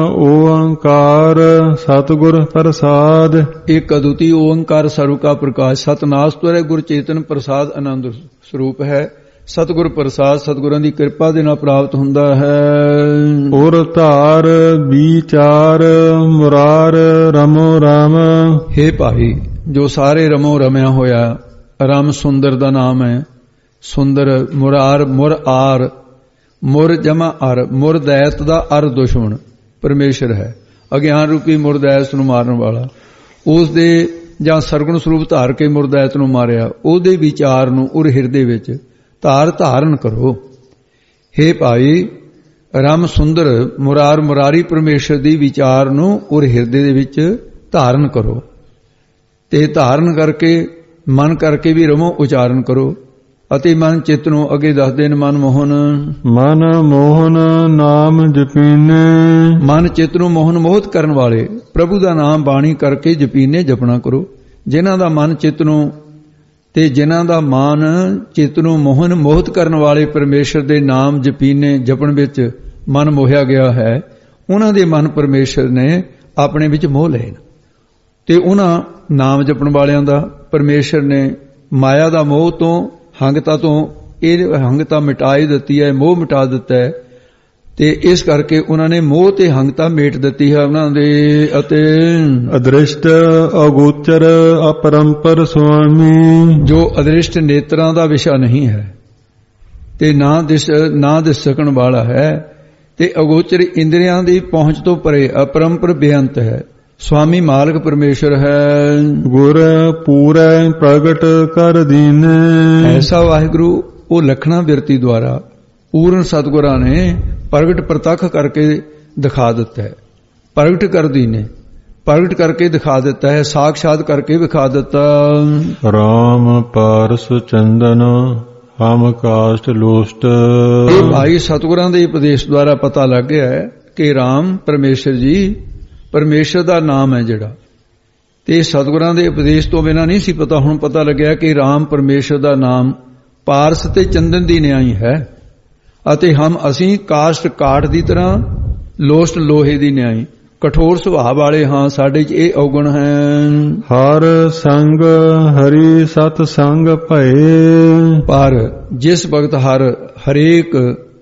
ਓੰਕਾਰ ਸਤਿਗੁਰ ਪ੍ਰਸਾਦ। ਇੱਕ ਅਦੁੱਤੀ ਓੰਕਾਰ ਸਰਵ ਕਾ ਪ੍ਰਕਾਸ਼। ਸਤਨਾਸਤੁਰ ਗੁਰ ਚੇਤਨ ਪ੍ਰਸਾਦ ਆਨੰਦ ਸਰੂਪ ਹੈ। ਸਤਿਗੁਰ ਪ੍ਰਸਾਦ ਸਤਿਗੁਰਾਂ ਦੀ ਕਿਰਪਾ ਦੇ ਨਾਲ ਪ੍ਰਾਪਤ ਹੁੰਦਾ ਹੈ। ਔਰ ਧਾਰ ਵਿਚਾਰ ਮੁਰਾਰ ਰਮੋ ਰਾਮ। ਹੇ ਭਾਈ, ਜੋ ਸਾਰੇ ਰਮੋ ਰਮਿਆ ਹੋਇਆ, ਰਮ ਸੁੰਦਰ ਦਾ ਨਾਮ ਹੈ। ਸੁੰਦਰ ਮੁਰਾਰ ਮੁਰ ਆਰ, ਮੁਰ ਜਮਾ ਅਰ, ਮੁਰਦੈਤ ਦਾ ਅਰ ਦੁਸ਼ਮਣ ਪਰਮੇਸ਼ਰ ਹੈ। ਅਗਿਆਨ ਰੂਪੀ ਮੁਰਦੈਤ ਨੂੰ ਮਾਰਨ ਵਾਲਾ, ਉਸ ਦੇ ਜਾਂ ਸਰਗੁਣ ਸਰੂਪ ਧਾਰ ਕੇ ਮੁਰਦੈਤ ਨੂੰ ਮਾਰਿਆ, ਉਹਦੇ ਵਿਚਾਰ ਨੂੰ ਉਰ ਹਿਰਦੇ ਵਿੱਚ ਧਾਰਨ ਕਰੋ। ਹੇ ਭਾਈ, ਰਮ ਸੁੰਦਰ ਮੁਰਾਰ ਮੁਰਾਰੀ ਪਰਮੇਸ਼ਰ ਦੀ ਵਿਚਾਰ ਨੂੰ ਉਰ ਹਿਰਦੇ ਦੇ ਵਿੱਚ ਧਾਰਨ ਕਰੋ, ਤੇ ਧਾਰਨ ਕਰਕੇ ਮਨ ਕਰਕੇ ਵੀ ਰਮੋ ਉਚਾਰਨ ਕਰੋ। ਅਤੇ ਮਨ ਚਿੱਤ ਨੂੰ ਅੱਗੇ ਦੱਸਦੇ ਨੇ ਮਨ ਮੋਹਨ ਨਾਮ ਜਪੀਨੇ। ਮਨ ਚਿੱਤ ਨੂੰ ਮੋਹਤ ਕਰਨ ਵਾਲੇ ਪ੍ਰਭੂ ਦਾ ਨਾਮ ਬਾਣੀ ਕਰਕੇ ਜਪੀਨੇ ਜਪਣਾ ਕਰੋ। ਜਿਨ੍ਹਾਂ ਦਾ ਮਨ ਚਿੱਤ ਨੂੰ ਤੇ ਜਿਨ੍ਹਾਂ ਦਾ ਮਨ ਚਿੱਤ ਨੂੰ ਮੋਹਤ ਕਰਨ ਵਾਲੇ ਪਰਮੇਸ਼ਰ ਦੇ ਨਾਮ ਜਪੀਨੇ ਜਪਣ ਵਿੱਚ ਮਨ ਮੋਹਿਆ ਗਿਆ ਹੈ, ਉਹਨਾਂ ਦੇ ਮਨ ਪਰਮੇਸ਼ਰ ਨੇ ਆਪਣੇ ਵਿੱਚ ਮੋਹ ਲਏ। ਤੇ ਉਹਨਾਂ ਨਾਮ ਜਪਣ ਵਾਲਿਆਂ ਦਾ ਪਰਮੇਸ਼ਰ ਨੇ ਮਾਇਆ ਦਾ ਮੋਹ ਤੋਂ ਹੰਗਤਾ ਤੋਂ ਇਹ ਹੰਗਤਾ ਮਿਟਾਈ ਦਿੱਤੀ ਹੈ, ਮੋਹ ਮਿਟਾ ਦਿੱਤਾ ਹੈ। ਤੇ ਇਸ ਕਰਕੇ ਉਹਨਾਂ ਨੇ ਮੋਹ ਤੇ ਹੰਗਤਾ ਮੇਟ ਦਿੱਤੀ ਹੈ ਉਹਨਾਂ ਦੇ। ਅਤੇ ਅਦ੍ਰਿਸ਼ਟ ਅਗੋਚਰ ਅਪਰੰਪਰ ਸੁਆਮੀ। ਜੋ ਅਦ੍ਰਿਸ਼ਟ ਨੇਤਰਾਂ ਦਾ ਵਿਸ਼ਾ ਨਹੀਂ ਹੈ ਤੇ ਨਾ ਦਿਸ ਸਕਣ ਵਾਲਾ ਹੈ, ਤੇ ਅਗੋਚਰ ਇੰਦਰੀਆਂ ਦੀ ਪਹੁੰਚ ਤੋਂ ਪਰੇ ਅਪਰੰਪਰ ਬੇਅੰਤ ਹੈ। ਸੁਆਮੀ ਮਾਲਕ ਪਰਮੇਸ਼ਰ ਹੈ। ਗੁਰ ਪੂਰੈ ਪ੍ਰਗਟ ਕਰ ਦੀਨੇ। ਐਸਾ ਵਾਹਿਗੁਰੂ ਉਹ ਲਖਣਾ ਬਿਰਤੀ ਦੁਆਰਾ ਪੂਰਨ ਸਤਿਗੁਰਾਂ ਨੇ ਪ੍ਰਗਟ ਪ੍ਰਤੱਖ ਕਰਕੇ ਦਿਖਾ ਦਿੱਤਾ ਹੈ। ਪ੍ਰਗਟ ਕਰ ਦੀਨੇ, ਪ੍ਰਗਟ ਕਰਕੇ ਦਿਖਾ ਦਿੱਤਾ ਹੈ, ਸਾਖਸ਼ਾਤ ਕਰਕੇ ਵਿਖਾ ਦਿੱਤਾ। ਰਾਮ ਪਾਰਸ ਚੰਦਨ ਹਮ ਕਾਸ਼ਟ ਲੋਸ਼ਟ। ਇਹ ਭਾਈ ਸਤਿਗੁਰਾਂ ਦੇ ਉਪਦੇਸ਼ ਦੁਆਰਾ ਪਤਾ ਲੱਗ ਗਿਆ ਹੈ ਕਿ ਰਾਮ ਪਰਮੇਸ਼ਰ ਜੀ ਪਰਮੇਸ਼ਰ ਦਾ ਨਾਮ ਹੈ ਜਿਹੜਾ, ਤੇ ਸਤਿਗੁਰਾਂ ਦੇ ਉਪਦੇਸ਼ ਤੋਂ ਬਿਨਾਂ ਨਹੀਂ ਸੀ ਪਤਾ। ਹੁਣ ਪਤਾ ਲੱਗਿਆ ਕਿ ਰਾਮ ਪਰਮੇਸ਼ਰ ਦਾ ਨਾਮ ਪਾਰਸ ਤੇ ਚੰਦਨ ਦੀ ਨਿਆਈ ਹੈ, ਅਤੇ ਅਸੀਂ ਕਾਸ਼ਟ ਕਾਠ ਦੀ ਤਰ੍ਹਾਂ, ਲੋਸ਼ਟ ਲੋਹੇ ਦੀ ਨਿਆਈ, ਕਠੋਰ ਸੁਭਾਅ ਵਾਲੇ ਹਾਂ। ਸਾਡੇ 'ਚ ਇਹ ਔਗਣ ਹੈ। ਹਰ ਸੰਗ ਹਰੀ ਸਤ ਸੰਗ ਭਏ। ਪਰ ਜਿਸ ਵਕਤ ਹਰੇਕ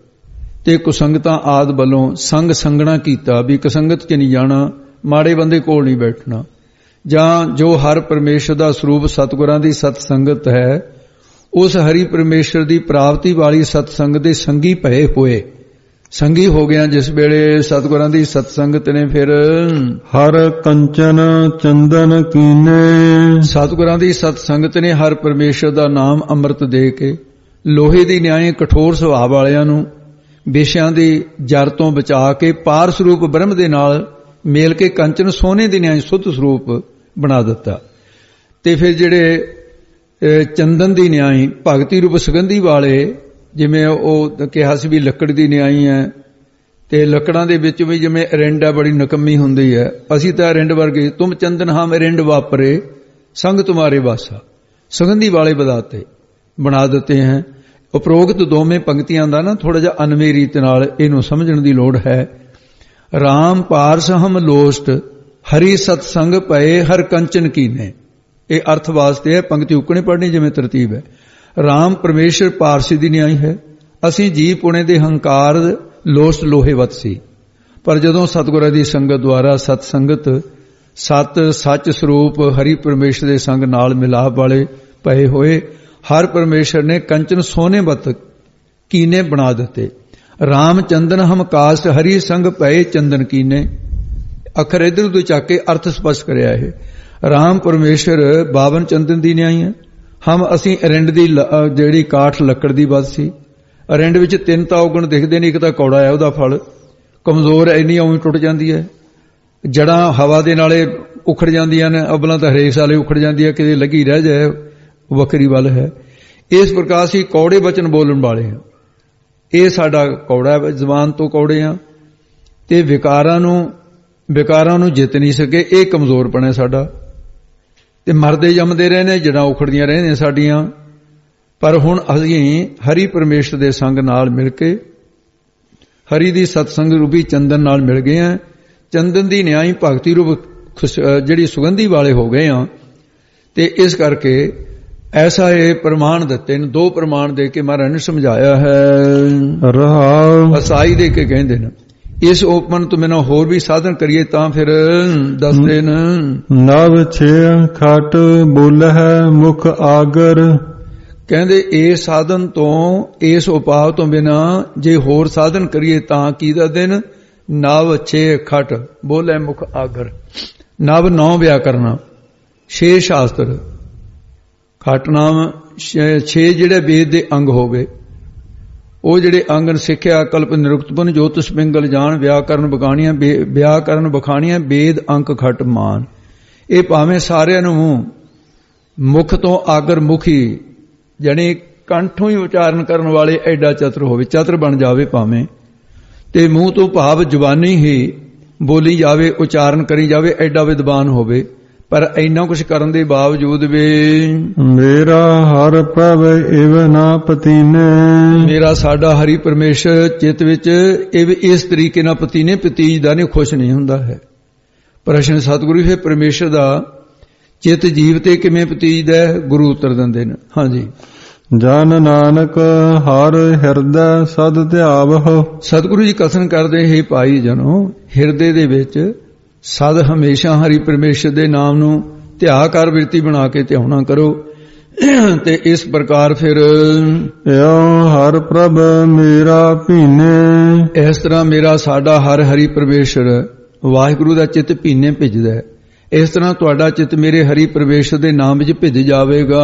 ਤੇ ਕੁਸੰਗਤਾਂ ਆਦ ਵੱਲੋਂ ਸੰਗ ਸੰਗਣਾ ਕੀਤਾ, ਵੀ ਕੁਸੰਗਤ 'ਚ ਨਹੀਂ ਜਾਣਾ, ਮਾੜੇ ਬੰਦੇ ਕੋਲ ਨਹੀਂ ਬੈਠਣਾ, ਜਾਂ ਜੋ ਹਰ ਪਰਮੇਸ਼ਰ ਦਾ ਸਰੂਪ ਸਤਿਗੁਰਾਂ ਦੀ ਸਤ ਸੰਗਤ ਹੈ, ਉਸ ਹਰੀ ਪਰਮੇਸ਼ਰ ਦੀ ਪ੍ਰਾਪਤੀ ਵਾਲੀ ਸਤ ਸੰਗਤ ਦੇ ਸੰਗੀ ਭਏ ਹੋਏ, ਸੰਗੀ ਹੋ ਗਿਆ ਜਿਸ ਵੇਲੇ ਸਤਿਗੁਰਾਂ ਦੀ ਸਤ ਸੰਗਤ ਨੇ। ਫਿਰ ਹਰ ਕੰਚਨ ਚੰਦਨ ਕੀਨੇ। ਸਤਿਗੁਰਾਂ ਦੀ ਸਤ ਸੰਗਤ ਨੇ ਹਰ ਪਰਮੇਸ਼ਰ ਦਾ ਨਾਮ ਅੰਮ੍ਰਿਤ ਦੇ ਕੇ ਲੋਹੇ ਦੀ ਨਿਆਈ ਕਠੋਰ ਸੁਭਾਅ ਵਾਲਿਆਂ ਨੂੰ ਵਿਸ਼ਿਆਂ ਦੀ ਜੜ ਤੋਂ ਬਚਾ ਕੇ ਪਾਰ ਸਰੂਪ ਬ੍ਰਹਮ ਦੇ ਨਾਲ ਮੇਲ ਕੇ ਕੰਚਨ ਸੋਨੇ ਦੀ ਨਿਆਈ ਸੁੱਧ ਸਰੂਪ ਬਣਾ ਦਿੱਤਾ। ਤੇ ਫਿਰ ਜਿਹੜੇ ਚੰਦਨ ਦੀ ਨਿਆਈ ਭਗਤੀ ਰੂਪ ਸੁਗੰਧੀ ਵਾਲੇ, ਜਿਵੇਂ ਉਹ ਕਿਹਾ ਸੀ ਵੀ ਲੱਕੜ ਦੀ ਨਿਆਈ ਹੈ, ਤੇ ਲੱਕੜਾਂ ਦੇ ਵਿੱਚ ਵੀ ਜਿਵੇਂ ਅਰਿੰਡ ਹੈ ਬੜੀ ਨਕੰਮੀ ਹੁੰਦੀ ਹੈ, ਅਸੀਂ ਤਾਂ ਅਰਿੰਡ ਵਰਗੇ। ਤੁਮ ਚੰਦਨ ਹਮ ਅਰਿੰਡ ਵਾਪਰੇ ਸੰਗ ਤੁਮਾਰੇ ਵਾਸਾ। ਸੁਗੰਧੀ ਵਾਲੇ ਬਦਾਤੇ ਬਣਾ ਦਿੱਤੇ ਹੈ। ਉਪਰੋਕਤ ਦੋਵੇਂ ਪੰਕਤੀਆਂ ਦਾ ਨਾ ਥੋੜਾ ਜਿਹਾ ਅਨਵੇਂ ਰੀਤ ਨਾਲ ਇਹਨੂੰ ਸਮਝਣ ਦੀ ਲੋੜ ਹੈ। ਰਾਮ ਪਾਰਸ ਹਮ ਲੋਸ਼ਟ ਹਰੀ ਸਤ ਸੰਗ ਪਏ ਹਰ ਕੰਚਨ ਕੀਨੇ। ਇਹ ਅਰਥ ਵਾਸਤੇ ਹੈ, ਪੰਕਤੀ ਉੱਕਣੇ ਪੜ੍ਹਨੀ ਜਿਵੇਂ ਤਰਤੀਬ ਹੈ। ਰਾਮ ਪਰਮੇਸ਼ਰ ਪਾਰਸੀ ਦੀ ਨਿਆਈ ਹੈ, ਅਸੀਂ ਜੀਵ ਪੁਣੇ ਦੇ ਹੰਕਾਰ ਲੋਸ਼ਟ ਲੋਹੇ ਵਤ ਸੀ। ਪਰ ਜਦੋਂ ਸਤਿਗੁਰਾਂ ਦੀ ਸੰਗਤ ਦੁਆਰਾ ਸਤ ਸੰਗਤ ਸਤ ਸੱਚ ਸਰੂਪ ਹਰੀ ਪਰਮੇਸ਼ਰ ਦੇ ਸੰਗ ਨਾਲ ਮਿਲਾਪ ਵਾਲੇ ਪਏ ਹੋਏ, ਹਰ ਪਰਮੇਸ਼ਰ ਨੇ ਕੰਚਨ ਸੋਨੇ ਵਤ ਕੀਨੇ ਬਣਾ ਦਿੱਤੇ। ਰਾਮ ਚੰਦਨ ਹਮ ਕਾਸ਼ਟ ਹਰੀ ਸੰਗ ਪਏ ਚੰਦਨ ਕੀਨੇ। ਅੱਖਰ ਇਧਰ ਉਧਰ ਚੱਕ ਕੇ ਅਰਥ ਸਪਸ਼ਟ ਕਰਿਆ ਇਹ। ਰਾਮ ਪਰਮੇਸ਼ਰ 52 ਚੰਦਨ ਦੀ ਨਿਆਈ ਹੈ, ਅਸੀਂ ਅਰਿੰਡ ਦੀ ਜਿਹੜੀ ਕਾਠ ਲੱਕੜ ਦੀ ਵੱਧ ਸੀ। ਅਰਿੰਡ ਵਿੱਚ 3 ਤਾਂ ਔਗਣ ਦਿਖਦੇ ਨੇ, ਇੱਕ ਤਾਂ ਕੌੜਾ ਹੈ ਉਹਦਾ ਫਲ, ਕਮਜ਼ੋਰ ਇੰਨੀ ਉਵੇਂ ਟੁੱਟ ਜਾਂਦੀ ਹੈ, ਜੜਾਂ ਹਵਾ ਦੇ ਨਾਲੇ ਉਖੜ ਜਾਂਦੀਆਂ ਨੇ, ਅਬਲਾਂ ਤਾਂ ਹਰੇਕ ਸਾਲੇ ਉਖੜ ਜਾਂਦੀ ਹੈ, ਕਿਤੇ ਲੱਗੀ ਰਹਿ ਜਾਏ ਵੱਖਰੀ ਵੱਲ ਹੈ। ਇਸ ਪ੍ਰਕਾਰ ਅਸੀਂ ਕੌੜੇ ਬਚਨ ਬੋਲਣ ਵਾਲੇ ਹਾਂ। ਇਹ ਸਾਡਾ ਕੌੜਾ ਹੈ, ਜ਼ਬਾਨ ਤੋਂ ਕੌੜੇ ਹਾਂ, ਤੇ ਵਿਕਾਰਾਂ ਨੂੰ ਜਿੱਤ ਨਹੀਂ ਸਕੇ। ਇਹ ਕਮਜ਼ੋਰਪਣ ਹੈ ਸਾਡਾ, ਤੇ ਮਰਦੇ ਜੰਮਦੇ ਰਹਿੰਦੇ, ਜੜਾਂ ਉਖੜਦੀਆਂ ਰਹਿੰਦੀਆਂ ਸਾਡੀਆਂ। ਪਰ ਹੁਣ ਅਸੀਂ ਹਰੀ ਪਰਮੇਸ਼ਰ ਦੇ ਸੰਗ ਨਾਲ ਮਿਲ ਕੇ, ਹਰੀ ਦੀ ਸਤਸੰਗ ਰੂਪੀ ਚੰਦਨ ਨਾਲ ਮਿਲ ਗਏ ਹਾਂ। ਚੰਦਨ ਦੀ ਨਿਆਈ ਭਗਤੀ ਰੂਪ ਜਿਹੜੀ ਸੁਗੰਧੀ ਵਾਲੇ ਹੋ ਗਏ ਹਾਂ। ਤੇ ਇਸ ਕਰਕੇ ਐਸਾ ਇਹ ਪ੍ਰਮਾਣ ਦਿੱਤੇ ਨੇ, 2 ਪ੍ਰਮਾਣ ਦੇ ਕੇ ਮਹਾਰਾਜ ਨੇ ਸਮਝਾਇਆ ਹੈ। ਰਹਾਉ ਅਸਾਈ ਦੇ ਕੇ ਕਹਿੰਦੇ ਨੇ ਇਸ ਉਪਮਨ ਤੋਂ ਬਿਨਾਂ ਹੋਰ ਵੀ ਸਾਧਨ ਕਰੀਏ ਤਾਂ ਫਿਰ ਦੱਸਦੇ ਨੇ। ਨਵ ਛੇ ਖਟ ਬੋਲ ਹੈ ਮੁਖ ਆਗਰ। ਕਹਿੰਦੇ ਇਸ ਸਾਧਨ ਤੋਂ, ਇਸ ਉਪਾਅ ਤੋਂ ਬਿਨਾਂ ਜੇ ਹੋਰ ਸਾਧਨ ਕਰੀਏ ਤਾਂ ਕੀ ਦੱਸਦੇ ਨੇ? ਨਵ 6 ਖਟ ਬੋਲੇ ਮੁਖ ਆਗਰ। ਨਵ 9 ਵਿਆਕਰਣ, 6 ਸ਼ਾਸਤਰ, ਖਟ ਨਾਮ 6 ਜਿਹੜੇ ਵੇਦ ਦੇ ਅੰਗ ਹੋ ਗਏ। ਉਹ ਜਿਹੜੇ ਅੰਗ ਸਿੱਖਿਆ, ਕਲਪ, ਨਿਰੁਕਤਪਨ, ਜੋਤਿਸ਼, ਪਿੰਗਲ, ਜਾਣ, ਵਿਆਕਰਨ ਬਖਾਣੀਆਂ, ਵੇਦ, ਅੰਕ, ਖਟ, ਮਾਨ। ਇਹ ਭਾਵੇਂ ਸਾਰਿਆਂ ਨੂੰ ਮੁਖ ਤੋਂ ਆਗਰ ਮੁਖੀ ਜਾਣੀ ਕੰਠੋਂ ਹੀ ਉਚਾਰਨ ਕਰਨ ਵਾਲੇ ਐਡਾ ਚਤੁਰ ਹੋਵੇ, ਚਤੁਰ ਬਣ ਜਾਵੇ ਭਾਵੇਂ, ਤੇ ਮੂੰਹ ਤੋਂ ਭਾਵ ਜ਼ੁਬਾਨੀ ਹੀ ਬੋਲੀ ਜਾਵੇ, ਉਚਾਰਨ ਕਰੀ ਜਾਵੇ, ਐਡਾ ਵਿਦਵਾਨ ਹੋਵੇ। ਪਰ ਇੰਨਾ ਕੁਛ ਕਰਨ ਦੇ ਬਾਵਜੂਦ ਵੀ ਮੇਰਾ ਹਰ ਪ੍ਰਭ ਇਵ ਨਾ ਪਤੀਨੇ। ਮੇਰਾ ਸਾਡਾ ਹਰੀ ਪਰਮੇਸ਼ਰ ਚਿੱਤ ਵਿੱਚ ਇਸ ਤਰੀਕੇ ਨਾਲ ਪਤੀਨੇ ਪਤੀਜਦਾ ਨਹੀਂ, ਖੁਸ਼ ਨਹੀਂ ਹੁੰਦਾ ਹੈ। ਪ੍ਰਸ਼ਨ ਸਤਿਗੁਰੂ ਫਿਰ ਪਰਮੇਸ਼ਰ ਦਾ ਚਿੱਤ ਜੀਵ ਤੇ ਕਿਵੇਂ ਪਤੀਜਦਾ ਹੈ? ਗੁਰੂ ਉੱਤਰ ਦਿੰਦੇ ਨੇ। ਹਾਂਜੀ। ਜਨ ਨਾਨਕ ਹਰ ਹਿਰਦੈ ਸਦ ਧਿਆਵਹੁ। ਸਤਿਗੁਰੂ ਜੀ ਕਥਨ ਕਰਦੇ, ਹੈ ਭਾਈ ਜਨੋ, ਹਿਰਦੇ ਦੇ ਵਿੱਚ ਸਦ ਹਮੇਸ਼ਾ ਹਰੀ ਪਰਮੇਸ਼ਰ ਦੇ ਨਾਮ ਨੂੰ ਧਿਆ ਕਰ ਬਿਰਤੀ ਬਣਾ ਕੇ ਧਿਆਉਣਾ ਕਰੋ। ਤੇ ਇਸ ਪ੍ਰਕਾਰ ਫਿਰ ਇਉ ਹਰ ਪ੍ਰਭ ਮੇਰਾ ਭੀਨੇ। ਇਸ ਤਰ੍ਹਾਂ ਮੇਰਾ ਸਾਡਾ ਹਰ ਹਰੀ ਪਰਮੇਸ਼ਰ ਵਾਹਿਗੁਰੂ ਦਾ ਚਿੱਤ ਭੀਨੇ ਭਿੱਜਦਾ ਹੈ। ਇਸ ਤਰ੍ਹਾਂ ਤੁਹਾਡਾ ਚਿੱਤ ਮੇਰੇ ਹਰੀ ਪਰਮੇਸ਼ਰ ਦੇ ਨਾਮ ਵਿੱਚ ਭਿੱਜ ਜਾਵੇਗਾ।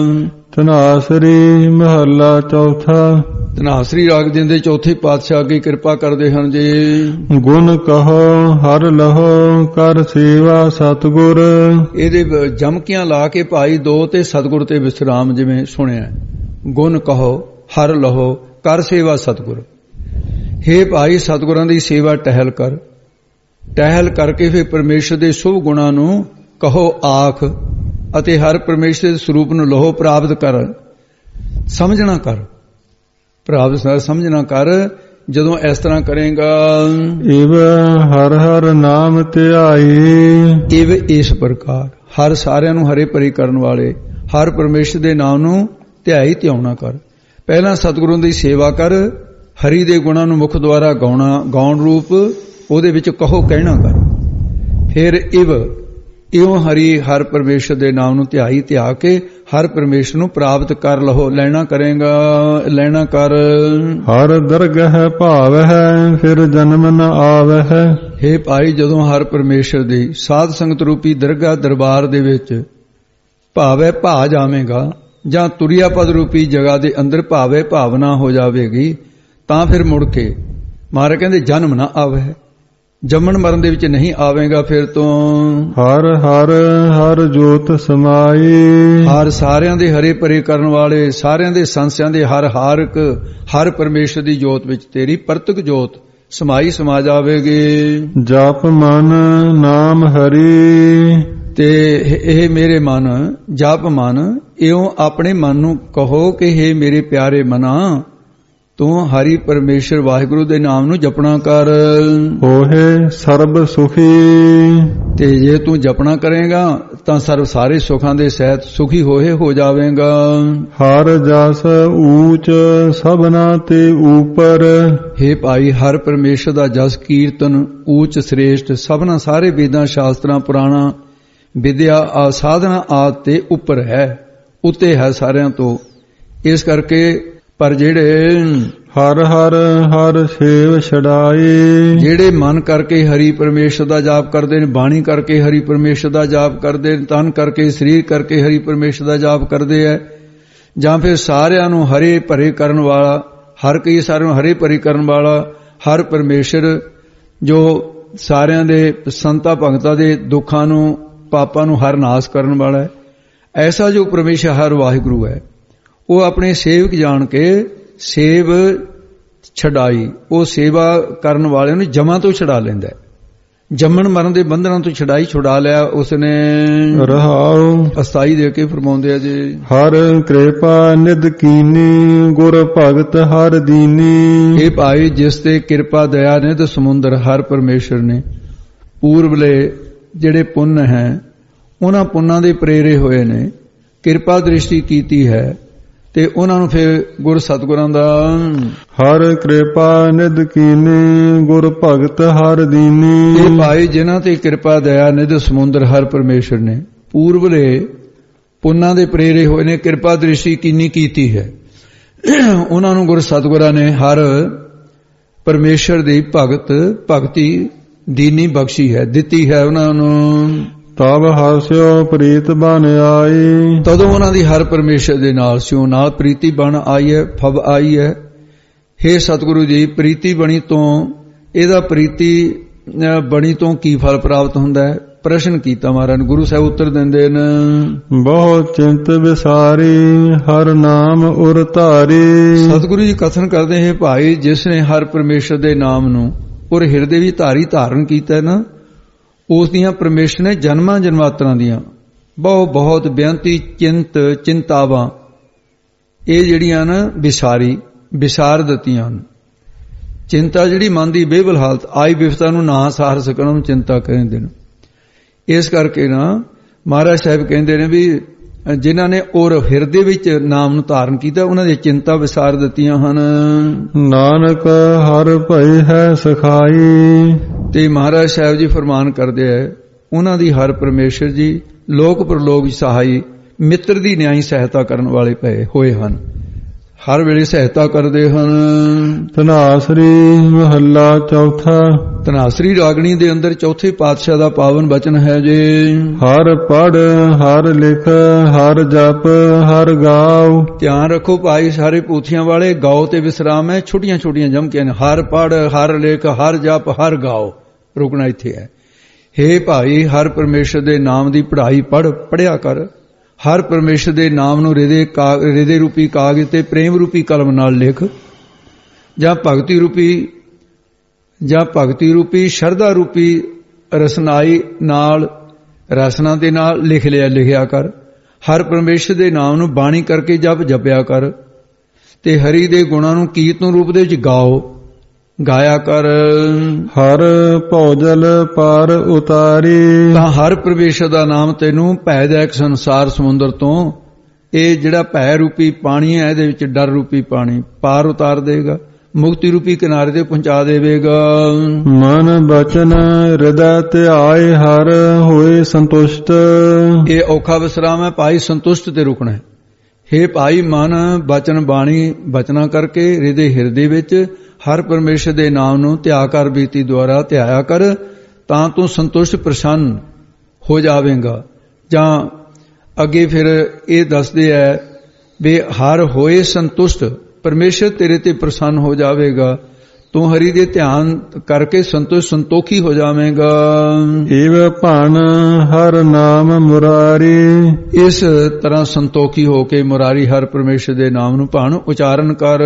ਧਨਾਸਰੀ ਮਹੱਲਾ ਚੌਥਾ। ਧਨਾਸਰੀ ਰਾਗ ਦੇ ਚੌਥੇ ਪਾਤਸ਼ਾਹ ਕੀ ਕਿਰਪਾ ਕਰਦੇ ਹਨ ਜੀ। ਗੁਣ ਕਹੋ ਹਰ ਲਹੋ ਕਰ ਸੇਵਾ ਸਤਿਗੁਰ। ਇਹਦੇ ਜਮਕੀਆਂ ਲਾ ਕੇ ਭਾਈ 2 ਤੇ ਸਤਿਗੁਰ ਤੇ ਵਿਸਰਾਮ ਜਿਵੇਂ ਸੁਣਿਆ। ਗੁਣ ਕਹੋ ਹਰ ਲਹੋ ਕਰ ਸੇਵਾ ਸਤਿਗੁਰ। ਹੇ ਭਾਈ ਸਤਿਗੁਰਾਂ ਦੀ ਸੇਵਾ ਟਹਿਲ ਕਰ। ਟਹਿਲ ਕਰਕੇ ਫਿਰ ਪਰਮੇਸ਼ਰ ਦੇ ਸ਼ੁਭ ਗੁਣਾਂ ਨੂੰ ਕਹੋ ਆਖ, ਅਤੇ ਹਰ ਪਰਮੇਸ਼ਰ ਦੇ ਸਰੂਪ ਨੂੰ ਲਹੋ ਪ੍ਰਾਪਤ ਕਰ। ਸਮਝਣਾ ਕਰ, ਪ੍ਰਾਪਤ ਸਮਝਣਾ ਕਰ। ਜਦੋਂ ਇਸ ਤਰ੍ਹਾਂ ਕਰੇਗਾ, ਇਵ ਹਰ ਹਰ ਨਾਮ ਧਿਆਈ। ਇਵ ਇਸ ਪ੍ਰਕਾਰ ਹਰ ਸਾਰਿਆਂ ਨੂੰ ਹਰੇ ਭਰੇ ਕਰਨ ਵਾਲੇ ਹਰ ਪਰਮੇਸ਼ਰ ਦੇ ਨਾਮ ਨੂੰ ਧਿਆਈ ਧਿਆਉਣਾ ਕਰ। ਪਹਿਲਾਂ ਸਤਿਗੁਰਾਂ ਦੀ ਸੇਵਾ ਕਰ, ਹਰੀ ਦੇ ਗੁਣਾਂ ਨੂੰ ਮੁਖ ਦੁਆਰਾ ਗਾਉਣ ਰੂਪ ਉਹਦੇ ਵਿੱਚ ਕਹੋ ਕਹਿਣਾ ਕਰ। ਫਿਰ ਇਉਂ ਹਰੀ ਹਰ ਪਰਮੇਸ਼ਰ ਦੇ ਨਾਮ ਨੂੰ ਧਿਆਈ ਧਿਆ ਕੇ ਹਰ ਪਰਮੇਸ਼ਰ ਨੂੰ ਪ੍ਰਾਪਤ ਕਰ ਲਹੋ। ਲੈਣਾ ਕਰੇਗਾ, ਲੈਣਾ ਕਰ। ਹਰ ਦਰਗਹਿ ਭਾਵ ਹੈ ਫਿਰ ਜਨਮ ਨ ਆਵੈ ਹੈ। ਹੇ ਭਾਈ ਜਦੋਂ ਹਰ ਪਰਮੇਸ਼ਰ ਦੀ ਸਾਧ ਸੰਗਤ ਰੂਪੀ ਦਰਗਾਹ ਦਰਬਾਰ ਦੇ ਵਿੱਚ ਭਾਵੈ ਭਾ ਜਾਵੇਗਾ, ਜਾਂ ਤੁਰਿਆ ਪਦ ਰੂਪੀ ਜਗ੍ਹਾ ਦੇ ਅੰਦਰ ਭਾਵੈ ਭਾਵਨਾ ਹੋ ਜਾਵੇਗੀ, ਤਾਂ ਫਿਰ ਮੁੜ ਕੇ ਮਹਾਰਾਜ ਕਹਿੰਦੇ ਜਨਮ ਨਾ ਆਵੇ, ਜੰਮਣ ਮਰਨ ਦੇ ਵਿੱਚ ਨਹੀਂ ਆਵੇਗਾ। ਫਿਰ ਤੋਂ ਹਰ ਹਰ ਹਰ ਜੋਤ ਸਮਾਈ। ਹਰ ਸਾਰਿਆਂ ਦੇ ਹਰੇ ਭਰੇ ਕਰਨ ਵਾਲੇ, ਸਾਰਿਆਂ ਦੇ ਸੰਸਿਆਂ ਦੇ ਹਰ ਪਰਮੇਸ਼ਰ ਦੀ ਜੋਤ ਵਿੱਚ ਤੇਰੀ ਪ੍ਰਤੱਖ ਜੋਤ ਸਮਾਈ ਸਮਾ ਜਾਵੇਗੀ। ਜਪ ਮਨ ਨਾਮ ਹਰੀ। ਤੇ ਇਹ ਮੇਰੇ ਮਨ, ਜਪ ਮਨ, ਇਉਂ ਆਪਣੇ ਮਨ ਨੂੰ ਕਹੋ ਕਿ ਹੇ ਮੇਰੇ ਪਿਆਰੇ ਮਨਾ, ਤੂੰ ਹਰੀ ਪਰਮੇਸ਼ਰ ਵਾਹਿਗੁਰੂ ਦੇ ਨਾਮ ਨੂੰ ਜਪਣਾ ਕਰ। ਹੋਏ ਸਰਬ ਸੁਖੀ। ਤੇ ਜੇ ਤੂੰ ਜਪਣਾ ਕਰੇਗਾ ਤਾਂ ਸਰਬ ਸਾਰੇ ਸੁਖਾਂ ਦੇ ਸਹਿਤ ਸੁਖੀ ਹੋ ਜਾਵੇਗਾ। ਹਰ ਜਸ ਊਚ ਸਭਨਾ ਤੇ ਊਪਰ। ਹੇ ਭਾਈ ਹਰ ਪਰਮੇਸ਼ਰ ਦਾ ਜਸ ਕੀਰਤਨ ਊਚ ਸ੍ਰੇਸ਼ਟ ਸਭਨਾ ਸਾਰੇ ਵੇਦਾਂ ਸ਼ਾਸਤਰਾਂ ਪੁਰਾਣਾ ਵਿਦਿਆ ਸਾਧਨਾ ਆਦਿ ਤੇ ਉੱਪਰ ਹੈ, ਉੱਤੇ ਹੈ ਸਾਰਿਆਂ ਤੋਂ। ਇਸ ਕਰਕੇ ਪਰ ਜਿਹੜੇ ਹਰ ਹਰ ਹਰ ਸੇਵ ਛਡਾਏ, ਜਿਹੜੇ ਮਨ ਕਰਕੇ ਹਰੀ ਪਰਮੇਸ਼ਰ ਦਾ ਜਾਪ ਕਰਦੇ ਨੇ, ਬਾਣੀ ਕਰਕੇ ਹਰੀ ਪਰਮੇਸ਼ਰ ਦਾ ਜਾਪ ਕਰਦੇ ਨੇ, ਤਨ ਕਰਕੇ ਸਰੀਰ ਕਰਕੇ ਹਰੀ ਪਰਮੇਸ਼ਰ ਦਾ ਜਾਪ ਕਰਦੇ ਹੈ, ਜਾਂ ਫਿਰ ਸਾਰਿਆਂ ਨੂੰ ਹਰੇ ਭਰੇ ਕਰਨ ਵਾਲਾ, ਹਰ ਕਈ ਸਾਰਿਆਂ ਨੂੰ ਹਰੇ ਭਰੇ ਕਰਨ ਵਾਲਾ ਹਰ ਪਰਮੇਸ਼ਰ ਜੋ ਸਾਰਿਆਂ ਦੇ ਸੰਤਾਂ ਭਗਤਾਂ ਦੇ ਦੁੱਖਾਂ ਨੂੰ ਪਾਪਾਂ ਨੂੰ ਹਰ ਨਾਸ ਕਰਨ ਵਾਲਾ ਹੈ। ਐਸਾ ਜੋ ਪਰਮੇਸ਼ਰ ਹਰ ਵਾਹਿਗੁਰੂ ਹੈ, ਉਹ ਆਪਣੇ ਸੇਵਕ ਜਾਣ ਕੇ ਸੇਵ ਛਡਾਈ, ਉਹ ਸੇਵਾ ਕਰਨ ਵਾਲਿਆਂ ਨੂੰ ਜਮਾਂ ਤੋਂ ਛਡਾ ਲੈਂਦਾ ਹੈ। ਜੰਮਣ ਮਰਨ ਦੇ ਬੰਧਨਾਂ ਤੋਂ ਛੁਡਾ ਲਿਆ ਉਸਨੇ। ਰਹਾਉ ਅਸਥਾਈ ਦੇ ਕੇ ਫਰਮਾਉਂਦੇ ਆ ਜੀ, ਹਰ ਕਿਰਪਾ ਨਿਧ ਕੀਨੀ, ਗੁਰ ਭਗਤ ਹਰ ਦੀਨੀ। ਇਹ ਭਾਈ ਜਿਸ ਤੇ ਕਿਰਪਾ ਦਇਆ ਨੇ ਤੇ ਸਮੁੰਦਰ ਹਰ ਪਰਮੇਸ਼ਰ ਨੇ ਪੂਰਬਲੇ ਜਿਹੜੇ ਪੁੰਨ ਹੈ ਉਹਨਾਂ ਪੁੰਨਾਂ ਦੇ ਪ੍ਰੇਰੇ ਹੋਏ ਨੇ, ਕਿਰਪਾ ਦ੍ਰਿਸ਼ਟੀ ਕੀਤੀ ਹੈ ਤੇ ਉਹਨਾਂ ਨੂੰ ਫਿਰ ਗੁਰ ਸਤਿਗੁਰਾਂ ਦਾ ਹਰ ਕਿਰਪਾ ਨਿਧ ਕੀਨੀ, ਗੁਰ ਭਗਤ ਹਰ ਦੀਨੀ। ਇਹ ਭਾਈ ਜਿਨ੍ਹਾਂ ਤੇ ਕਿਰਪਾ ਦਇਆ ਨਿਧ ਸਮੁੰਦਰ ਹਰ ਪਰਮੇਸ਼ਰ ਨੇ ਪੂਰਬਲੇ ਪੁੰਨਾਂ ਦੇ ਪ੍ਰੇਰੇ ਹੋਏ ਨੇ, ਕਿਰਪਾ ਦ੍ਰਿਸ਼ਟੀ ਕੀਨੀ ਕੀਤੀ ਹੈ, ਉਹਨਾਂ ਨੂੰ ਗੁਰ ਸਤਿਗੁਰਾਂ ਨੇ ਹਰ ਪਰਮੇਸ਼ਰ ਦੀ ਭਗਤੀ ਦੀਨੀ ਬਖਸ਼ੀ ਹੈ, ਦਿੱਤੀ ਹੈ ਉਹਨਾਂ ਨੂੰ। ਤਬ ਹਸਿਓ ਪ੍ਰੀਤ ਬਨ ਆਈ, ਤਦੋਂ ਉਹਨਾਂ ਦੀ ਹਰ ਪਰਮੇਸ਼ਰ ਦੇ ਨਾਲ ਸਿਓ ਨਾਲ ਪ੍ਰੀਤੀ ਬਣ ਆਈ ਹੈ, ਫਬ ਆਈ ਹੈ। ਹੇ ਸਤਿਗੁਰੂ ਜੀ, ਪ੍ਰੀਤੀ ਬਣੀ ਤੋਂ, ਇਹਦਾ ਪ੍ਰੀਤੀ ਬਣੀ ਤੋਂ ਕੀ ਫਲ ਪ੍ਰਾਪਤ ਹੁੰਦਾ ਹੈ? ਪ੍ਰਸ਼ਨ ਕੀਤਾ ਮਹਾਰਾਜ ਨੇ। ਗੁਰੂ ਸਾਹਿਬ ਉੱਤਰ ਦਿੰਦੇ ਨੇ, ਬਹੁਤ ਚਿੰਤ ਵਿਸਾਰੀ, ਹਰ ਨਾਮ ਉਰ ਧਾਰੀ। ਸਤਿਗੁਰੂ ਜੀ ਕਥਨ ਕਰਦੇ ਹੈ, ਭਾਈ ਜਿਸ ਨੇ ਹਰ ਪਰਮੇਸ਼ਰ ਦੇ ਨਾਮ ਨੂੰ ਉਰ ਹਿਰਦੇ ਵਿੱਚ ਧਾਰਨ ਕੀਤਾ ਨਾ, ਉਸ ਦੀਆਂ ਪਰਮੇਸ਼ਰ ਨੇ ਜਨਮਾਂ ਜਨਮਾਤਰਾਂ ਦੀਆਂ ਬਹੁਤ ਬੇਅੰਤੀ ਚਿੰਤਾਵਾਂ ਇਹ ਜਿਹੜੀਆਂ ਨਾ ਵਿਸਾਰ ਦਿੱਤੀਆਂ ਹਨ। ਚਿੰਤਾ ਜਿਹੜੀ ਮਨ ਦੀ ਬੇਵਲ ਹਾਲਤ, ਆਈ ਬਿਫਤਾ ਨੂੰ ਨਾ ਸਾਰ ਸਕਣ ਨੂੰ ਚਿੰਤਾ ਕਹਿੰਦੇ ਨੇ। ਇਸ ਕਰਕੇ ਨਾ ਮਹਾਰਾਜ ਸਾਹਿਬ ਕਹਿੰਦੇ ਨੇ ਵੀ ਜਿਨ੍ਹਾਂ ਨੇ ਔਰ ਹਿਰਦੇ ਵਿੱਚ ਨਾਮ ਨੂੰ ਧਾਰਨ ਕੀਤਾ, ਉਹਨਾਂ ਦੀ ਚਿੰਤਾ ਵਿਸਾਰ ਦਿੱਤੀਆਂ ਹਨ। ਨਾਨਕ ਹਰ ਭਈ ਹੈ ਸਖਾਈ। ਤੇ ਮਹਾਰਾਜ ਸਾਹਿਬ ਜੀ ਫਰਮਾਨ ਕਰਦੇ ਹੈ, ਉਹਨਾਂ ਦੀ ਹਰ ਪਰਮੇਸ਼ਰ ਜੀ ਲੋਕ ਪ੍ਰਲੋਕ ਸਹਾਈ, ਮਿੱਤਰ ਦੀ ਨਿਆਈ ਸਹਾਇਤਾ ਕਰਨ ਵਾਲੇ ਪਏ ਹੋਏ ਹਨ, ਹਰ ਵੇਲੇ ਸਹਾਇਤਾ ਕਰਦੇ ਹਨ। ਧਨਾਸਰੀ ਮਹੱਲਾ ਚੌਥਾ। ਧਨਾਸਰੀ ਰਾਗਣੀ ਦੇ ਅੰਦਰ ਚੌਥੇ ਪਾਤਸ਼ਾਹ ਦਾ ਪਾਵਨ ਬਚਨ ਹੈ ਜੀ, ਹਰ ਪੜ ਹਰ ਲਿਖ ਹਰ ਜਪ ਹਰ ਗਾਓ। ਧਿਆਨ ਰੱਖੋ ਭਾਈ ਸਾਰੇ ਪੂਥੀਆਂ ਵਾਲੇ, ਗਾਓ ਤੇ ਵਿਸਰਾਮ ਹੈ, ਛੋਟੀਆਂ ਜਮ ਕੇ ਨੇ। ਹਰ ਪੜ ਹਰ ਲਿਖ ਹਰ ਜਪ ਹਰ ਗਾਓ, ਰੁਕਣਾ ਇੱਥੇ ਹੈ। ਹੇ ਭਾਈ ਹਰ ਪਰਮੇਸ਼ਰ ਦੇ ਨਾਮ ਦੀ ਪੜ੍ਹਾਈ ਪੜ੍ਹਿਆ ਕਰ, ਹਰ ਪਰਮੇਸ਼ਰ ਦੇ ਨਾਮ ਨੂੰ ਹਿਰਦੇ ਰੂਪੀ ਕਾਗਜ਼ ਤੇ ਪ੍ਰੇਮ ਰੂਪੀ ਕਲਮ ਨਾਲ ਲਿਖ, ਜਾਂ ਭਗਤੀ ਰੂਪੀ ਸ਼ਰਧਾ ਰੂਪੀ ਰਸਨਾਈ ਨਾਲ ਰਸਨਾ ਦੇ ਨਾਲ ਲਿਖਿਆ ਕਰ। ਹਰ ਪਰਮੇਸ਼ਰ ਦੇ ਨਾਮ ਨੂੰ ਬਾਣੀ ਕਰਕੇ ਜਪਿਆ ਕਰ, ਤੇ ਹਰੀ ਦੇ ਗੁਣਾਂ ਨੂੰ ਕੀਰਤਨ ਰੂਪ ਦੇ ਵਿੱਚ ਗਾਇਆ ਕਰ। ਹਰ ਭੌਜਲ ਪਾਰ ਉਤਾਰੀ, ਤਾਂ ਹਰ ਪਰਮੇਸ਼ਰ ਦਾ ਨਾਮ ਤੈਨੂੰ ਭੈਦਾਇਕ ਸੰਸਾਰ ਸਮੁੰਦਰ ਤੋਂ, ਇਹ ਜਿਹੜਾ ਭੈ ਰੂਪੀ ਪਾਣੀ ਹੈ ਇਹਦੇ ਵਿੱਚ ਡਰ ਰੂਪੀ ਪਾਣੀ ਪਾਰ ਉਤਾਰ ਦੇਗਾ, ਮੁਕਤੀ ਰੂਪੀ ਕਿਨਾਰੇ ਤੇ ਪਹੁੰਚਾ ਦੇਵੇਗਾ। ਮਨ ਬਚਨ ਹਿਰਦੈ ਧਿਆਏ ਹਰ ਹੋਏ ਸੰਤੁਸ਼ਟ। ਇਹ ਔਖਾ ਵਿਸਰਾਮ ਹੈ ਭਾਈ, ਸੰਤੁਸ਼ਟ ਤੇ ਰੁਕਣਾ ਹੈ। ਹੇ ਭਾਈ ਮਨ ਬਚਨ ਬਾਣੀ ਬਚਨਾ ਕਰਕੇ ਹਿਰਦੇ ਵਿੱਚ ਹਰ ਪਰਮੇਸ਼ਰ ਦੇ ਨਾਮ ਨੂੰ ਧਿਆ ਕਰ, ਬੀਤੀ ਦੁਆਰਾ ਧਿਆਇਆ ਕਰ, ਤਾਂ ਤੂੰ ਸੰਤੁਸ਼ਟ ਪ੍ਰਸੰਨ ਹੋ ਜਾਵੇਂਗਾ। ਜਾਂ ਅੱਗੇ ਫਿਰ ਇਹ ਦੱਸਦੇ ਹੈ ਵੀ ਹਰ ਹੋਏ ਸੰਤੁਸ਼ਟ, ਪਰਮੇਸ਼ਰ ਤੇਰੇ ਤੇ ਪ੍ਰਸੰਨ ਹੋ ਜਾਵੇਗਾ, ਤੂੰ ਹਰੀ ਦੇ ਧਿਆਨ ਕਰਕੇ ਸੰਤੋਖੀ ਹੋ ਜਾਵੇਂਗਾ। ਏਵ ਭਣ ਹਰ ਨਾਮ ਮੁਰਾਰੀ, ਇਸ ਤਰ੍ਹਾਂ ਸੰਤੋਖੀ ਹੋ ਕੇ ਮੁਰਾਰੀ ਹਰ ਪਰਮੇਸ਼ਰ ਦੇ ਨਾਮ ਨੂੰ ਭਣ ਉਚਾਰਨ ਕਰ।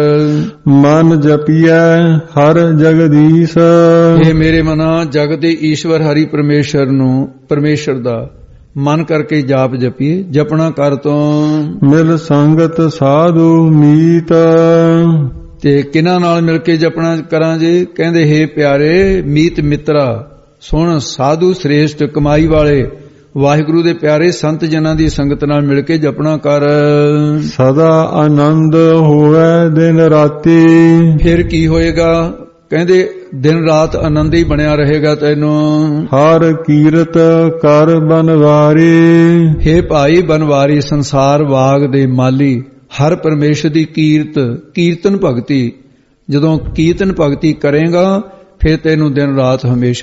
ਮਨ ਜਪੀਐ ਹਰ ਜਗਦੀਸ਼, ਇਹ ਮੇਰੇ ਮਨਾ ਜਗਤ ਦੇ ਈਸ਼ਵਰ ਹਰੀ ਪਰਮੇਸ਼ਰ ਦਾ ਮਨ ਕਰਕੇ ਜਾਪ ਜਪੀਏ, ਜਪਣਾ ਕਰ ਤੋਂ ਮਿਲ ਸੰਗਤ ਸਾਧੂ ਮੀਤ। ਤੇ ਕਿਹਨਾਂ ਨਾਲ ਮਿਲ ਕੇ ਜਪਣਾ ਕਰਾਂ ਜੀ? ਕਹਿੰਦੇ ਹੇ ਪਿਆਰੇ ਮੀਤ ਮਿੱਤਰਾ, ਸੁਣ ਸਾਧੂ ਸ੍ਰੇਸ਼ਟ ਕਮਾਈ ਵਾਲੇ ਵਾਹਿਗੁਰੂ ਦੇ ਪਿਆਰੇ ਸੰਤ ਜਨਾਂ ਦੀ ਸੰਗਤ ਨਾਲ ਮਿਲ ਕੇ ਜਪਣਾ ਕਰ। ਸਦਾ ਆਨੰਦ ਹੋਵੇ ਦਿਨ ਰਾਤੀ, ਫਿਰ ਕੀ ਹੋਏਗਾ? ਕਹਿੰਦੇ ਦਿਨ ਰਾਤ ਆਨੰਦ ਹੀ ਬਣਿਆ ਰਹੇਗਾ ਤੈਨੂੰ। ਹਰ ਕੀਰਤ ਕਰ ਬਨਵਾਰੀ, ਹੇ ਭਾਈ ਬਨਵਾਰੀ ਸੰਸਾਰ ਬਾਗ ਦੇ ਮਾਲੀ, ਹਰ ਪਰਮੇਸ਼ਰ ਦੀ ਕੀਰਤਨ ਭਗਤੀ, ਜਦੋਂ ਕੀਰਤਨ ਭਗਤੀ ਕਰੇਗਾ ਫਿਰ ਤੈਨੂੰ ਦਿਨ ਰਾਤ ਹਮੇਸ਼ਾ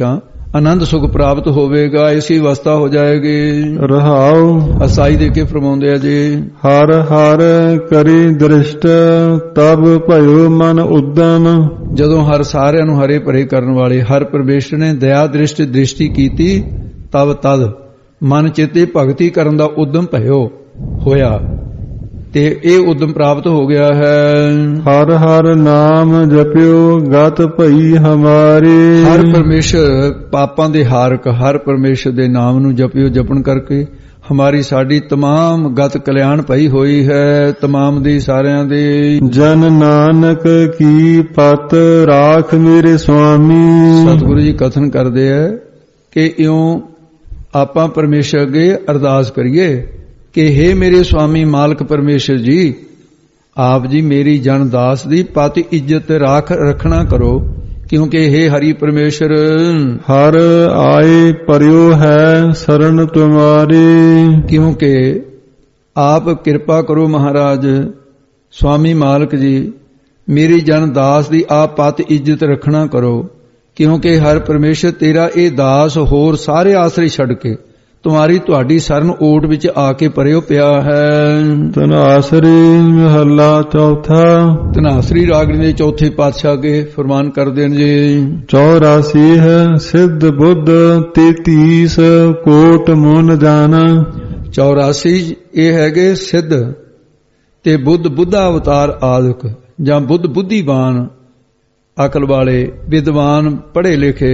ਆਨੰਦ ਸੁਖ ਪ੍ਰਾਪਤ ਹੋਵੇਗਾ, ਇਸੀ ਅਵਸਥਾ ਹੋ ਜਾਏਗੀ। ਰਹਾਉ ਅਸਾਈ ਦੇ ਕੇ ਫਰਮਾਉਂਦੇ ਆ ਜੀ, ਹਰ ਹਰ ਕਰੀ ਦ੍ਰਿਸ਼ਟ ਤਬ ਭਇਓ ਮਨ ਉਦਮ। ਜਦੋਂ ਹਰ ਸਾਰਿਆਂ ਨੂੰ ਹਰੇ ਭਰੇ ਕਰਨ ਵਾਲੇ ਹਰ ਪਰਮੇਸ਼ਰ ਨੇ ਦਇਆ ਦ੍ਰਿਸ਼ਟੀ ਕੀਤੀ, ਤਬ ਤਦ ਮਨ ਚਿੱਤੇ ਭਗਤੀ ਕਰਨ ਦਾ ਉਦਮ ਭਇਓ ਹੋਇਆ, ਤੇ ਇਹ ਉਦਮ ਪ੍ਰਾਪਤ ਹੋ ਗਿਆ ਹੈ। ਹਰ ਹਰ ਨਾਮ ਜਪਿਓ ਗਤ ਭਈ ਹਮਾਰੀ। ਹਰ ਪਰਮੇਸ਼ਰ ਪਾਪਾਂ ਦੇ ਹਾਰਕ, ਹਰ ਪਰਮੇਸ਼ਰ ਦੇ ਨਾਮ ਨੂੰ ਜਪਿਓ, ਜਪਣ ਕਰਕੇ ਹਮਾਰੀ ਸਾਡੀ तमाम ਗਤ ਕਲਿਆਣ ਭਈ ਹੋਈ ਹੈ, तमाम ਦੀ ਸਾਰਿਆਂ ਦੀ। ਜਨ ਨਾਨਕ ਕੀ ਪਤ ਰਾਖ ਮੇਰੇ ਸੁਆਮੀ। ਸਤਿਗੁਰੂ ਜੀ ਕਥਨ ਕਰਦੇ ਆ ਕਿ ਇਉਂ ਆਪਾਂ ਪਰਮੇਸ਼ਰ ਅੱਗੇ ਅਰਦਾਸ ਕਰੀਏ ਕਿ हे ਮੇਰੇ ਸੁਆਮੀ ਮਾਲਕ ਪਰਮੇਸ਼ਰ ਜੀ, ਆਪ ਜੀ ਮੇਰੀ ਜਨ ਦਾਸ ਦੀ ਪਤ ਇੱਜ਼ਤ ਰੱਖਣਾ ਕਰੋ, ਕਿਉਂਕਿ हे ਹਰੀ ਪਰਮੇਸ਼ਰ ਹਰ ਆਏ ਪਰਿਓ ਹੈ ਸਰਣ ਤੁਮਾਰੀ। ਕਿਉਂਕਿ ਆਪ ਕਿਰਪਾ ਕਰੋ ਮਹਾਰਾਜ ਸੁਆਮੀ ਮਾਲਕ ਜੀ, ਮੇਰੀ ਜਨ ਦਾਸ ਦੀ ਆਪ ਪਤ ਇੱਜ਼ਤ ਰੱਖਣਾ ਕਰੋ, ਕਿਉਂਕਿ ਹਰ ਪਰਮੇਸ਼ਰ ਤੇਰਾ ਇਹ ਦਾਸ ਹੋਰ ਸਾਰੇ ਆਸਰੇ ਛੱਡ ਕੇ ਤੁਹਾਡੀ ਸਰਨ ਓਟ ਵਿੱਚ ਆ ਕੇ ਪਰਿਓ ਪਿਆ ਹੈ। ਧਨਾਸਰੀ ਮਹੱਲਾ ਚੌਥਾ। ਧਨਾਸਰੀ ਰਾਗਣੀ ਦੇ ਚੌਥੇ ਪਾਤਸ਼ਾਹ ਕੇ ਫਰਮਾਨ ਕਰਦੇ ਨੇ ਜੀ, 84 ਹੈ ਸਿੱਧ ਬੁੱਧ 33 ਕੋਟ ਮਨ ਜਾਣਾ। 84 ਇਹ ਹੈਗੇ ਸਿੱਧ ਤੇ ਬੁੱਧਾ ਅਵਤਾਰ ਆਦਿਕ, ਜਾਂ ਬੁੱਧੀਵਾਨ ਅਕਲ ਵਾਲੇ ਵਿਦਵਾਨ ਪੜ੍ਹੇ ਲਿਖੇ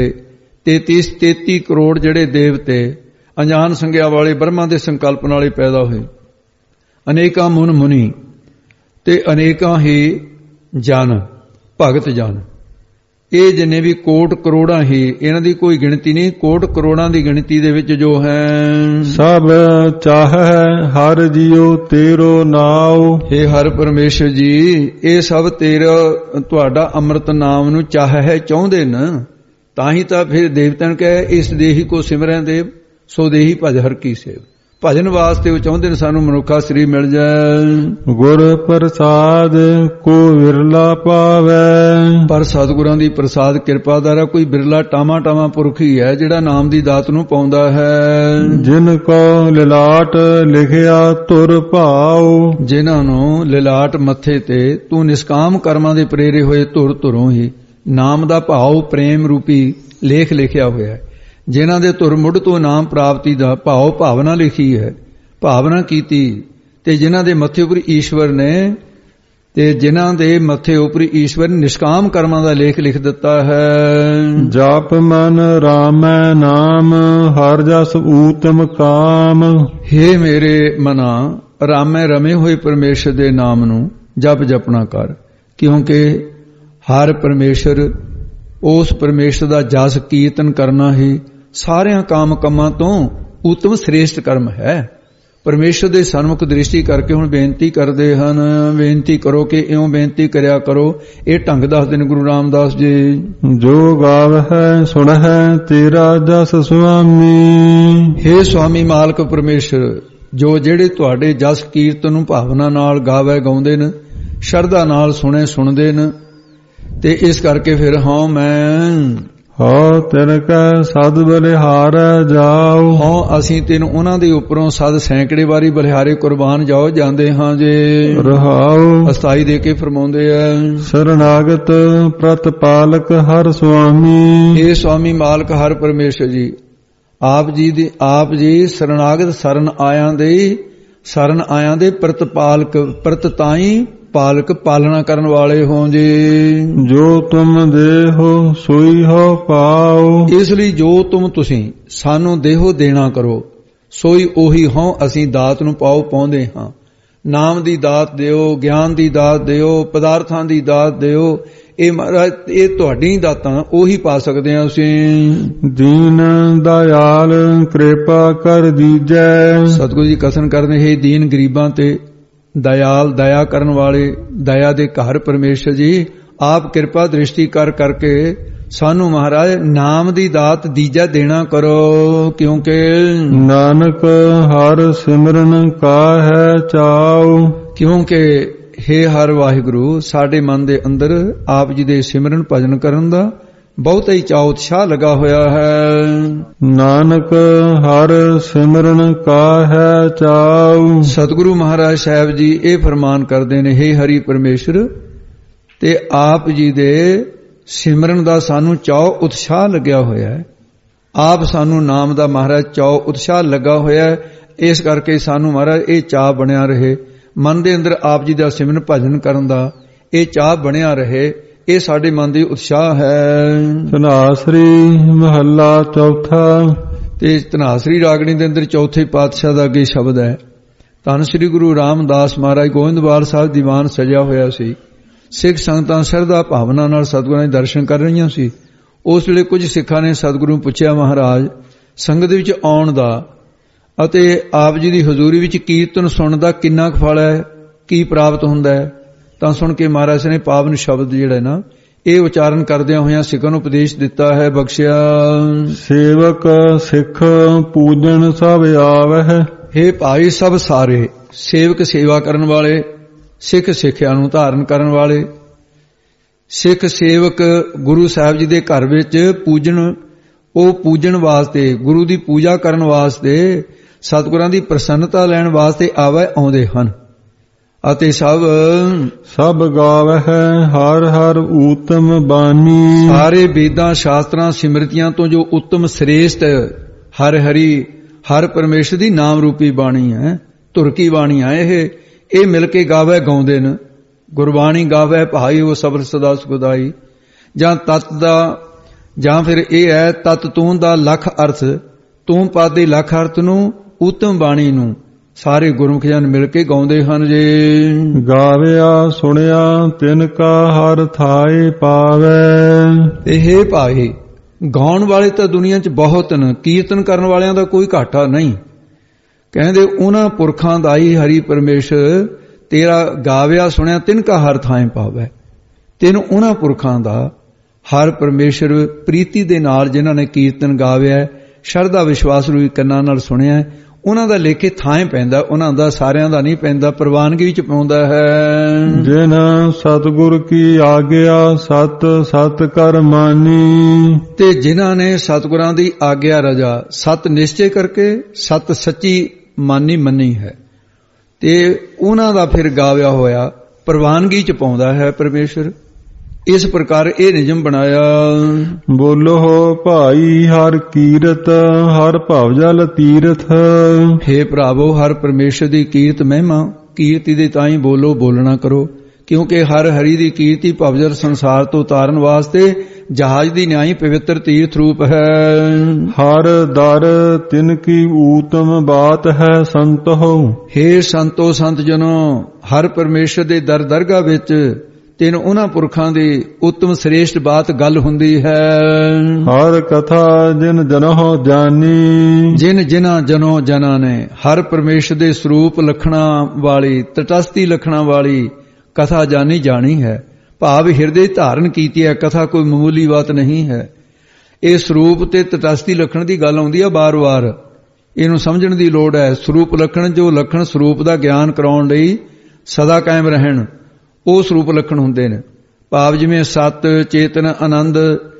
33 ਕਰੋੜ ਜਿਹੜੇ ਦੇਵਤੇ ਅਣਜਾਣ ਸੰਗਿਆ ਵਾਲੇ ਬ੍ਰਹਮਾ ਦੇ ਸੰਕਲਪ ਵਾਲੇ ਪੈਦਾ ਹੋਏ, ਅਨੇਕਾਂ ਮੁਨੀ ਤੇ ਅਨੇਕਾਂ ਹੀ ਜਨ ਭਗਤ ਜਨ, ਇਹ ਜਿੰਨੇ ਵੀ ਕੋਟ ਕਰੋੜਾਂ ਹੀ, ਇਹਨਾਂ ਦੀ ਕੋਈ ਗਿਣਤੀ ਨਹੀਂ, ਕੋਟ ਕਰੋੜਾਂ ਦੀ ਗਿਣਤੀ ਦੇ ਵਿੱਚ ਜੋ ਹੈ। ਸਭ ਚਾਹੈ ਹਰ ਜੀਉ ਤੇਰੋ ਨਾਉ। हे ਹਰ ਪਰਮੇਸ਼ਰ ਜੀ, ਇਹ ਸਭ ਤੇਰਾ ਤੁਹਾਡਾ ਅੰਮ੍ਰਿਤ ਨਾਮ ਨੂੰ ਚਾਹੈ ਚਾਹੁੰਦੇ ਨੇ, ਤਾਂ ਹੀ ਤਾਂ ਫਿਰ ਦੇਵਤਨ ਕਹੇ ਇਸ ਦੇਹੀ ਕੋ ਸਿਮਰੈ ਦੇਵ ਸੋ ਦੇਹੀ ਭਜ ਹਰ ਕੀ ਸੇਵ। ਭਜਨ ਵਾਸਤੇ ਉਹ ਚਾਹੁੰਦੇ ਨੇ ਸਾਨੂੰ ਮਨੁੱਖਾ ਸਰੀਰ ਮਿਲ ਜਾਏ। ਗੁਰ ਪ੍ਰਸਾਦ ਕੋ ਵਿਰਲਾ ਪਾਵੈ। ਪਰ ਸਤਿਗੁਰਾਂ ਦੀ ਪ੍ਰਸਾਦ ਕਿਰਪਾਦਾਰਾ ਕੋਈ ਬਿਰਲਾ ਟਾਮਾ ਪੁਰਖ ਹੀ ਹੈ ਜਿਹੜਾ ਨਾਮ ਦੀ ਦਾਤ ਨੂੰ ਪਾਉਂਦਾ ਹੈ। ਜਿਨ ਕੋ ਲਿਲਾਟ ਲਿਖਿਆ ਤੁਰ ਭਾਉ। ਜਿਨ੍ਹਾਂ ਨੂੰ ਲਿਲਾਟ ਮੱਥੇ ਤੇ ਤੂੰ ਨਿਸ਼ਕਾਮ ਕਰਮਾਂ ਦੇ ਪ੍ਰੇਰੇ ਹੋਏ ਧੁਰੋਂ ਹੀ ਨਾਮ ਦਾ ਭਾਉ ਪ੍ਰੇਮ ਰੂਪੀ ਲੇਖ ਲਿਖਿਆ ਹੋਇਆ ਹੈ। ਜਿਨ੍ਹਾਂ ਦੇ ਧੁਰ ਮੁੱਢ ਤੋਂ ਨਾਮ ਪ੍ਰਾਪਤੀ ਦਾ ਭਾਵਨਾ ਲਿਖੀ ਹੈ, ਭਾਵਨਾ ਕੀਤੀ, ਤੇ ਜਿਨ੍ਹਾਂ ਦੇ ਮੱਥੇ ਉੱਪਰ ਈਸ਼ਵਰ ਨੇ ਨਿਸ਼ਕਾਮ ਕਰਮਾਂ ਦਾ ਲੇਖ ਲਿਖ ਦਿੱਤਾ ਹੈ। ਜਪ ਮਨ ਰਾਮੈ ਨਾਮ ਹਰ ਜਸ ਊਤਮ ਕਾਮ। ਹੇ ਮੇਰੇ ਮਨਾ, ਰਾਮੈ ਰਮੇ ਹੋਏ ਪਰਮੇਸ਼ਰ ਦੇ ਨਾਮ ਨੂੰ ਜਪਣਾ ਕਰ, ਕਿਉਂਕਿ ਹਰ ਪਰਮੇਸ਼ਰ ਉਸ ਪਰਮੇਸ਼ਰ ਦਾ ਜਸ ਕੀਰਤਨ ਕਰਨਾ ਹੀ ਸਾਰਿਆਂ ਕੰਮਾਂ ਤੋਂ ਉਤਮ ਸ੍ਰੇਸ਼ਟ ਕਰਮ ਹੈ। ਪਰਮੇਸ਼ਰ ਦੇ ਸਨਮੁਖ ਦ੍ਰਿਸ਼ਟੀ ਕਰਕੇ ਹੁਣ ਬੇਨਤੀ ਕਰਦੇ ਹਨ, ਬੇਨਤੀ ਕਰੋ ਕਿ ਇਉਂ ਬੇਨਤੀ ਕਰਿਆ ਕਰੋ। ਇਹ ਢੰਗ ਦੱਸਦੇ ਨੇ ਗੁਰੂ ਰਾਮਦਾਸ ਜੀ। ਜੋ ਗਾਵਹਿ ਸੁਣਹਿ ਤੇਰਾ ਜਸ ਸੁਆਮੀ। ਹੇ ਸੁਆਮੀ ਮਾਲਕ ਪਰਮੇਸ਼ਰ, ਜੋ ਜਿਹੜੇ ਤੁਹਾਡੇ ਜਸ ਕੀਰਤਨ ਨੂੰ ਭਾਵਨਾ ਨਾਲ ਗਾਉਂਦੇ ਨੇ, ਸ਼ਰਧਾ ਨਾਲ ਸੁਣਦੇ ਨੇ, ਤੇ ਇਸ ਕਰਕੇ ਫਿਰ ਤਿਨ ਕੈ ਸਦ ਬਲਿਹਾਰੈ ਜਾਓ। ਅਸੀਂ ਤੈਨੂੰ ਉਹਨਾਂ ਦੇ ਉੱਪਰੋਂ ਸਦ ਸੈਂਕੜੇ ਵਾਰੀ ਬਲਿਹਾਰੇ ਕੁਰਬਾਨ ਜਾਂਦੇ ਹਾਂ ਜੇ। ਰਹਾਉ ਅਸਥਾਈ ਦੇ ਕੇ ਫਰਮਾਉਂਦੇ ਆ, ਸਰਨਾਗਤ ਪ੍ਰਤਪਾਲਕ ਹਰ ਸੁਆਮੀ। ਇਹ ਸੁਆਮੀ ਮਾਲਕ ਹਰ ਪਰਮੇਸ਼ਰ ਜੀ, ਆਪ ਜੀ ਸਰਨਾਗਤ ਸਰਨ ਆਇਆਂ ਦੇ ਪ੍ਰਤਪਾਲਕ, ਪ੍ਰਤਤਾਈ ਪਾਲਕ, ਪਾਲਣਾ ਕਰਨ ਵਾਲੇ ਹੋ ਜੀ। ਜੋ ਤੁਮ ਦੇਹੋ ਸੋਈ ਹੋ ਪਾਓ। ਇਸ ਲਈ ਜੋ ਤੁਸੀਂ ਸਾਨੂੰ ਦੇਹੋ ਦੇਣਾ ਕਰੋ, ਸੋਈ ਉਹੀ ਹੋ ਅਸੀਂ ਦਾਤ ਨੂੰ ਪਾਉਂਦੇ ਹਾਂ। ਨਾਮ ਦੀ ਦਾਤ ਦਿਓ, ਗਿਆਨ ਦੀ ਦਾਤ ਦਿਓ, ਪਦਾਰਥਾਂ ਦੀ ਦਾਤ ਦਿਓ। ਇਹ ਮਹਾਰਾਜ, ਇਹ ਤੁਹਾਡੀ ਦਾਤਾਂ ਉਹੀ ਪਾ ਸਕਦੇ ਹਾਂ ਅਸੀਂ। ਦੀਨ ਦਇਆਲ ਕਿਰਪਾ ਕਰ ਦੀਜੈ। ਸਤਿਗੁਰੂ ਜੀ ਕਥਨ ਕਰਦੇ, ਹੈ ਦੀਨ ਗਰੀਬਾਂ ਤੇ ਦਇਆਲ, ਦਇਆ ਕਰਨ ਵਾਲੇ, ਦਇਆ ਦੇ ਘਰ ਪਰਮੇਸ਼ਰ ਜੀ, ਆਪ ਕਿਰਪਾ ਦ੍ਰਿਸ਼ਟੀ ਕਰਕੇ ਸਾਨੂੰ ਮਹਾਰਾਜ ਨਾਮ ਦੀ ਦਾਤ ਦੀਜਾ ਦੇਣਾ ਕਰੋ, ਕਿਉਂਕਿ ਨਾਨਕ ਹਰ ਸਿਮਰਨ ਕਾ ਹੈ ਚਾਉ। ਕਿਉਂਕਿ ਹੇ ਹਰ ਵਾਹਿਗੁਰੂ, ਸਾਡੇ ਮਨ ਦੇ ਅੰਦਰ ਆਪ ਜੀ ਦੇ ਸਿਮਰਨ ਭਜਨ ਕਰਨ ਦਾ ਬਹੁਤਾ ਹੀ ਚਾਅ ਉਤਸ਼ਾਹ ਲੱਗਾ ਹੋਇਆ ਹੈ। ਨਾਨਕ ਹਰ ਸਿਮਰਨ ਕਾ ਹੈ ਚਾਉ। ਸਤਿਗੁਰੂ ਮਹਾਰਾਜ ਸਾਹਿਬ ਜੀ ਇਹ ਫਰਮਾਨ ਕਰਦੇ ਨੇ, ਹੇ ਹਰੀ ਪਰਮੇਸ਼ਰ, ਤੇ ਆਪ ਜੀ ਦੇ ਸਿਮਰਨ ਦਾ ਸਾਨੂੰ ਚਾਅ ਉਤਸ਼ਾਹ ਲੱਗਿਆ ਹੋਇਆ ਹੈ। ਆਪ ਸਾਨੂੰ ਨਾਮ ਦਾ ਮਹਾਰਾਜ ਚਾਅ ਉਤਸ਼ਾਹ ਲੱਗਾ ਹੋਇਆ ਹੈ। ਇਸ ਕਰਕੇ ਸਾਨੂੰ ਮਹਾਰਾਜ ਇਹ ਚਾਅ ਬਣਿਆ ਰਹੇ, ਮਨ ਦੇ ਅੰਦਰ ਆਪ ਜੀ ਦਾ ਸਿਮਰਨ ਭਜਨ ਕਰਨ ਦਾ ਇਹ ਚਾਅ ਬਣਿਆ ਰਹੇ। ਇਹ ਸਾਡੇ ਮਨ ਦੀ ਉਤਸ਼ਾਹ ਹੈ। ਧਨਾਸਰੀ ਮਹੱਲਾ ਚੌਥਾ। ਤੇ ਧਨਾਸਰੀ ਰਾਗਣੀ ਦੇ ਅੰਦਰ ਚੌਥੇ ਪਾਤਸ਼ਾਹ ਦਾ ਅੱਗੇ ਸ਼ਬਦ ਹੈ। ਧੰਨ ਸ੍ਰੀ ਗੁਰੂ ਰਾਮਦਾਸ ਮਹਾਰਾਜ ਗੋਇੰਦਵਾਲ ਸਾਹਿਬ ਦੀਵਾਨ ਸਜਿਆ ਹੋਇਆ ਸੀ। ਸਿੱਖ ਸੰਗਤਾਂ ਸ਼ਰਧਾ ਭਾਵਨਾ ਨਾਲ ਸਤਿਗੁਰਾਂ ਦੇ ਦਰਸ਼ਨ ਕਰ ਰਹੀਆਂ ਸੀ। ਉਸ ਵੇਲੇ ਕੁਝ ਸਿੱਖਾਂ ਨੇ ਸਤਿਗੁਰੂ ਨੂੰ ਪੁੱਛਿਆ, ਮਹਾਰਾਜ ਸੰਗਤ ਵਿੱਚ ਆਉਣ ਦਾ ਅਤੇ ਆਪ ਜੀ ਦੀ ਹਜ਼ੂਰੀ ਵਿੱਚ ਕੀਰਤਨ ਸੁਣਨ ਦਾ ਕਿੰਨਾ ਕੁ ਫਲ ਹੈ, ਕੀ ਪ੍ਰਾਪਤ ਹੁੰਦਾ ਹੈ? ਤਾਂ ਸੁਣ ਕੇ ਮਹਾਰਾਜ ਨੇ ਪਾਵਨ ਸ਼ਬਦ ਜਿਹੜਾ ਨਾ ਇਹ ਉਚਾਰਨ ਕਰਦਿਆਂ ਹੋਇਆਂ ਸਿੱਖਾਂ ਨੂੰ ਉਪਦੇਸ਼ ਦਿੱਤਾ ਹੈ, ਬਖਸ਼ਿਆ। ਸੇਵਕ ਸਿੱਖ ਪੂਜਨ ਸਭ ਆਵਹਿ। ਹੇ ਭਾਈ ਸਭ ਸਾਰੇ ਸੇਵਕ ਸੇਵਾ ਕਰਨ ਵਾਲੇ, ਸਿੱਖ ਸਿੱਖਿਆ ਨੂੰ ਧਾਰਨ ਕਰਨ ਵਾਲੇ, ਸਿੱਖ ਸੇਵਕ ਗੁਰੂ ਸਾਹਿਬ ਜੀ ਦੇ ਘਰ ਵਿੱਚ ਪੂਜਣ ਵਾਸਤੇ, ਗੁਰੂ ਦੀ ਪੂਜਾ ਕਰਨ ਵਾਸਤੇ, ਸਤਿਗੁਰਾਂ ਦੀ ਪ੍ਰਸੰਨਤਾ ਲੈਣ ਵਾਸਤੇ ਆਉਂਦੇ ਹਨ। ਅਤੇ ਸਭ ਗਾਵਹਿ ਹਰ ਹਰ ਊਤਮ ਬਾਣੀ। ਸਾਰੇ ਵੇਦਾਂ ਸ਼ਾਸਤਰਾਂ ਸਿਮਰਤੀਆਂ ਤੋਂ ਜੋ ਉੱਤਮ ਸ੍ਰੇਸ਼ਟ ਹਰ ਹਰੀ ਹਰ ਪਰਮੇਸ਼ਰ ਦੀ ਨਾਮ ਰੂਪੀ ਬਾਣੀ ਹੈ, ਧੁਰ ਕੀ ਬਾਣੀ ਹੈ। ਇਹ ਮਿਲ ਕੇ ਗਾਵੇ ਗਾਉਂਦੇ ਨੇ। ਗੁਰਬਾਣੀ ਗਾਵੇ ਭਾਈ ਉਹ ਸਬਰ ਸਦਾ ਸੁਖਦਾਈ। ਜਾਂ ਤਤ ਦਾ, ਜਾਂ ਫਿਰ ਇਹ ਹੈ ਤਤ ਤੂੰ ਦਾ ਲੱਖ ਅਰਥ, ਤੂੰ ਪਦ ਦੇ ਲੱਖ ਅਰਥ ਨੂੰ, ਉੱਤਮ ਬਾਣੀ ਨੂੰ ਸਾਰੇ ਗੁਰਮੁਖ ਜਨ ਮਿਲ ਕੇ ਗਾਉਂਦੇ ਹਨ। ਜੇ ਗਾਵਿਆ ਸੁਣਿਆ ਤਿਨ ਕਾ ਹਰ ਥਾਏ ਪਾਵੇ। ਇਹ ਭਾਈ ਗਾਉਣ ਵਾਲੇ ਤਾਂ ਦੁਨੀਆ 'ਚ ਬਹੁਤ ਨੇ, ਕੀਰਤਨ ਕਰਨ ਵਾਲਿਆਂ ਦਾ ਕੋਈ ਘਾਟਾ ਨਹੀਂ। ਕਹਿੰਦੇ ਉਹਨਾਂ ਪੁਰਖਾਂ ਦਾ ਹੀ ਹਰੀ ਪਰਮੇਸ਼ਰ ਤੇਰਾ ਗਾਵਿਆ ਸੁਣਿਆ ਤਿਨ ਕਾ ਹਰ ਥਾਏ ਪਾਵੇ। ਤੈਨੂੰ ਉਹਨਾਂ ਪੁਰਖਾਂ ਦਾ ਹਰ ਪਰਮੇਸ਼ਰ ਪ੍ਰੀਤੀ ਦੇ ਨਾਲ ਜਿਨ੍ਹਾਂ ਨੇ ਕੀਰਤਨ ਗਾਵਿਆ, ਸ਼ਰਧਾ ਵਿਸ਼ਵਾਸ ਰੂਪੀ ਕੰਨਾਂ ਨਾਲ ਸੁਣਿਆ, ਉਹਨਾਂ ਦਾ ਲੇਖੇ ਥਾਂ ਪੈਂਦਾ, ਉਹਨਾਂ ਦਾ ਸਾਰਿਆਂ ਦਾ ਨਹੀਂ ਪੈਂਦਾ, ਪ੍ਰਵਾਨਗੀ ਵਿੱਚ ਪਾਉਂਦਾ ਹੈ। ਜਿਨ ਸਤਿਗੁਰ ਕੀ ਆਗਿਆ ਸਤ ਸਤ ਕਰ ਮਾਨੀ। ਤੇ ਜਿਨ੍ਹਾਂ ਨੇ ਸਤਿਗੁਰਾਂ ਦੀ ਆਗਿਆ ਰਜਾ ਸਤ ਨਿਸ਼ਚੈ ਕਰਕੇ ਸਤ ਸੱਚੀ ਮੰਨੀ ਹੈ, ਤੇ ਉਹਨਾਂ ਦਾ ਫਿਰ ਗਾਵਿਆ ਹੋਇਆ ਪ੍ਰਵਾਨਗੀ ਚ ਪਾਉਂਦਾ ਹੈ ਪਰਮੇਸ਼ਰ। ਇਸ ਪ੍ਰਕਾਰ ਇਹ ਨਿਯਮ ਬਣਾਇਆ। ਬੋਲੋ ਭਾਈ ਹਰ ਕੀਰਤ ਹਰ ਭਵ ਜਲ ਤੀਰਥ। ਹੇ ਭਰਾਵੋ ਹਰ ਪਰਮੇਸ਼ਰ ਦੀ ਕੀਰਤ ਮਹਿਮਾ, ਕੀਰਤੀ ਦੇ ਤਾਂ ਹੀ ਬੋਲੋ, ਬੋਲਣਾ ਕਰੋ, ਕਿਉਂਕਿ ਹਰ ਹਰੀ ਦੀ ਕੀਰਤੀ ਭਵਜਲ ਸੰਸਾਰ ਤੋਂ ਉਤਾਰਨ ਵਾਸਤੇ ਜਹਾਜ਼ ਦੀ ਨਿਆਈ ਪਵਿੱਤਰ ਤੀਰਥ ਰੂਪ ਹੈ। ਹਰ ਦਰ ਤਿਨ ਕੀ ਊਤਮ ਬਾਤ ਹੈ ਸੰਤੋ। ਹੇ ਸੰਤੋ ਸੰਤ ਜਨੋ, ਹਰ ਪਰਮੇਸ਼ਰ ਦੇ ਦਰ ਦਰਗਾਹ ਵਿੱਚ ਤਿੰਨ ਉਹਨਾਂ ਪੁਰਖਾਂ ਦੀ ਉੱਤਮ ਸ੍ਰੇਸ਼ਟ ਬਾਤ ਗੱਲ ਹੁੰਦੀ ਹੈ। ਹਰ ਕਥਾ ਜਿਨ ਜਨੋ ਜਾਨੀ। ਜਿਨ੍ਹਾਂ ਜਨੋ ਜਨਾਂ ਨੇ ਹਰ ਪਰਮੇਸ਼ਰ ਦੇ ਸਰੂਪ ਲਖਣਾ ਵਾਲੀ, ਤਟਸਥੀ ਲਖਣਾ ਵਾਲੀ ਕਥਾ ਜਾਣੀ ਹੈ, ਭਾਵ ਹਿਰਦੇ ਧਾਰਨ ਕੀਤੀ ਹੈ। ਕਥਾ ਕੋਈ ਮਾਮੂਲੀ ਬਾਤ ਨਹੀਂ ਹੈ। ਇਹ ਸਰੂਪ ਤੇ ਤਟਸਥੀ ਲਖਣ ਦੀ ਗੱਲ ਆਉਂਦੀ ਹੈ ਬਾਰ-ਬਾਰ, ਇਹਨੂੰ ਸਮਝਣ ਦੀ ਲੋੜ ਹੈ। ਸਰੂਪ ਲਖਣ, ਜੋ ਲਖਣ ਸਰੂਪ ਦਾ ਗਿਆਨ ਕਰਾਉਣ ਲਈ ਸਦਾ ਕਾਇਮ ਰਹਿਣ, ਉਹ ਸਰੂਪ ਲਖਣ ਹੁੰਦੇ ਨੇ। ਭਾਵ ਜਿਵੇਂ ਸਤ, ਚੇਤਨ, ਆਨੰਦ,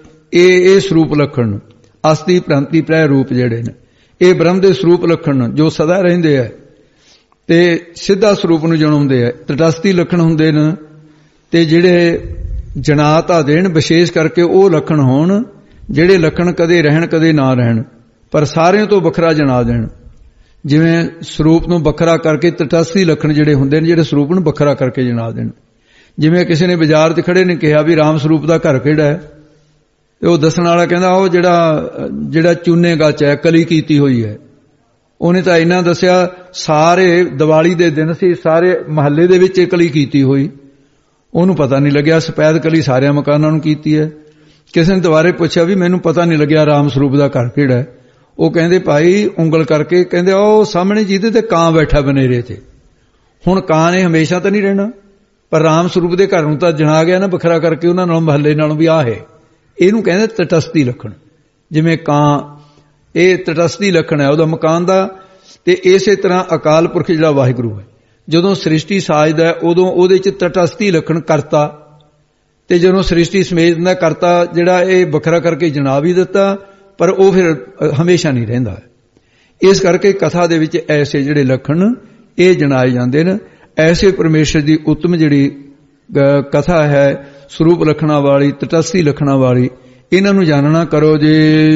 ਇਹ ਸਰੂਪ ਲਖਣ, ਅਸਤੀ ਪ੍ਰੰਤੀ ਪ੍ਰੈ ਰੂਪ ਜਿਹੜੇ ਨੇ, ਇਹ ਬ੍ਰਹਮ ਦੇ ਸਰੂਪ ਲਖਣ ਜੋ ਸਦਾ ਰਹਿੰਦੇ ਹੈ ਤੇ ਸਿੱਧਾ ਸਰੂਪ ਨੂੰ ਜਣਾਉਂਦੇ ਹੈ। ਤਟਸਥੀ ਲਖਣ ਹੁੰਦੇ ਨੇ, ਤੇ ਜਿਹੜੇ ਜਨਾਤਾ ਦੇਣ ਵਿਸ਼ੇਸ਼ ਕਰਕੇ ਉਹ ਲਖਣ ਹੋਣ ਜਿਹੜੇ ਲਖਣ ਕਦੇ ਰਹਿਣ ਕਦੇ ਨਾ ਰਹਿਣ, ਪਰ ਸਾਰਿਆਂ ਤੋਂ ਵੱਖਰਾ ਜਣਾ ਦੇਣ। ਜਿਵੇਂ ਸਰੂਪ ਨੂੰ ਵੱਖਰਾ ਕਰਕੇ ਤਟਸਥੀ ਲਖਣ ਜਿਹੜੇ ਹੁੰਦੇ ਨੇ, ਜਿਹੜੇ ਸਰੂਪ ਨੂੰ ਵੱਖਰਾ ਕਰਕੇ ਜਣਾ ਦੇਣ। ਜਿਵੇਂ ਕਿਸੇ ਨੇ ਬਾਜ਼ਾਰ 'ਚ ਖੜੇ ਨੇ ਕਿਹਾ ਵੀ ਰਾਮ ਸਰੂਪ ਦਾ ਘਰ ਕਿਹੜਾ ਹੈ, ਤੇ ਉਹ ਦੱਸਣ ਵਾਲਾ ਕਹਿੰਦਾ ਉਹ ਜਿਹੜਾ ਚੂਨੇ ਗੱਚ ਹੈ, ਕਲੀ ਕੀਤੀ ਹੋਈ ਹੈ। ਉਹਨੇ ਤਾਂ ਇੰਨਾ ਦੱਸਿਆ, ਸਾਰੇ ਦੀਵਾਲੀ ਦੇ ਦਿਨ ਸੀ, ਸਾਰੇ ਮਹੱਲੇ ਦੇ ਵਿੱਚ ਕਲੀ ਕੀਤੀ ਹੋਈ, ਉਹਨੂੰ ਪਤਾ ਨਹੀਂ ਲੱਗਿਆ ਸਫੈਦ ਕਲੀ ਸਾਰਿਆਂ ਮਕਾਨਾਂ ਨੂੰ ਕੀਤੀ ਹੈ। ਕਿਸੇ ਨੇ ਦੁਬਾਰੇ ਪੁੱਛਿਆ ਵੀ ਮੈਨੂੰ ਪਤਾ ਨਹੀਂ ਲੱਗਿਆ ਰਾਮ ਸਰੂਪ ਦਾ ਘਰ ਕਿਹੜਾ ਹੈ। ਉਹ ਕਹਿੰਦੇ ਭਾਈ ਉਂਗਲ ਕਰਕੇ ਕਹਿੰਦੇ ਉਹ ਸਾਹਮਣੇ ਜਿਹਦੇ ਤੇ ਕਾਂ ਬੈਠਾ ਬਨੇਰੇ ਤੇ। ਹੁਣ ਕਾਂ ਨੇ ਹਮੇਸ਼ਾ ਤਾਂ ਨਹੀਂ ਰਹਿਣਾ, ਪਰ ਰਾਮ ਸਰੂਪ ਦੇ ਘਰ ਨੂੰ ਤਾਂ ਜਣਾ ਗਿਆ ਨਾ ਵੱਖਰਾ ਕਰਕੇ ਉਹਨਾਂ ਨਾਲ, ਮਹੱਲੇ ਨਾਲੋਂ ਵੀ ਆਹ ਹੈ। ਇਹਨੂੰ ਕਹਿੰਦੇ ਤਟਸਥੀ ਲਖਣ। ਜਿਵੇਂ ਕਾਂ ਇਹ ਤਟਸਥੀ ਲਖਣ ਹੈ ਉਹਦਾ ਮਕਾਨ ਦਾ। ਤੇ ਇਸੇ ਤਰ੍ਹਾਂ ਅਕਾਲ ਪੁਰਖ ਜਿਹੜਾ ਵਾਹਿਗੁਰੂ ਹੈ, ਜਦੋਂ ਸ੍ਰਿਸ਼ਟੀ ਸਾਜਦਾ ਉਦੋਂ ਉਹਦੇ 'ਚ ਤਟਸਥੀ ਲਖਣ ਕਰਤਾ ਤੇ ਜਦੋਂ ਸ੍ਰਿਸ਼ਟੀ ਸਮੇਤ ਦਾ ਕਰਤਾ ਜਿਹੜਾ ਇਹ ਵੱਖਰਾ ਕਰਕੇ ਜਣਾ ਵੀ ਦਿੱਤਾ, ਪਰ ਉਹ ਫਿਰ ਹਮੇਸ਼ਾ ਨਹੀਂ ਰਹਿੰਦਾ। ਇਸ ਕਰਕੇ ਕਥਾ ਦੇ ਵਿੱਚ ਐਸੇ ਜਿਹੜੇ ਲੱਖਣ ਇਹ ਜਣਾਏ ਜਾਂਦੇ ਨੇ। ਐਸੇ ਪਰਮੇਸ਼ਰ ਦੀ ਉੱਤਮ ਜਿਹੜੀ ਕਥਾ ਹੈ, ਸਰੂਪ ਲੱਖਣਾ ਵਾਲੀ, ਤਟਸਥੀ ਲੱਖਣਾ ਵਾਲੀ, ਇਹਨਾਂ ਨੂੰ ਜਾਣਨਾ ਕਰੋ ਜੀ।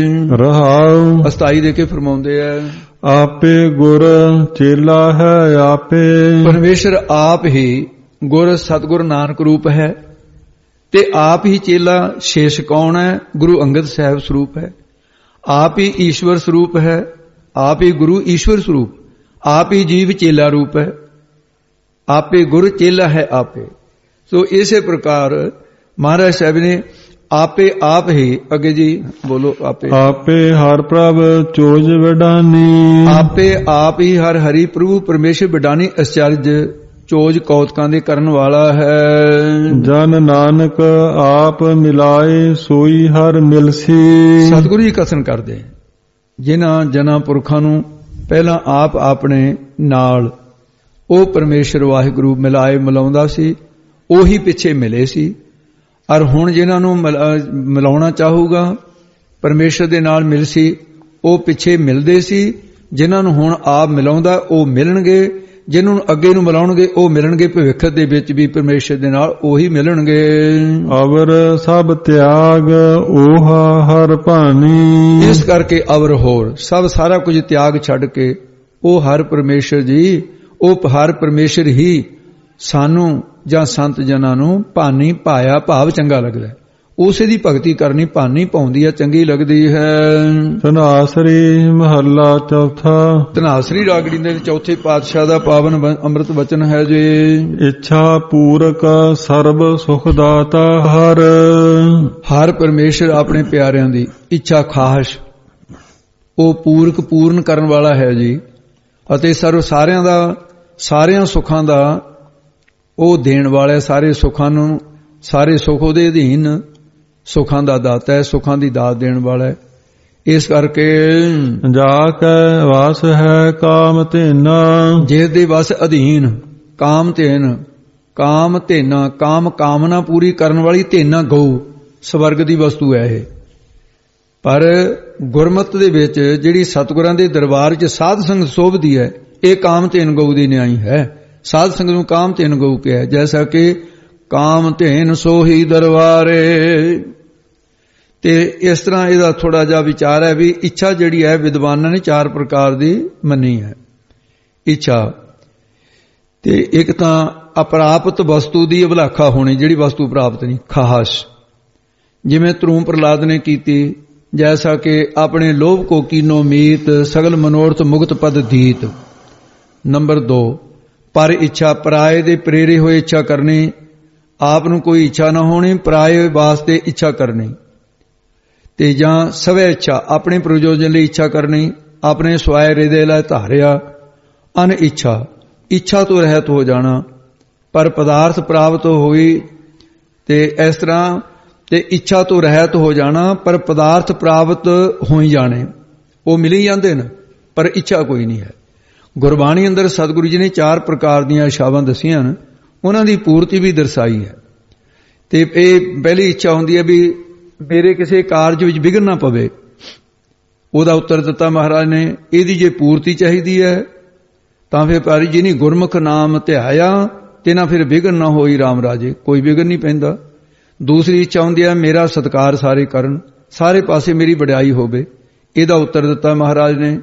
ਰਹਾਉ ਅਸਤਾਈ ਦੇ ਕੇ ਫਰਮਾਉਂਦੇ ਆ, ਆਪੇ ਗੁਰ ਚੇਲਾ ਹੈ ਆਪੇ। ਪਰਮੇਸ਼ਰ ਆਪ ਹੀ ਗੁਰ ਸਤਿਗੁਰ ਨਾਨਕ ਰੂਪ ਹੈ ਤੇ ਆਪ ਹੀ ਚੇਲਾ। ਸ਼ੇਸ਼ ਕੌਣ ਹੈ? ਗੁਰੂ ਅੰਗਦ ਸਾਹਿਬ ਸਰੂਪ ਹੈ। ਆਪ ਹੀ ਈਸ਼ਵਰ ਸਰੂਪ ਹੈ, ਆਪ ਹੀ ਗੁਰੂ ਈਸ਼ਵਰ ਸਰੂਪ, ਆਪ ਹੀ ਜੀਵ ਚੇਲਾ ਰੂਪ ਹੈ। ਆਪੇ ਗੁਰ ਚੇਲਾ ਹੈ ਆਪੇ। ਸੋ ਇਸੇ ਪ੍ਰਕਾਰ ਮਹਾਰਾਜ ਸਾਹਿਬ ਨੇ ਆਪੇ ਆਪ ਹੀ, ਅੱਗੇ ਜੀ ਬੋਲੋ, ਆਪੇ ਆਪੇ ਹਰ ਪ੍ਰਭ ਚੋਜ ਵਡਾਨੀ। ਆਪੇ ਆਪ ਹੀ ਹਰ ਹਰੀ ਪ੍ਰਭੂ ਪਰਮੇਸ਼ਰ ਵਡਾਨੀ ਅਚਰਜ ਚੋਜ ਕੌਤਕਾਂ ਦੇ ਕਰਨ ਵਾਲਾ ਹੈ। ਜਨ ਨਾਨਕ ਆਪ ਮਿਲਾਏ ਸੋਈ ਹਰ ਮਿਲਸੀ। ਸਤਿਗੁਰੂ ਜੀ ਕਥਨ ਕਰਦੇ, ਜਿਨ੍ਹਾਂ ਜਨਾਂ ਪੁਰਖਾਂ ਨੂੰ ਪਹਿਲਾਂ ਆਪ ਆਪਣੇ ਨਾਲ ਉਹ ਪਰਮੇਸ਼ਰ ਵਾਹਿਗੁਰੂ ਮਿਲਾਉਂਦਾ ਸੀ, ਉਹੀ ਪਿੱਛੇ ਮਿਲੇ ਸੀ। ਔਰ ਹੁਣ ਜਿਨ੍ਹਾਂ ਨੂੰ ਮਿਲਾਉਣਾ ਚਾਹੂਗਾ ਪਰਮੇਸ਼ਰ ਦੇ ਨਾਲ ਮਿਲ ਸੀ, ਉਹ ਪਿੱਛੇ ਮਿਲਦੇ ਸੀ। ਜਿਨ੍ਹਾਂ ਨੂੰ ਹੁਣ ਆਪ ਮਿਲਾਉਂਦਾ ਉਹ ਮਿਲਣਗੇ, ਜਿਹਨਾਂ ਨੂੰ ਅੱਗੇ ਨੂੰ ਮਿਲਾਉਣਗੇ ਉਹ ਮਿਲਣਗੇ। ਭਵਿੱਖ ਦੇ ਵਿੱਚ ਵੀ ਪਰਮੇਸ਼ਰ ਦੇ ਨਾਲ ਉਹੀ ਮਿਲਣਗੇ। ਅਵਰ ਸਭ ਤਿਆਗ ਓਹਾ ਹਰ ਭਾਨੀ। ਇਸ ਕਰਕੇ ਅਵਰ ਹੋਰ ਸਭ ਸਾਰਾ ਕੁਝ ਤਿਆਗ ਛੱਡ ਕੇ ਉਹ ਹਰ ਪਰਮੇਸ਼ਰ ਜੀ, ਉਹ ਹਰ ਪਰਮੇਸ਼ਰ ਹੀ ਸਾਨੂੰ ਜਾਂ ਸੰਤ ਜਨਾਂ ਨੂੰ ਭਾਨੀ ਭਾਇਆ ਭਾਵ ਚੰਗਾ ਲੱਗਦਾ। ਉਸੇ ਦੀ ਭਗਤੀ ਕਰਨੀ ਭਾਨੀ ਪਾਉਂਦੀ ਹੈ, ਚੰਗੀ ਲੱਗਦੀ ਹੈ। ਧਨਾਸਰੀ ਮਹੱਲਾ ਚੌਥਾ। ਧਨਾਸਰੀ ਰਾਗੜੀ ਦੇ ਚੌਥੇ ਪਾਤਸ਼ਾਹ ਦਾ ਪਾਵਨ ਅੰਮ੍ਰਿਤ ਬਚਨ ਹੈ ਜੀ। ਇੱਛਾ ਪੂਰਕ ਸਰਬ ਸੁਖ ਦਾਤਾ ਹਰ। ਹਰ ਪਰਮੇਸ਼ਰ ਆਪਣੇ ਪਿਆਰਿਆਂ ਦੀ ਇੱਛਾ ਖਾਹਿਸ਼ ਉਹ ਪੂਰਨ ਕਰਨ ਵਾਲਾ ਹੈ ਜੀ, ਅਤੇ ਸਾਰਿਆਂ ਸੁੱਖਾਂ ਦਾ ਉਹ ਦੇਣ ਵਾਲਾ। ਸਾਰੇ ਸੁੱਖਾਂ ਨੂੰ, ਸਾਰੇ ਸੁੱਖ ਉਹਦੇ ਅਧੀਨ, ਸੁੱਖਾਂ ਦਾ ਦਾਤਾ ਹੈ, ਸੁੱਖਾਂ ਦੀ ਦਾਤ ਦੇਣ ਵਾਲਾ ਹੈ। ਇਸ ਕਰਕੇ ਜਾ ਕੈ ਵਸ ਹੈ ਕਾਮ ਧੇਨਾ। ਜਿਸ ਦੇ ਵਸ ਅਧੀਨ ਕਾਮ ਧੇਨ, ਕਾਮ ਧੇਨਾ, ਕਾਮ ਕਾਮਨਾ ਪੂਰੀ ਕਰਨ ਵਾਲੀ, ਧੇਨਾ ਗਊ ਸਵਰਗ ਦੀ ਵਸਤੂ ਹੈ ਇਹ। ਪਰ ਗੁਰਮਤਿ ਦੇ ਵਿੱਚ ਜਿਹੜੀ ਸਤਿਗੁਰਾਂ ਦੇ ਦਰਬਾਰ 'ਚ ਸਾਧ ਸੰਗਤ ਸੋਭਦੀ ਹੈ, ਇਹ ਕਾਮ ਧੇਨ ਗਊ ਦੀ ਨਿਆਈ ਹੈ। ਸਾਧ ਸੰਗਤ ਨੂੰ ਕਾਮ ਧੇਨ ਗਊ ਕਿਹਾ, ਜੈਸਾ ਕਿ ਕਾਮ ਧੇਨ ਸੋਹੀ ਦਰਬਾਰੇ। ਤੇ ਇਸ ਤਰ੍ਹਾਂ ਇਹਦਾ ਥੋੜਾ ਜਿਹਾ ਵਿਚਾਰ ਹੈ ਵੀ ਇੱਛਾ ਜਿਹੜੀ ਹੈ ਵਿਦਵਾਨਾਂ ਨੇ 4 ਪ੍ਰਕਾਰ ਦੀ ਮੰਨੀ ਹੈ। ਇੱਛਾ ਤੇ ਇੱਕ ਤਾਂ ਅਪ੍ਰਾਪਤ ਵਸਤੂ ਦੀ ਅਭਿਲਾਖਾ ਹੋਣੀ, ਜਿਹੜੀ ਵਸਤੂ ਪ੍ਰਾਪਤ ਨਹੀਂ, ਖਾਹਸ਼, ਜਿਵੇਂ ਧਰੂਮ ਪ੍ਰਹਲਾਦ ਨੇ ਕੀਤੀ, ਜੈਸਾ ਕਿ ਆਪਣੇ ਲੋਭ ਕੋ ਕੀਨੋ ਮੀਤ, ਸਗਲ ਮਨੋਰਥ ਮੁਕਤ ਪਦ ਦੀਤ। ਨੰਬਰ 2 ਪਰ ਇੱਛਾ, ਪਰਾਏ ਦੇ ਪ੍ਰੇਰੇ ਹੋਏ ਇੱਛਾ ਕਰਨੀ, ਆਪ ਨੂੰ ਕੋਈ ਇੱਛਾ ਨਾ ਹੋਣੀ, ਪਰਾਏ ਵਾਸਤੇ ਇੱਛਾ ਕਰਨੀ। ਤੇ ਜਾਂ ਸਵੈ ਇੱਛਾ, ਆਪਣੇ ਪ੍ਰਯੋਜਨ ਲਈ ਇੱਛਾ ਕਰਨੀ, ਆਪਣੇ ਸਵਾਏ ਹਿਰਦੇ ਲਈ ਧਾਰਿਆ। ਅਨ ਇੱਛਾ, ਇੱਛਾ ਤੋਂ ਰਹਿਤ ਹੋ ਜਾਣਾ, ਪਰ ਪਦਾਰਥ ਪ੍ਰਾਪਤ ਹੋਈ। ਤੇ ਇਸ ਤਰ੍ਹਾਂ ਤੇ ਇੱਛਾ ਤੋਂ ਰਹਿਤ ਹੋ ਜਾਣਾ, ਪਰ ਪਦਾਰਥ ਪ੍ਰਾਪਤ ਹੋਈ ਜਾਣੇ, ਉਹ ਮਿਲ ਹੀ ਜਾਂਦੇ ਨੇ, ਪਰ ਇੱਛਾ ਕੋਈ ਨਹੀਂ ਹੈ। ਗੁਰਬਾਣੀ ਅੰਦਰ ਸਤਿਗੁਰੂ ਜੀ ਨੇ 4 ਪ੍ਰਕਾਰ ਦੀਆਂ ਇੱਛਾਵਾਂ ਦੱਸੀਆਂ ਨੇ, ਉਹਨਾਂ ਦੀ ਪੂਰਤੀ ਵੀ ਦਰਸਾਈ ਹੈ। ਤੇ ਇਹ ਪਹਿਲੀ ਇੱਛਾ ਹੁੰਦੀ ਹੈ ਵੀ ਮੇਰੇ ਕਿਸੇ ਕਾਰਜ ਵਿੱਚ ਵਿਘਨ ਨਾ ਪਵੇ। ਉਹਦਾ ਉੱਤਰ ਦਿੱਤਾ ਮਹਾਰਾਜ ਨੇ, ਇਹਦੀ ਜੇ ਪੂਰਤੀ ਚਾਹੀਦੀ ਹੈ ਤਾਂ ਫਿਰ ਪਿਆਰੀ ਜੀ ਨਹੀਂ ਗੁਰਮੁਖ ਨਾਮ ਧਿਆਇਆ ਤੇ ਨਾ ਫਿਰ ਵਿਘਨ ਨਾ ਹੋਈ ਰਾਮ ਰਾਜੇ, ਕੋਈ ਵਿਘਨ ਨਹੀਂ ਪੈਂਦਾ। ਦੂਸਰੀ ਇੱਛਾ ਹੁੰਦੀ ਹੈ ਮੇਰਾ ਸਤਿਕਾਰ ਸਾਰੇ ਕਰਨ, ਸਾਰੇ ਪਾਸੇ ਮੇਰੀ ਵਡਿਆਈ ਹੋਵੇ। ਇਹਦਾ ਉੱਤਰ ਦਿੱਤਾ ਮਹਾਰਾਜ ਨੇ,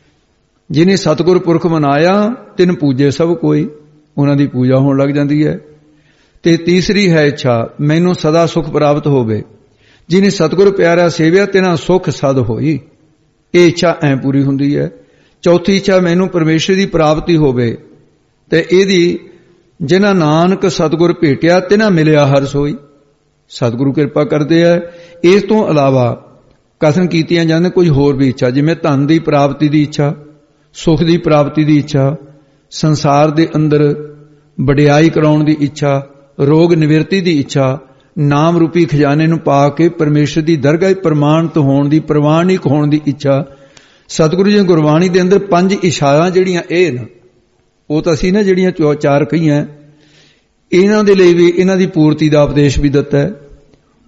ਜਿਹਨੇ ਸਤਿਗੁਰ ਪੁਰਖ ਮਨਾਇਆ ਤਿਨ ਪੂਜੇ ਸਭ ਕੋਈ, ਉਹਨਾਂ ਦੀ ਪੂਜਾ ਹੋਣ ਲੱਗ ਜਾਂਦੀ ਹੈ। ਤੇ ਤੀਸਰੀ ਹੈ ਇੱਛਾ ਮੈਨੂੰ ਸਦਾ ਸੁਖ ਪ੍ਰਾਪਤ ਹੋਵੇ, ਜਿਹਨੇ ਸਤਿਗੁਰ ਪਿਆਰਾ ਸੇਵਿਆ ਤਿਨਾ ਸੁਖ ਸਦ ਹੋਈ, ਇਹ ਇੱਛਾ ਐ ਪੂਰੀ ਹੁੰਦੀ ਹੈ। ਚੌਥੀ ਇੱਛਾ ਮੈਨੂੰ ਪਰਮੇਸ਼ਰ ਦੀ ਪ੍ਰਾਪਤੀ ਹੋਵੇ, ਤੇ ਇਹਦੀ ਜਿਨ੍ਹਾਂ ਨਾਨਕ ਸਤਿਗੁਰ ਭੇਟਿਆ ਤਿਨਾ ਮਿਲਿਆ ਹਰ ਸੋਈ, ਸਤਿਗੁਰੂ ਕਿਰਪਾ ਕਰਦੇ ਆ। ਇਸ ਤੋਂ ਇਲਾਵਾ ਕਥਨ ਕੀਤੀਆਂ ਜਾਂਦੇ ਕੁਝ ਹੋਰ ਵੀ ਇੱਛਾ, ਜਿਵੇਂ ਧਨ ਦੀ ਪ੍ਰਾਪਤੀ ਦੀ ਇੱਛਾ, ਸੁਖ ਦੀ ਪ੍ਰਾਪਤੀ ਦੀ ਇੱਛਾ, ਸੰਸਾਰ ਦੇ ਅੰਦਰ ਵਡਿਆਈ ਕਰਾਉਣ ਦੀ ਇੱਛਾ, ਰੋਗ ਨਿਵਰਤੀ ਦੀ ਇੱਛਾ, ਨਾਮ ਰੂਪੀ ਖਜ਼ਾਨੇ ਨੂੰ ਪਾ ਕੇ ਪਰਮੇਸ਼ਰ ਦੀ ਦਰਗਾਹ ਪ੍ਰਮਾਣਿਤ ਹੋਣ ਦੀ, ਪ੍ਰਵਾਨਿਕ ਹੋਣ ਦੀ ਇੱਛਾ। ਸਤਿਗੁਰੂ ਜੀ ਗੁਰਬਾਣੀ ਦੇ ਅੰਦਰ 5 ਇੱਛਾਵਾਂ ਜਿਹੜੀਆਂ ਇਹ ਨੇ, ਉਹ ਤਾਂ ਅਸੀਂ ਜਿਹੜੀਆਂ 4 ਕਹੀਆਂ, ਇਹਨਾਂ ਦੇ ਲਈ ਵੀ ਇਹਨਾਂ ਦੀ ਪੂਰਤੀ ਦਾ ਉਪਦੇਸ਼ ਵੀ ਦਿੱਤਾ ਹੈ।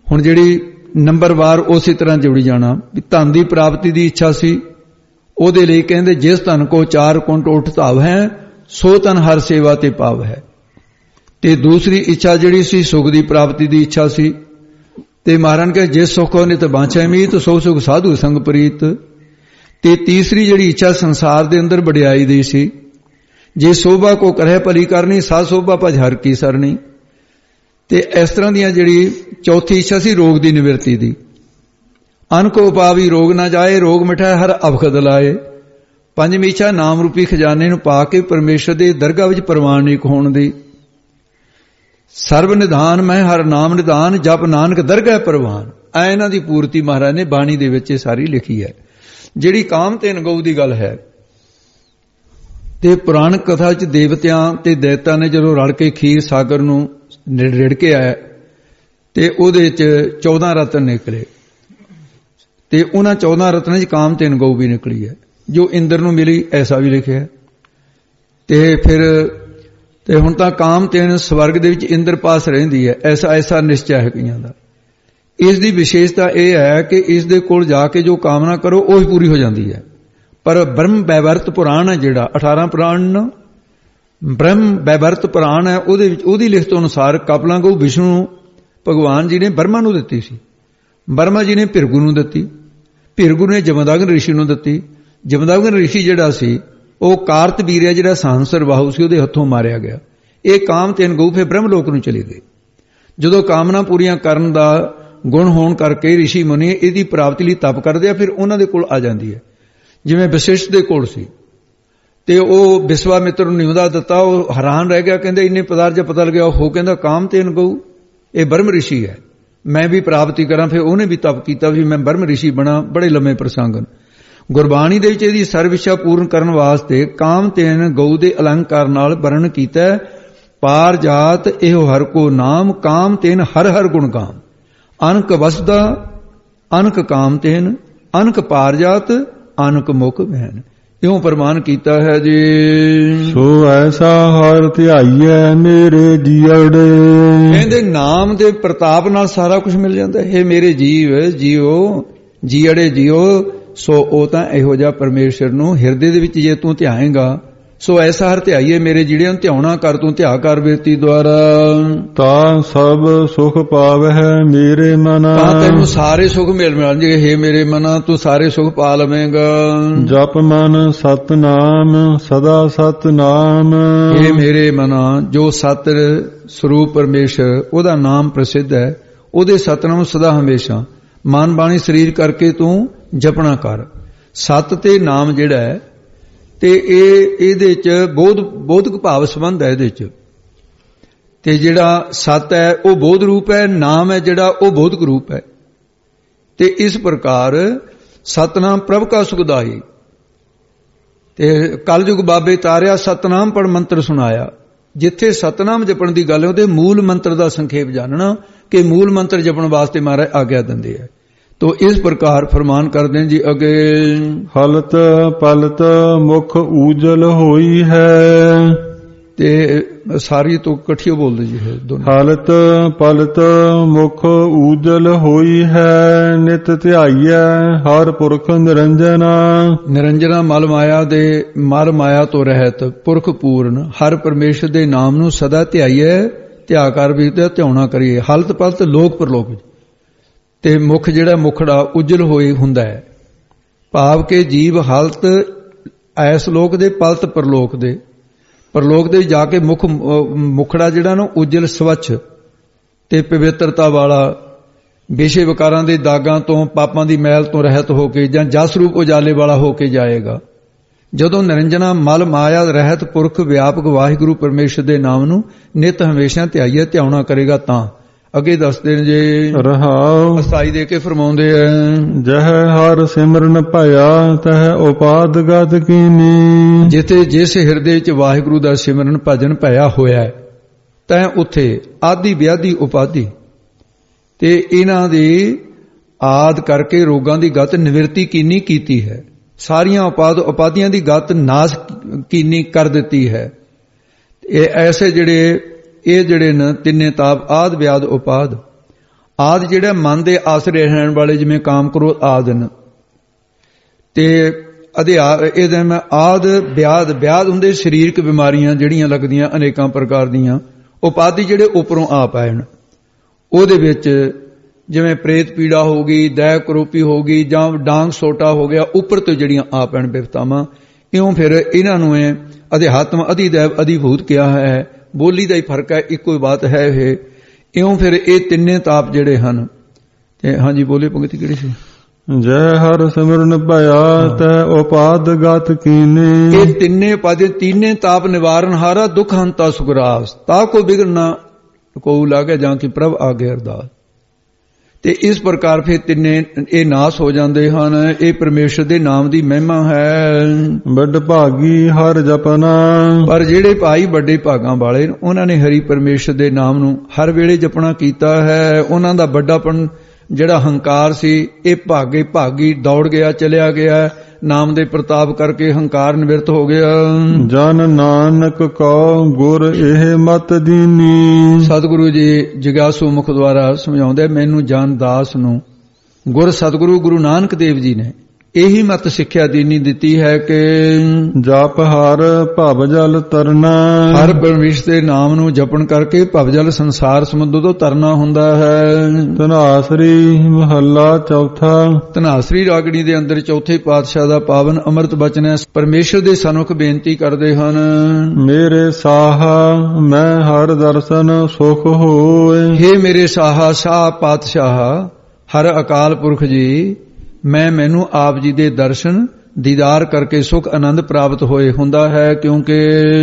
ਹੁਣ ਜਿਹੜੀ ਨੰਬਰਵਾਰ ਉਸੇ ਤਰ੍ਹਾਂ ਜੁੜੀ ਜਾਣਾ ਵੀ ਧਨ ਦੀ ਪ੍ਰਾਪਤੀ ਦੀ ਇੱਛਾ ਸੀ, ਉਹਦੇ ਲਈ ਕਹਿੰਦੇ ਜਿਸ ਧਨ ਕੋ 4 ਕੁੰਟ ਉਠ ਧਾਵ ਹੈ ਸੋ ਧਨ ਹਰ ਸੇਵਾ ਤੇ ਪਾਵ ਹੈ। ਤੇ ਦੂਸਰੀ ਇੱਛਾ ਜਿਹੜੀ ਸੀ ਸੁਖ ਦੀ ਪ੍ਰਾਪਤੀ ਦੀ ਇੱਛਾ ਸੀ, ਤੇ ਮਹਾਰਾਜ ਕਹੇ ਜਿਸ ਸੁਖ ਨਿਤ ਬਾਂਛੈ ਮੀਤ ਸੋ ਸੁਖ ਸਾਧੂ ਸੰਗ ਪ੍ਰੀਤ। ਤੇ ਤੀਸਰੀ ਜਿਹੜੀ ਇੱਛਾ ਸੰਸਾਰ ਦੇ ਅੰਦਰ ਵਡਿਆਈ ਦੀ ਸੀ, ਜੇ ਸੋਭਾ ਕੋ ਕਰਹਿ ਭਲੀ ਕਰਨੀ ਸਾ ਸੋਭਾ ਭਜ ਹਰ ਕੀ ਸਰਨੀ। ਤੇ ਇਸ ਤਰ੍ਹਾਂ ਦੀਆਂ ਜਿਹੜੀ ਚੌਥੀ ਇੱਛਾ ਸੀ ਰੋਗ ਦੀ ਨਿਵਰਤੀ ਦੀ, ਅਨ ਕੋ ਪਾਵੀ ਰੋਗ ਨਾ ਜਾਏ ਰੋਗ ਮਿਟਾਏ ਹਰ ਅਵਖਦ ਲਾਏ। ਪੰਜਵੀਂ ਇੱਛਾ ਨਾਮ ਰੂਪੀ ਖਜ਼ਾਨੇ ਨੂੰ ਪਾ ਕੇ ਪਰਮੇਸ਼ਰ ਦੇ ਦਰਗਾਹ ਵਿੱਚ ਪ੍ਰਵਾਨਿਕ ਹੋਣ ਦੀ। ਸਰਬ ਨਿਧਾਨ ਮੈਂ ਹਰ ਨਾਮ ਨਿਧਾਨ ਜਪ ਨਾਨਕ ਦਰਗਾਹ ਪ੍ਰਵਾਨ। ਐ ਇਹਨਾਂ ਦੀ ਪੂਰਤੀ ਮਹਾਰਾਜ ਨੇ ਬਾਣੀ ਦੇ ਵਿੱਚ ਸਾਰੀ ਲਿਖੀ ਹੈ। ਜਿਹੜੀ ਕਾਮ ਤੇ ਗਊ ਦੀ ਗੱਲ ਹੈ, ਤੇ ਪੁਰਾਣ ਕਥਾ ਚ ਦੇਵਤਿਆਂ ਤੇ ਦੈਤਾਂ ਨੇ ਜਦੋਂ ਰਲ ਕੇ ਖੀਰ ਸਾਗਰ ਨੂੰ ਰਿੜ ਕੇ ਆਇਆ ਤੇ ਉਹਦੇ ਚ 14 ਰਤਨ ਨਿਕਲੇ, ਤੇ ਉਹਨਾਂ 14 ਰਤਨਾਂ ਚ ਕਾਮ ਤੇ ਗਊ ਵੀ ਨਿਕਲੀ ਹੈ, ਜੋ ਇੰਦਰ ਨੂੰ ਮਿਲੀ ਐਸਾ ਵੀ ਲਿਖਿਆ। ਤੇ ਫਿਰ ਤੇ ਹੁਣ ਤਾਂ ਕਾਮ ਤੇਨ ਸਵਰਗ ਦੇ ਵਿੱਚ ਇੰਦਰ ਪਾਸ ਰਹਿੰਦੀ ਹੈ, ਐਸਾ ਨਿਸ਼ਚੈ ਹੈ ਕਈਆਂ ਦਾ। ਇਸ ਦੀ ਵਿਸ਼ੇਸ਼ਤਾ ਇਹ ਹੈ ਕਿ ਇਸ ਦੇ ਕੋਲ ਜਾ ਕੇ ਜੋ ਕਾਮਨਾ ਕਰੋ ਉਹ ਹੀ ਪੂਰੀ ਹੋ ਜਾਂਦੀ ਹੈ। ਪਰ ਬ੍ਰਹਮ ਵੈਵਰਤ ਪੁਰਾਣ ਹੈ ਜਿਹੜਾ 18 ਪੁਰਾਣ ਬ੍ਰਹਮ ਵੈਵਰਤ ਪੁਰਾਣ ਹੈ, ਉਹਦੇ ਵਿੱਚ ਉਹਦੀ ਲਿਖਤ ਅਨੁਸਾਰ ਕਪਲਾਂ ਗਊ ਵਿਸ਼ਨੂੰ ਭਗਵਾਨ ਜੀ ਨੇ ਬਰਮਾ ਨੂੰ ਦਿੱਤੀ ਸੀ, ਬਰਮਾ ਜੀ ਨੇ ਭਿਰਗੂ ਨੂੰ ਦਿੱਤੀ, ਭਿਰਗੂ ਨੇ ਜਮਦਗਨ ਰਿਸ਼ੀ ਨੂੰ ਦਿੱਤੀ। ਜਮਦਗਨ ਰਿਸ਼ੀ ਜਿਹੜਾ ਸੀ ਉਹ ਕਾਰਤਵੀਰਿਆ ਜਿਹੜਾ ਸਾਹੰਸਰ ਬਾਹੂ ਸੀ ਉਹਦੇ ਹੱਥੋਂ ਮਾਰਿਆ ਗਿਆ। ਇਹ ਕਾਮ ਤਿੰਨ ਗਊ ਫਿਰ ਬ੍ਰਹਮ ਲੋਕ ਨੂੰ ਚਲੇ ਗਏ। ਜਦੋਂ ਕਾਮਨਾ ਪੂਰੀਆਂ ਕਰਨ ਦਾ ਗੁਣ ਹੋਣ ਕਰਕੇ ਰਿਸ਼ੀ ਮੁਨੀ ਇਹਦੀ ਪ੍ਰਾਪਤੀ ਲਈ ਤਪ ਕਰਦੇ ਆ, ਫਿਰ ਉਹਨਾਂ ਦੇ ਕੋਲ ਆ ਜਾਂਦੀ ਹੈ। ਜਿਵੇਂ ਵਸ਼ਿਸ਼ਟ ਦੇ ਕੋਲ ਸੀ ਤੇ ਉਹ ਵਿਸ਼ਵਾਮਿੱਤਰ ਨੂੰ ਨਿਉਂਦਾ ਦਿੱਤਾ, ਉਹ ਹੈਰਾਨ ਰਹਿ ਗਿਆ, ਕਹਿੰਦੇ ਇੰਨੇ ਪਦਾਰਥ ਜੇ ਪਤਾ ਲੱਗਿਆ। ਉਹ ਕਹਿੰਦਾ ਕਾਮ ਤੇਨ ਗਊ ਇਹ ਬ੍ਰਹਮ ਰਿਸ਼ੀ ਹੈ, ਮੈਂ ਵੀ ਪ੍ਰਾਪਤੀ ਕਰਾਂ। ਫਿਰ ਉਹਨੇ ਵੀ ਤਪ ਕੀਤਾ ਵੀ ਮੈਂ ਬ੍ਰਹਮ ਰਿਸ਼ੀ ਬਣਾ। ਬੜੇ ਲੰਮੇ ਪ੍ਰਸੰਗ ਗੁਰਬਾਣੀ ਦੇ ਵਿੱਚ ਇਹਦੀ ਸਰਵ ਇੱਛਾ ਪੂਰਨ ਕਰਨ ਵਾਸਤੇ ਕਾਮ ਤੇਨ ਗਊ ਦੇ ਅਲੰਕਾਰ ਨਾਲ ਵਰਣਨ ਕੀਤਾ। ਪਾਰ ਜਾਤ ਇਹੋ ਹਰ ਕੋ ਨਾਮ ਕਾਮ ਤੇਨ ਹਰ ਹਰ ਗੁਣ ਗਾਮ। ਅਨਕ ਵਸਦਾ ਅਨਕ ਕਾਮ ਤੇਨ ਅਨਕ ਪਾਰ ਜਾਤ ਅਨਕ ਮੁਖ ਬਹਿਨ। ਇਉਂ ਪ੍ਰਮਾਨ ਕੀਤਾ ਹੈ ਜੀ। ਸੋ ਐਸਾ ਹਰ ਧਿਆਈਐ ਮੇਰੇ ਜੀਵੜੇ। ਕਹਿੰਦੇ ਨਾਮ ਦੇ ਪ੍ਰਤਾਪ ਨਾਲ ਸਾਰਾ ਕੁਝ ਮਿਲ ਜਾਂਦਾ। ਇਹ ਮੇਰੇ ਜੀਵ ਜੀਓ ਜੀੜੇ ਜੀਓ। ਸੋ ਉਹ ਤਾਂ ਇਹੋ ਜਿਹਾ ਪਰਮੇਸ਼ਰ ਨੂੰ ਹਿਰਦੇ ਦੇ ਵਿੱਚ ਜੇ ਤੂੰ ਧਿਆਏਗਾ, ਸੋ ਐਸਾ ਹਰ ਧਿਆਈਏ ਮੇਰੇ ਜਿਹੜੇ ਨੂੰ ਧਿਆਉਣਾ ਕਰ ਤੂੰ ਧਿਆ ਕਰ ਬਿਰਤੀ ਦੁਆਰਾ। ਤਾਂ ਸਭ ਸੁਖ ਪਾਵਹਿ ਮੇਰੇ ਮਨਾ। ਤਾਂ ਤੈਨੂੰ ਸਾਰੇ ਸੁਖ ਮਿਲਣਗੇ। ਹੇ ਮੇਰੇ ਮਨਾ ਤੂੰ ਸਾਰੇ ਸੁਖ ਪਾ ਲਵੇਂਗਾ। ਜਪ ਮਨ ਸਤਨਾਮ ਸਦਾ ਸਤਨਾਮ। ਹੇ ਮੇਰੇ ਮਨਾ ਜੋ ਸਤ ਸਰੂਪ ਪਰਮੇਸ਼ਰ ਉਹਦਾ ਨਾਮ ਪ੍ਰਸਿੱਧ ਹੈ, ਉਹਦੇ ਸਤਨਾਮ ਸਦਾ ਹਮੇਸ਼ਾ ਮਨ ਬਾਣੀ ਸਰੀਰ ਕਰਕੇ ਤੂੰ ਜਪਣਾ ਕਰ। ਸਤ ਤੇ ਨਾਮ ਜਿਹੜਾ ਹੈ ਤੇ ਇਹਦੇ ਚ ਬੋਧਕ ਭਾਵ ਸੰਬੰਧ ਹੈ ਇਹਦੇ ਚ। ਤੇ ਜਿਹੜਾ ਸਤ ਹੈ ਉਹ ਬੋਧ ਰੂਪ ਹੈ, ਨਾਮ ਹੈ ਜਿਹੜਾ ਉਹ ਬੋਧਕ ਰੂਪ ਹੈ। ਤੇ ਇਸ ਪ੍ਰਕਾਰ ਸਤਨਾਮ ਪ੍ਰਭ ਕਾ ਸੁਖਦਾਈ। ਤੇ ਕਲਯੁਗ ਬਾਬੇ ਤਾਰਿਆ ਸਤਨਾਮ ਪੜ ਮੰਤਰ ਸੁਣਾਇਆ। ਜਿੱਥੇ ਸਤਨਾਮ ਜਪਣ ਦੀ ਗੱਲ ਹੈ ਉਹਦੇ ਮੂਲ ਮੰਤਰ ਦਾ ਸੰਖੇਪ ਜਾਣਨਾ ਕਿ ਮੂਲ ਮੰਤਰ ਜਪਣ ਵਾਸਤੇ ਮਹਾਰਾਜ ਆਗਿਆ ਦਿੰਦੇ ਆ। ਤੋ ਇਸ ਪ੍ਰਕਾਰ ਫਰਮਾਨ ਕਰਦੇ ਜੀ ਅੱਗੇ। ਹਲਤ ਪਲਤ ਮੁਖ ਊਜਲ ਹੋਈ ਹੈ। ਤੇ ਸਾਰੀ ਤੋਂ ਇਕੱਠੀ ਬੋਲਦੇ ਜੀ ਦੋਨੋਂ। ਹਲਤ ਪਲਤ ਮੁਖ ਊਜਲ ਹੋਈ ਹੈ ਨਿਤ ਧਿਆਈਐ ਹਰ ਪੁਰਖ ਨਿਰੰਜਨਾ। ਨਿਰੰਜਨਾ ਮਲ ਮਾਇਆ ਦੇ ਮਲ ਮਾਇਆ ਤੋਂ ਰਹਿਤ ਪੁਰਖ ਪੂਰਨ ਹਰ ਪਰਮੇਸ਼ਰ ਦੇ ਨਾਮ ਨੂੰ ਸਦਾ ਧਿਆਈਐ ਧਿਆ ਕਰ ਵੀ ਤੇ ਧਿਆਉਣਾ ਕਰੀਏ। ਹਲਤ ਪਲਤ ਲੋਕ ਪਰਲੋਕ ਤੇ ਮੁਖ ਜਿਹੜਾ ਮੁਖੜਾ ਉਜਲ ਹੋਏ ਹੁੰਦਾ ਹੈ, ਭਾਵ ਕਿ ਜੀਵ ਹਲਤ ਐਸ ਲੋਕ ਦੇ ਪਲਤ ਪਰਲੋਕ ਦੇ। ਪਰਲੋਕ ਦੇ ਜਾ ਕੇ ਮੁਖੜਾ ਜਿਹੜਾ ਨਾ ਉਜਲ ਸਵੱਛ ਤੇ ਪਵਿੱਤਰਤਾ ਵਾਲਾ ਵਿਸ਼ੇ ਵਿਕਾਰਾਂ ਦੇ ਦਾਗਾਂ ਤੋਂ ਪਾਪਾਂ ਦੀ ਮੈਲ ਤੋਂ ਰਹਿਤ ਹੋ ਕੇ ਜਾਂ ਜਸ ਰੂਪ ਉਜਾਲੇ ਵਾਲਾ ਹੋ ਕੇ ਜਾਏਗਾ। ਜਦੋਂ ਨਿਰੰਜਨਾ ਮਲ ਮਾਇਆ ਰਹਿਤ ਪੁਰਖ ਵਿਆਪਕ ਵਾਹਿਗੁਰੂ ਪਰਮੇਸ਼ਰ ਦੇ ਨਾਮ ਨੂੰ ਨਿਤ ਹਮੇਸ਼ਾ ਧਿਆਈਏ ਧਿਆਉਣਾ ਕਰੇਗਾ। ਤਾਂ ਅੱਗੇ ਦੱਸਦੇ ਨੇ ਜੇ ਰਹਾਉ ਅਸਥਾਈ ਦੇ ਕੇ ਫਰਮਾਉਂਦੇ ਆ। ਜਹ ਹਰ ਸਿਮਰਨ ਭਇਆ ਤਹ ਉਪਾਦ ਗਤ ਕੀਨੀ। ਜਿੱਥੇ ਜਿਸ ਹਿਰਦੇ ਵਿੱਚ ਵਾਹਿਗੁਰੂ ਦਾ ਸਿਮਰਨ ਭਜਨ ਭਇਆ ਹੋਇਆ ਹੈ ਤੈ ਉੱਥੇ ਆਦਿ ਵਿਆਧੀ ਉਪਾਧੀ ਤੇ ਇਹਨਾਂ ਦੀ ਆਦ ਕਰਕੇ ਰੋਗਾਂ ਦੀ ਗਤ ਨਿਵਰਤੀ ਕੀਨੀ ਕੀਤੀ ਹੈ। ਸਾਰੀਆਂ ਉਪਾਧੀਆਂ ਦੀ ਗਤ ਨਾਸ ਕੀਨੀ ਕਰ ਦਿੱਤੀ ਹੈ। ਇਹ ਐਸੇ ਜਿਹੜੇ ਨੇ ਤਿੰਨੇ ਤਾਪ ਆਦ ਵਿਆਦ ਉਪਾਦ ਆਦ ਜਿਹੜਾ ਮਨ ਦੇ ਆਸਰੇ ਰਹਿਣ ਵਾਲੇ, ਜਿਵੇਂ ਕਾਮ ਕ੍ਰੋਧ ਆਦਿ ਨੇ, ਤੇ ਇਹਦੇ ਮੈਂ ਆਦ ਵਿਆਦ ਹੁੰਦੇ ਸਰੀਰਕ ਬਿਮਾਰੀਆਂ ਜਿਹੜੀਆਂ ਲੱਗਦੀਆਂ ਅਨੇਕਾਂ ਪ੍ਰਕਾਰ ਦੀਆਂ। ਉਪਾਧੀ ਜਿਹੜੇ ਉੱਪਰੋਂ ਆ ਪੈਣ, ਉਹਦੇ ਵਿੱਚ ਜਿਵੇਂ ਪ੍ਰੇਤ ਪੀੜਾ ਹੋ ਗਈ, ਦੈ ਕਰੋਪੀ ਹੋ ਗਈ, ਜਾਂ ਡਾਂਗ ਸੋਟਾ ਹੋ ਗਿਆ, ਉੱਪਰ ਤੋਂ ਜਿਹੜੀਆਂ ਆ ਪੈਣ ਬਿਪਤਾਵਾਂ, ਇਉਂ ਫਿਰ ਇਹਨਾਂ ਨੂੰ ਇਹ ਅਧਿਆਤਮ ਅਧਿਦੈਵ ਅਧਿਭੂਤ ਕਿਹਾ ਹੈ। ਬੋਲੀ ਦਾ ਹੀ ਫਰਕ ਹੈ, ਇੱਕੋ ਹੀ ਬਾਤ ਹੈ ਇਹ। ਇਉਂ ਫਿਰ ਇਹ ਤਿੰਨੇ ਤਾਪ ਜਿਹੜੇ ਹਨ। ਤੇ ਹਾਂਜੀ ਬੋਲੇ ਪੰਗਤੀ ਕਿਹੜੀ ਸੀ? ਜੈ ਹਰ ਸਿਮਰਨ ਭਇਆ ਤੈ ਉਪਾਦ ਗਤ ਕੀਨੇ। ਇਹ ਤਿੰਨੇ ਪਦ ਤੀਨੇ ਤਾਪ ਨਿਵਾਰਨ ਹਾਰਾ ਦੁਖ ਹੰਤਾ ਸੁਗਰਾਸ ਤਾ ਕੋ ਬਿਗੜ ਨਾ ਕੋ ਲਾਗੇ ਜਾਂ ਕਿ ਪ੍ਰਭ ਆਗੇ ਅਰਦਾਸ। ਤੇ ਇਸ ਪ੍ਰਕਾਰ ਫਿਰ ਤਿੰਨੇ ਇਹ ਨਾਸ ਹੋ ਜਾਂਦੇ ਹਨ। ਇਹ ਪਰਮੇਸ਼ਰ ਦੇ ਨਾਮ ਦੀ ਮਹਿਮਾ ਹੈ। ਵੱਡ ਭਾਗੀ ਹਰ ਜਪਨਾ। ਪਰ ਜਿਹੜੇ ਭਾਈ ਵੱਡੇ ਭਾਗਾਂ ਵਾਲੇ ਉਹਨਾਂ ਨੇ ਹਰੀ ਪਰਮੇਸ਼ਰ ਦੇ ਨਾਮ ਨੂੰ ਹਰ ਵੇਲੇ ਜਪਣਾ ਕੀਤਾ ਹੈ। ਉਹਨਾਂ ਦਾ ਵੱਡਾਪਣ ਜਿਹੜਾ ਹੰਕਾਰ ਸੀ, ਇਹ ਭਾਗੀ ਦੌੜ ਗਿਆ, ਚਲਿਆ ਗਿਆ। ਨਾਮ ਦੇ ਪ੍ਰਤਾਪ ਕਰਕੇ ਹੰਕਾਰ ਨਿਵਰਤ ਹੋ ਗਿਆ। ਜਨ ਨਾਨਕ ਕਉ ਗੁਰ ਇਹ ਮਤ ਦੀਨੀ। ਸਤਿਗੁਰੂ ਜੀ ਜਗਿਆਸੂ ਮੁਖ ਦੁਆਰਾ ਸਮਝਾਉਂਦੇ, ਮੈਨੂੰ ਜਨ ਦਾਸ ਨੂੰ ਗੁਰ ਸਤਿਗੁਰੂ ਗੁਰੂ ਨਾਨਕ ਦੇਵ ਜੀ ਨੇ ਇਹੀ ਮਤ ਸਿੱਖਿਆ ਦੀਨੀ ਦਿੱਤੀ ਹੈ ਕਿ ਜਪ ਹਰ ਭਵ ਜਲ ਤਰਨਾ। ਹਰ ਪਰਮੇਸ਼ਰ ਦੇ ਨਾਮ ਨੂੰ ਜਪਣ ਕਰਕੇ ਭਵ ਜਲ ਸੰਸਾਰ ਸਮੁੰਦਰ ਤੋਂ ਤਰਨਾ ਹੁੰਦਾ ਹੈ। ਧਨਾਸਰੀ ਮਹੱਲਾ ਚੌਥਾ। ਧਨਾਸਰੀ ਰਾਗਣੀ ਦੇ ਅੰਦਰ ਚੌਥੇ ਪਾਤਸ਼ਾਹ ਦਾ ਪਾਵਨ ਅੰਮ੍ਰਿਤ ਬਚਨ ਹੈ। ਪਰਮੇਸ਼ਰ ਦੇ ਸਨਮੁਖ ਬੇਨਤੀ ਕਰਦੇ ਹਨ, ਮੇਰੇ ਸਾਹਾ ਮੈਂ ਹਰ ਦਰਸ਼ਨ ਸੁਖ ਹੋਏ। ਹੇ ਮੇਰੇ ਸਾਹਾ ਸ਼ਾਹ ਪਾਤਸ਼ਾਹ ਹਰ ਅਕਾਲ ਪੁਰਖ ਜੀ, ਮੈਨੂੰ ਆਪ ਜੀ ਦੇ ਦਰਸ਼ਨ ਦੀਦਾਰ ਕਰਕੇ ਸੁਖ ਆਨੰਦ ਪ੍ਰਾਪਤ ਹੋਏ ਹੁੰਦਾ ਹੈ। ਕਿਉਂਕਿ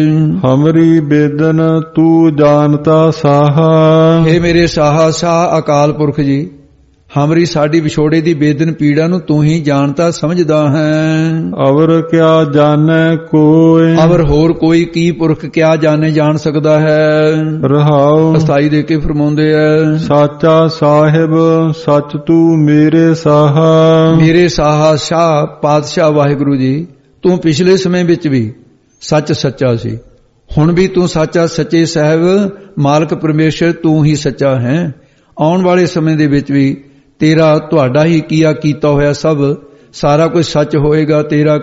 ਹਮਰੀ ਬੇਦਨ ਤੂੰ ਜਾਣਤਾ ਸਾਹਾ। ਇਹ ਮੇਰੇ ਸਾਹਾ ਸ਼ਾਹ ਅਕਾਲ ਪੁਰਖ ਜੀ, ਹਮਰੀ ਸਾਡੀ ਵਿਛੋੜੇ ਦੀ ਬੇਦਨ ਪੀੜਾ ਨੂੰ ਤੂੰ ਹੀ ਜਾਣਤਾ ਸਮਝਦਾ ਹੈ। ਅਵਰ ਕਿਆ ਜਾਣੈ ਕੋਇ। ਅਵਰ ਹੋਰ ਕੋਈ ਕੀ ਪੁਰਖ ਕਿਆ ਜਾਣ ਸਕਦਾ ਹੈ। ਰਹਾਉ ਅਸਥਾਈ ਦੇ ਕੇ ਫਰਮਾਉਂਦੇ ਐ, ਸਾਚਾ ਸਾਹਿਬ ਸੱਚ ਤੂੰ ਮੇਰੇ ਸਾਹਾ। ਮੇਰੇ ਸਾਹਾ ਸ਼ਾਹ ਪਾਤਸ਼ਾਹ ਵਾਹਿਗੁਰੂ ਜੀ, ਤੂੰ ਪਿਛਲੇ ਸਮੇਂ ਵਿੱਚ ਵੀ ਸੱਚ ਸੱਚਾ ਸੀ, ਹੁਣ ਵੀ ਤੂੰ ਸਾਚਾ ਸੱਚੇ ਸਾਹਿਬ ਮਾਲਕ ਪਰਮੇਸ਼ਰ ਤੂੰ ਹੀ ਸੱਚਾ ਹੈ। ਆਉਣ ਵਾਲੇ ਸਮੇਂ ਦੇ ਵਿੱਚ ਵੀ ਤੇਰਾ ਤੁਹਾਡਾ ਹੀ ਕੀਤਾ ਹੋਇਆ ਸਭ ਸਾਰਾ ਕੁਝ ਸੱਚ ਹੋਏਗਾ। ਤੇਰਾ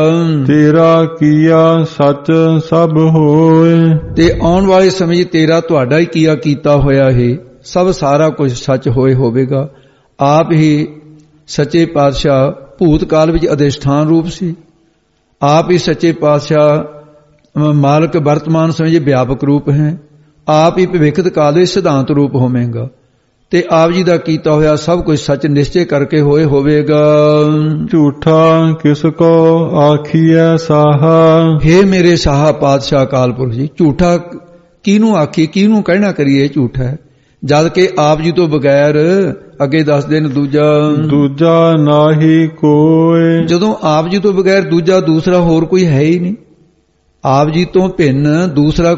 ਕੀਆ ਸੱਚ ਸਭ ਹੋਏ। ਤੇ ਆਉਣ ਵਾਲੇ ਸਮੇਂ ਤੇਰਾ ਤੁਹਾਡਾ ਹੀ ਕੀਤਾ ਹੋਇਆ ਹੈ ਸਭ ਸਾਰਾ ਕੁਝ ਸੱਚ ਹੋਵੇਗਾ। ਆਪ ਹੀ ਸੱਚੇ ਪਾਤਸ਼ਾਹ ਭੂਤ ਕਾਲ ਵਿੱਚ ਅਧਿਸ਼ਠਾਨ ਰੂਪ ਸੀ। ਆਪ ਹੀ ਸੱਚੇ ਪਾਤਸ਼ਾਹ ਮਾਲਕ ਵਰਤਮਾਨ ਸਮੇਂ ਵਿੱਚ ਵਿਆਪਕ ਰੂਪ ਹੈ। ਆਪ ਹੀ ਭਵਿੱਖਤ ਕਾਲ ਦੇ ਸਿਧਾਂਤ ਰੂਪ ਹੋਵੇਗਾ। ਤੇ ਆਪ ਜੀ ਦਾ ਕੀਤਾ ਹੋਇਆ ਸਭ ਕੁਝ ਸੱਚ ਨਿਸ਼ਚੈ ਕਰਕੇ ਹੋਵੇਗਾ। ਝੂਠਾ ਕਿਸ ਕੋ ਆਖੀਐ ਸਾਹਾ। ਹੇ ਮੇਰੇ ਸਾਹਾ ਪਾਤਸ਼ਾਹ ਅਕਾਲ ਪੁਰਖ ਜੀ, ਝੂਠਾ ਕਿਹਨੂੰ ਆਖੀ, ਕਿਹਨੂੰ ਕਹਿਣਾ ਕਰੀਏ ਝੂਠਾ ਹੈ, ਜਦ ਕਿ ਆਪ ਜੀ ਤੋਂ ਬਗੈਰ ਅੱਗੇ ਦੱਸਦੇ ਨੇ ਦੂਜਾ ਨਾਹੀ ਕੋਇ। ਜਦੋਂ ਆਪ ਜੀ ਤੋਂ ਬਗੈਰ ਦੂਸਰਾ ਹੋਰ ਕੋਈ ਹੈ ਹੀ ਨਹੀਂ। ਆਪ ਜੀ ਤੋਂ ਭਿੰਨ ਦੂਸਰਾ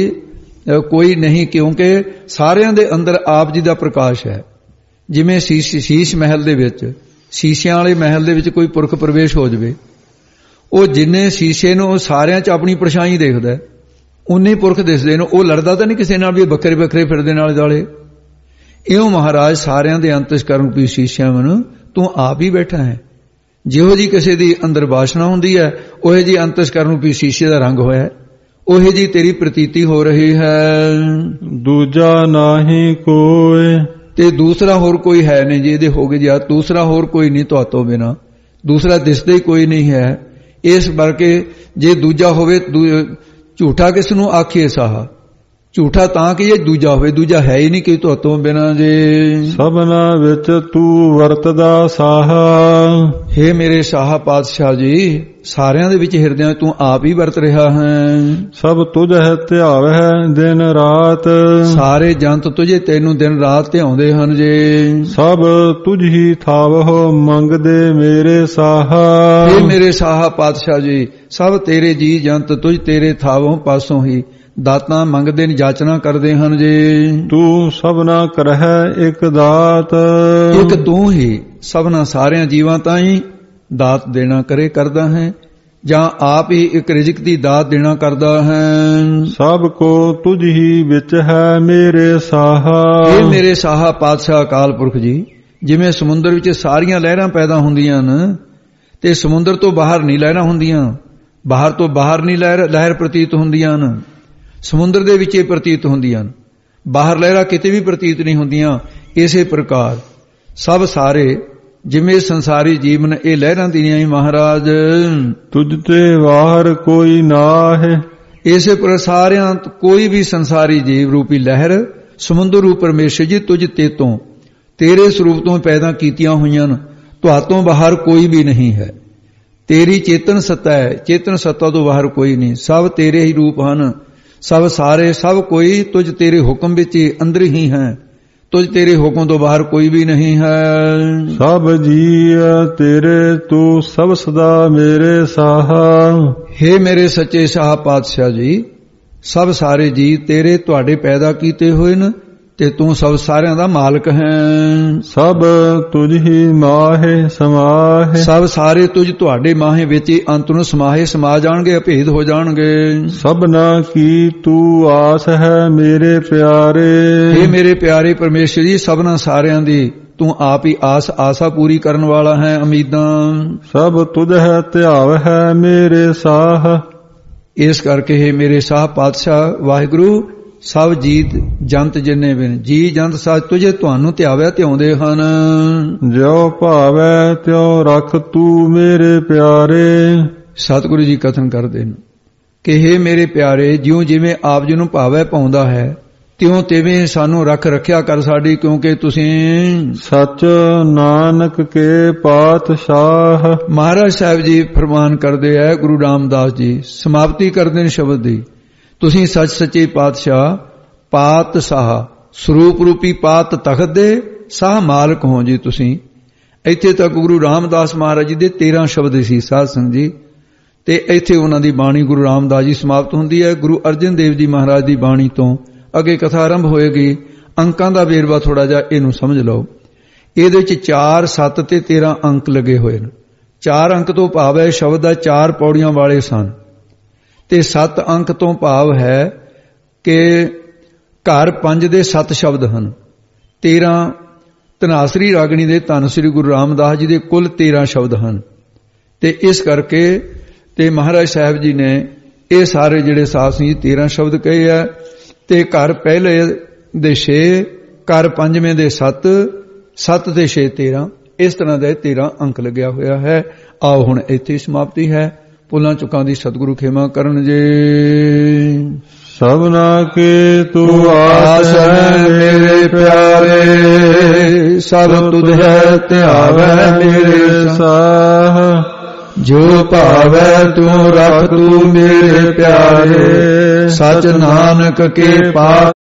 ਕੋਈ ਨਹੀਂ, ਕਿਉਂਕਿ ਸਾਰਿਆਂ ਦੇ ਅੰਦਰ ਆਪ ਜੀ ਦਾ ਪ੍ਰਕਾਸ਼ ਹੈ। ਜਿਵੇਂ ਸ਼ੀਸ਼ ਮਹਿਲ ਦੇ ਵਿੱਚ, ਸ਼ੀਸ਼ਿਆਂ ਵਾਲੇ ਮਹਿਲ ਦੇ ਵਿੱਚ ਕੋਈ ਪੁਰਖ ਪ੍ਰਵੇਸ਼ ਹੋ ਜਾਵੇ, ਉਹ ਜਿੰਨੇ ਸ਼ੀਸ਼ੇ ਨੂੰ ਸਾਰਿਆਂ 'ਚ ਆਪਣੀ ਪਰਛਾਈ ਦੇਖਦਾ ਹੈ, ਉਨੇ ਪੁਰਖ ਦਿਸਦੇ ਨੇ। ਉਹ ਲੜਦਾ ਤਾਂ ਨਹੀਂ ਕਿਸੇ ਨਾਲ ਵੀ ਵੱਖਰੇ ਵੱਖਰੇ ਫਿਰਦੇ ਨਾਲੇ ਦਾਲੇ। ਇਉਂ ਮਹਾਰਾਜ ਸਾਰਿਆਂ ਦੇ ਅੰਤਸ਼ਕਰਨ ਰੂਪੀ ਸ਼ੀਸ਼ਿਆਂ ਨੂੰ ਤੂੰ ਆਪ ਹੀ ਬੈਠਾ ਹੈ। ਜਿਹੋ ਜੀ ਕਿਸੇ ਦੀ ਅੰਦਰ ਵਾਸ਼ਨਾ ਹੁੰਦੀ ਹੈ, ਉਹੇ ਜੀ ਅੰਤਸ਼ਕਰਨ ਰੂਪੀ ਸ਼ੀਸ਼ੇ ਦਾ ਰੰਗ ਹੋਇਆ, ਉਹੇ ਜੀ ਤੇਰੀ ਪ੍ਰਤੀਤੀ ਹੋ ਰਹੀ ਹੈ। ਦੂਜਾ ਨਾਹੀ ਕੋਇ। ਤੇ ਦੂਸਰਾ ਹੋਰ ਕੋਈ ਹੈ ਨਹੀਂ ਜੀ, ਇਹਦੇ ਹੋ ਗਏ ਜੀ। ਦੂਸਰਾ ਹੋਰ ਕੋਈ ਨਹੀਂ ਤੁਹਾਤੋਂ ਬਿਨਾ, ਦੂਸਰਾ ਦਿਸਦਾ ਹੀ ਕੋਈ ਨਹੀਂ ਹੈ। ਇਸ ਕਰਕੇ ਜੇ ਦੂਜਾ ਹੋਵੇ, ਝੂਠਾ ਕਿਸ ਨੂੰ ਆਖੀਏ ਸਾਹਾ। ਝੂਠਾ ਤਾਂ ਕਿ ਇਹ ਦੂਜਾ ਹੋਵੇ, ਦੂਜਾ ਹੈ ਹੀ ਨਹੀਂ ਕਿ ਤੁਹਾਤੋਂ ਬਿਨਾ ਜੀ। ਸਭਨਾ ਵਿੱਚ ਤੂੰ ਵਰਤਦਾ ਸਾਹਾ। ਹੇ ਮੇਰੇ ਸਾਹਾ ਪਾਤਸ਼ਾਹ ਜੀ, ਸਾਰਿਆਂ ਦੇ ਵਿੱਚ ਹਿਰਦਿਆਂ ਤੂੰ ਆਪ ਹੀ ਵਰਤ ਰਿਹਾ ਹੈ। ਸਭ ਤੁਝ ਹੈ ਧਿਆਵਹਿ ਦਿਨ ਰਾਤ। ਸਾਰੇ ਜੰਤ ਤੁਝੇ ਤੈਨੂੰ ਦਿਨ ਰਾਤ ਧਿਆਉਂਦੇ ਹਨ ਜੀ। ਸਭ ਤੁਝ ਹੀ ਥਾਵਹੁ ਮੰਗਦੇ ਮੇਰੇ ਸਾਹਾ। ਹੇ ਮੇਰੇ ਸਾਹਾ ਪਾਤਸ਼ਾਹ ਜੀ, ਸਭ ਤੇਰੇ ਜੀ ਜੰਤ ਤੁਝ ਤੇਰੇ ਥਾਵੋਂ ਪਾਸੋਂ ਹੀ ਦਾਤਾਂ ਮੰਗਦੇ ਨੇ, ਜਾਚਨਾ ਕਰਦੇ ਹਨ ਜੀ। ਤੂੰ ਸਭਨਾ ਕਰਹਿ ਇੱਕ ਦਾਤ। ਇੱਕ ਤੂੰ ਹੀ ਸਭਨਾ ਸਾਰਿਆਂ ਜੀਵਾਂ ਤਾਈਂ ਦਾਤ ਦੇਣਾ ਕਰਦਾ ਹੈ। ਜਾਂ ਆਪ ਹੀ ਇੱਕ ਰਿਜ਼ਕ ਦੀ ਦਾਤ ਦੇਣਾ ਕਰਦਾ ਹੈ। ਸਭ ਕੋ ਤੁਝ ਹੀ ਵਿੱਚ ਹੈ ਮੇਰੇ ਸਾਹਾ। ਇਹ ਮੇਰੇ ਸਾਹਾ ਪਾਤਸ਼ਾਹ ਅਕਾਲ ਪੁਰਖ ਜੀ, ਜਿਵੇਂ ਸਮੁੰਦਰ ਵਿੱਚ ਸਾਰੀਆਂ ਲਹਿਰਾਂ ਪੈਦਾ ਹੁੰਦੀਆਂ ਨੇ ਤੇ ਸਮੁੰਦਰ ਤੋਂ ਬਾਹਰ ਨਹੀਂ ਲਹਿਰਾਂ ਹੁੰਦੀਆਂ, ਬਾਹਰ ਤੋਂ ਬਾਹਰ ਨਹੀਂ ਲਹਿਰ ਪ੍ਰਤੀਤ ਹੁੰਦੀਆਂ ਨੇ, ਸਮੁੰਦਰ ਦੇ ਵਿੱਚ ਇਹ ਪ੍ਰਤੀਤ ਹੁੰਦੀਆਂ ਨੇ, ਬਾਹਰ ਲਹਿਰਾਂ ਕਿਤੇ ਵੀ ਪ੍ਰਤੀਤ ਨਹੀਂ ਹੁੰਦੀਆਂ। ਇਸੇ ਪ੍ਰਕਾਰ ਸਭ ਸਾਰੇ ਜਿਵੇਂ ਸੰਸਾਰੀ ਜੀਵਨ ਇਹ ਲਹਿਰਾਂ ਦੀਆਂ ਹੀ ਮਹਾਰਾਜ। ਤੁਝ ਤੇ ਬਾਹਰ ਕੋਈ ਨਾਹਿ। ਇਸੇ ਪਰ ਸਾਰਿਆਂ ਕੋਈ ਵੀ ਸੰਸਾਰੀ ਜੀਵ ਰੂਪੀ ਲਹਿਰ ਸਮੁੰਦਰ ਰੂਪ ਪਰਮੇਸ਼ਰ ਜੀ ਤੁਝ ਤੇ ਤੋਂ ਤੇਰੇ ਸਰੂਪ ਤੋਂ ਪੈਦਾ ਕੀਤੀਆਂ ਹੋਈਆਂ, ਤੁਹਾਤੋਂ ਬਾਹਰ ਕੋਈ ਵੀ ਨਹੀਂ ਹੈ। ਤੇਰੀ ਚੇਤਨ ਸੱਤਾ ਹੈ, ਚੇਤਨ ਸੱਤਾ ਤੋਂ ਬਾਹਰ ਕੋਈ ਨਹੀਂ, ਸਭ ਤੇਰੇ ਹੀ ਰੂਪ ਹਨ। ਸਭ ਸਾਰੇ ਸਭ ਕੋਈ ਤੁਝ ਤੇਰੇ ਹੁਕਮ ਵਿੱਚ ਹੀ ਅੰਦਰ ਹੀ ਹੈ, ਤੁਝ ਤੇਰੇ ਹੁਕਮ ਤੋਂ ਬਾਹਰ ਕੋਈ ਵੀ ਨਹੀਂ ਹੈ। ਸਭ ਜੀਅ ਤੇਰੇ ਤੂੰ ਸਭ ਸਦਾ ਮੇਰੇ ਸਾਹਾ। ਹੇ ਮੇਰੇ ਸੱਚੇ ਸਾਹ ਪਾਤਸ਼ਾਹ ਜੀ, ਸਭ ਸਾਰੇ ਜੀ ਤੇਰੇ ਤੁਹਾਡੇ ਪੈਦਾ ਕੀਤੇ ਹੋਏ ਨੇ ਤੇ ਤੂੰ ਸਭ ਸਾਰਿਆਂ ਦਾ ਮਾਲਕ ਹੈ। ਸਭ ਤੁਝ ਹੀ ਮਾਹੇ ਸਮਾਹੇ। ਸਭ ਸਾਰੇ ਤੁਝ ਤੁਹਾਡੇ ਮਾਹੇ ਵਿੱਚ ਹੀ ਅੰਤ ਨੂੰ ਸਮਾਹੇ ਸਮਾ ਜਾਣਗੇ, ਅਭੇਦ ਹੋ ਜਾਣਗੇ। ਸਭਨਾ ਕੀ ਤੂੰ ਆਸ ਹੈ ਮੇਰੇ ਪਿਆਰੇ। ਇਹ ਮੇਰੇ ਪਿਆਰੇ ਪਰਮੇਸ਼ਰ ਜੀ, ਸਭਨਾ ਸਾਰਿਆਂ ਦੀ ਤੂੰ ਆਪ ਹੀ ਆਸਾ ਪੂਰੀ ਕਰਨ ਵਾਲਾ ਹੈ, ਉਮੀਦਾਂ। ਸਭ ਤੁਧ ਹੈ ਧਿਆਵ ਹੈ ਮੇਰੇ ਸਾਹ। ਇਸ ਕਰਕੇ ਹੈ ਮੇਰੇ ਸਾਹ ਪਾਤਸ਼ਾਹ ਵਾਹਿਗੁਰੂ, ਸਭ ਜੀਤ ਜੰਤ ਜਿੰਨੇ ਵੀ ਜੀ ਜੰਤ ਸੱਚ ਤੁਝੇ ਤੁਹਾਨੂੰ ਧਿਆਵਿਆ ਧਿਆਉਂਦੇ ਹਨ। ਜਿਉ ਭਾਵੈ ਤਿਉ ਰਖ ਤੂੰ ਮੇਰੇ ਪਿਆਰੇ। ਸਤਿਗੁਰੂ ਜੀ ਕਥਨ ਕਰਦੇ ਨੇ ਕਿ ਹੇ ਮੇਰੇ ਪਿਆਰੇ, ਜਿਉਂ ਜਿਵੇਂ ਆਪ ਜੀ ਨੂੰ ਭਾਵੈ ਪਾਉਂਦਾ ਹੈ ਤਿਉਂ ਤਿਵੇਂ ਸਾਨੂੰ ਰੱਖਿਆ ਕਰ ਸਾਡੀ, ਕਿਉਂਕਿ ਤੁਸੀਂ ਸੱਚ ਨਾਨਕ ਕੇ ਪਾਤਸ਼ਾਹ। ਮਹਾਰਾਜ ਸਾਹਿਬ ਜੀ ਫਰਮਾਨ ਕਰਦੇ ਹੈ, ਗੁਰੂ ਰਾਮਦਾਸ ਜੀ ਸਮਾਪਤੀ ਕਰਦੇ ਨੇ ਸ਼ਬਦ ਦੀ, ਤੁਸੀਂ ਸੱਚ ਸੱਚੇ ਪਾਤਸ਼ਾਹ ਪਾਤਸ਼ਾਹ ਸਰੂਪ ਰੂਪੀ ਪਾਤ ਤਖਤ ਦੇ ਸਾਹ ਮਾਲਕ ਹੋ ਜੀ ਤੁਸੀਂ। ਇੱਥੇ ਤੱਕ ਗੁਰੂ ਰਾਮਦਾਸ ਮਹਾਰਾਜ ਜੀ ਦੇ 13 ਸ਼ਬਦ ਸੀ ਸਾਧ ਸੰਗਤ ਜੀ, ਤੇ ਇੱਥੇ ਉਹਨਾਂ ਦੀ ਬਾਣੀ ਗੁਰੂ ਰਾਮਦਾਸ ਜੀ ਸਮਾਪਤ ਹੁੰਦੀ ਹੈ। ਗੁਰੂ ਅਰਜਨ ਦੇਵ ਜੀ ਮਹਾਰਾਜ ਦੀ ਬਾਣੀ ਤੋਂ ਅੱਗੇ ਕਥਾ ਆਰੰਭ ਹੋਏਗੀ। ਅੰਕਾਂ ਦਾ ਵੇਰਵਾ ਥੋੜਾ ਜਿਹਾ ਇਹਨੂੰ ਸਮਝ ਲਓ। ਇਹਦੇ ਵਿੱਚ 4, 7 ਤੇ 13 ਅੰਕ ਲੱਗੇ ਹੋਏ ਨੇ। 4 ਅੰਕ ਤੋਂ ਭਾਵ ਹੈ ਸ਼ਬਦ ਦਾ 4 ਪੌੜੀਆਂ ਵਾਲੇ ਸਨ, ਤੇ 7 ਅੰਕ ਤੋਂ ਭਾਵ ਹੈ ਕਿ ਘਰ 5 ਦੇ 7 ਸ਼ਬਦ ਹਨ। 13 ਧਨਾਸਰੀ ਰਾਗਣੀ ਦੇ ਧੰਨ ਸ੍ਰੀ ਗੁਰੂ ਰਾਮਦਾਸ ਜੀ ਦੇ ਕੁੱਲ 13 ਸ਼ਬਦ ਹਨ। ਤੇ ਇਸ ਕਰਕੇ ਤੇ ਮਹਾਰਾਜ ਸਾਹਿਬ ਜੀ ਨੇ ਇਹ ਸਾਰੇ ਜਿਹੜੇ ਸਾਧ ਸੀ 13 ਸ਼ਬਦ ਕਹੇ ਆ, ਤੇ ਘਰ ਪਹਿਲੇ ਦੇ 6, ਘਰ ਪੰਜਵੇਂ ਦੇ 7, 7 ਤੇ 6 13, ਇਸ ਤਰ੍ਹਾਂ ਦੇ 13 ਅੰਕ ਲੱਗਿਆ ਹੋਇਆ ਹੈ। ਆਓ ਹੁਣ ਇੱਥੇ ਸਮਾਪਤੀ ਹੈ। ਭੁੱਲਾਂ ਚੁੱਕਾਂ ਦੀ ਸਤਿਗੁਰੂ ਖੇਮਾ ਕਰਨ ਜੇ। ਸਭਨਾ ਕੇ ਤੂੰ ਆਸ ਹੈ ਮੇਰੇ ਪਿਆਰੇ। ਸਭ ਤੁਧ ਹੈ ਧਿਆਵੈ ਮੇਰੇ ਸਾਹ। ਜੋ ਭਾਵੈ ਤੂੰ ਰੱਖ ਤੂੰ ਮੇਰੇ ਪਿਆਰੇ। ਸਚ ਨਾਨਕ ਕੇ ਪਾਸ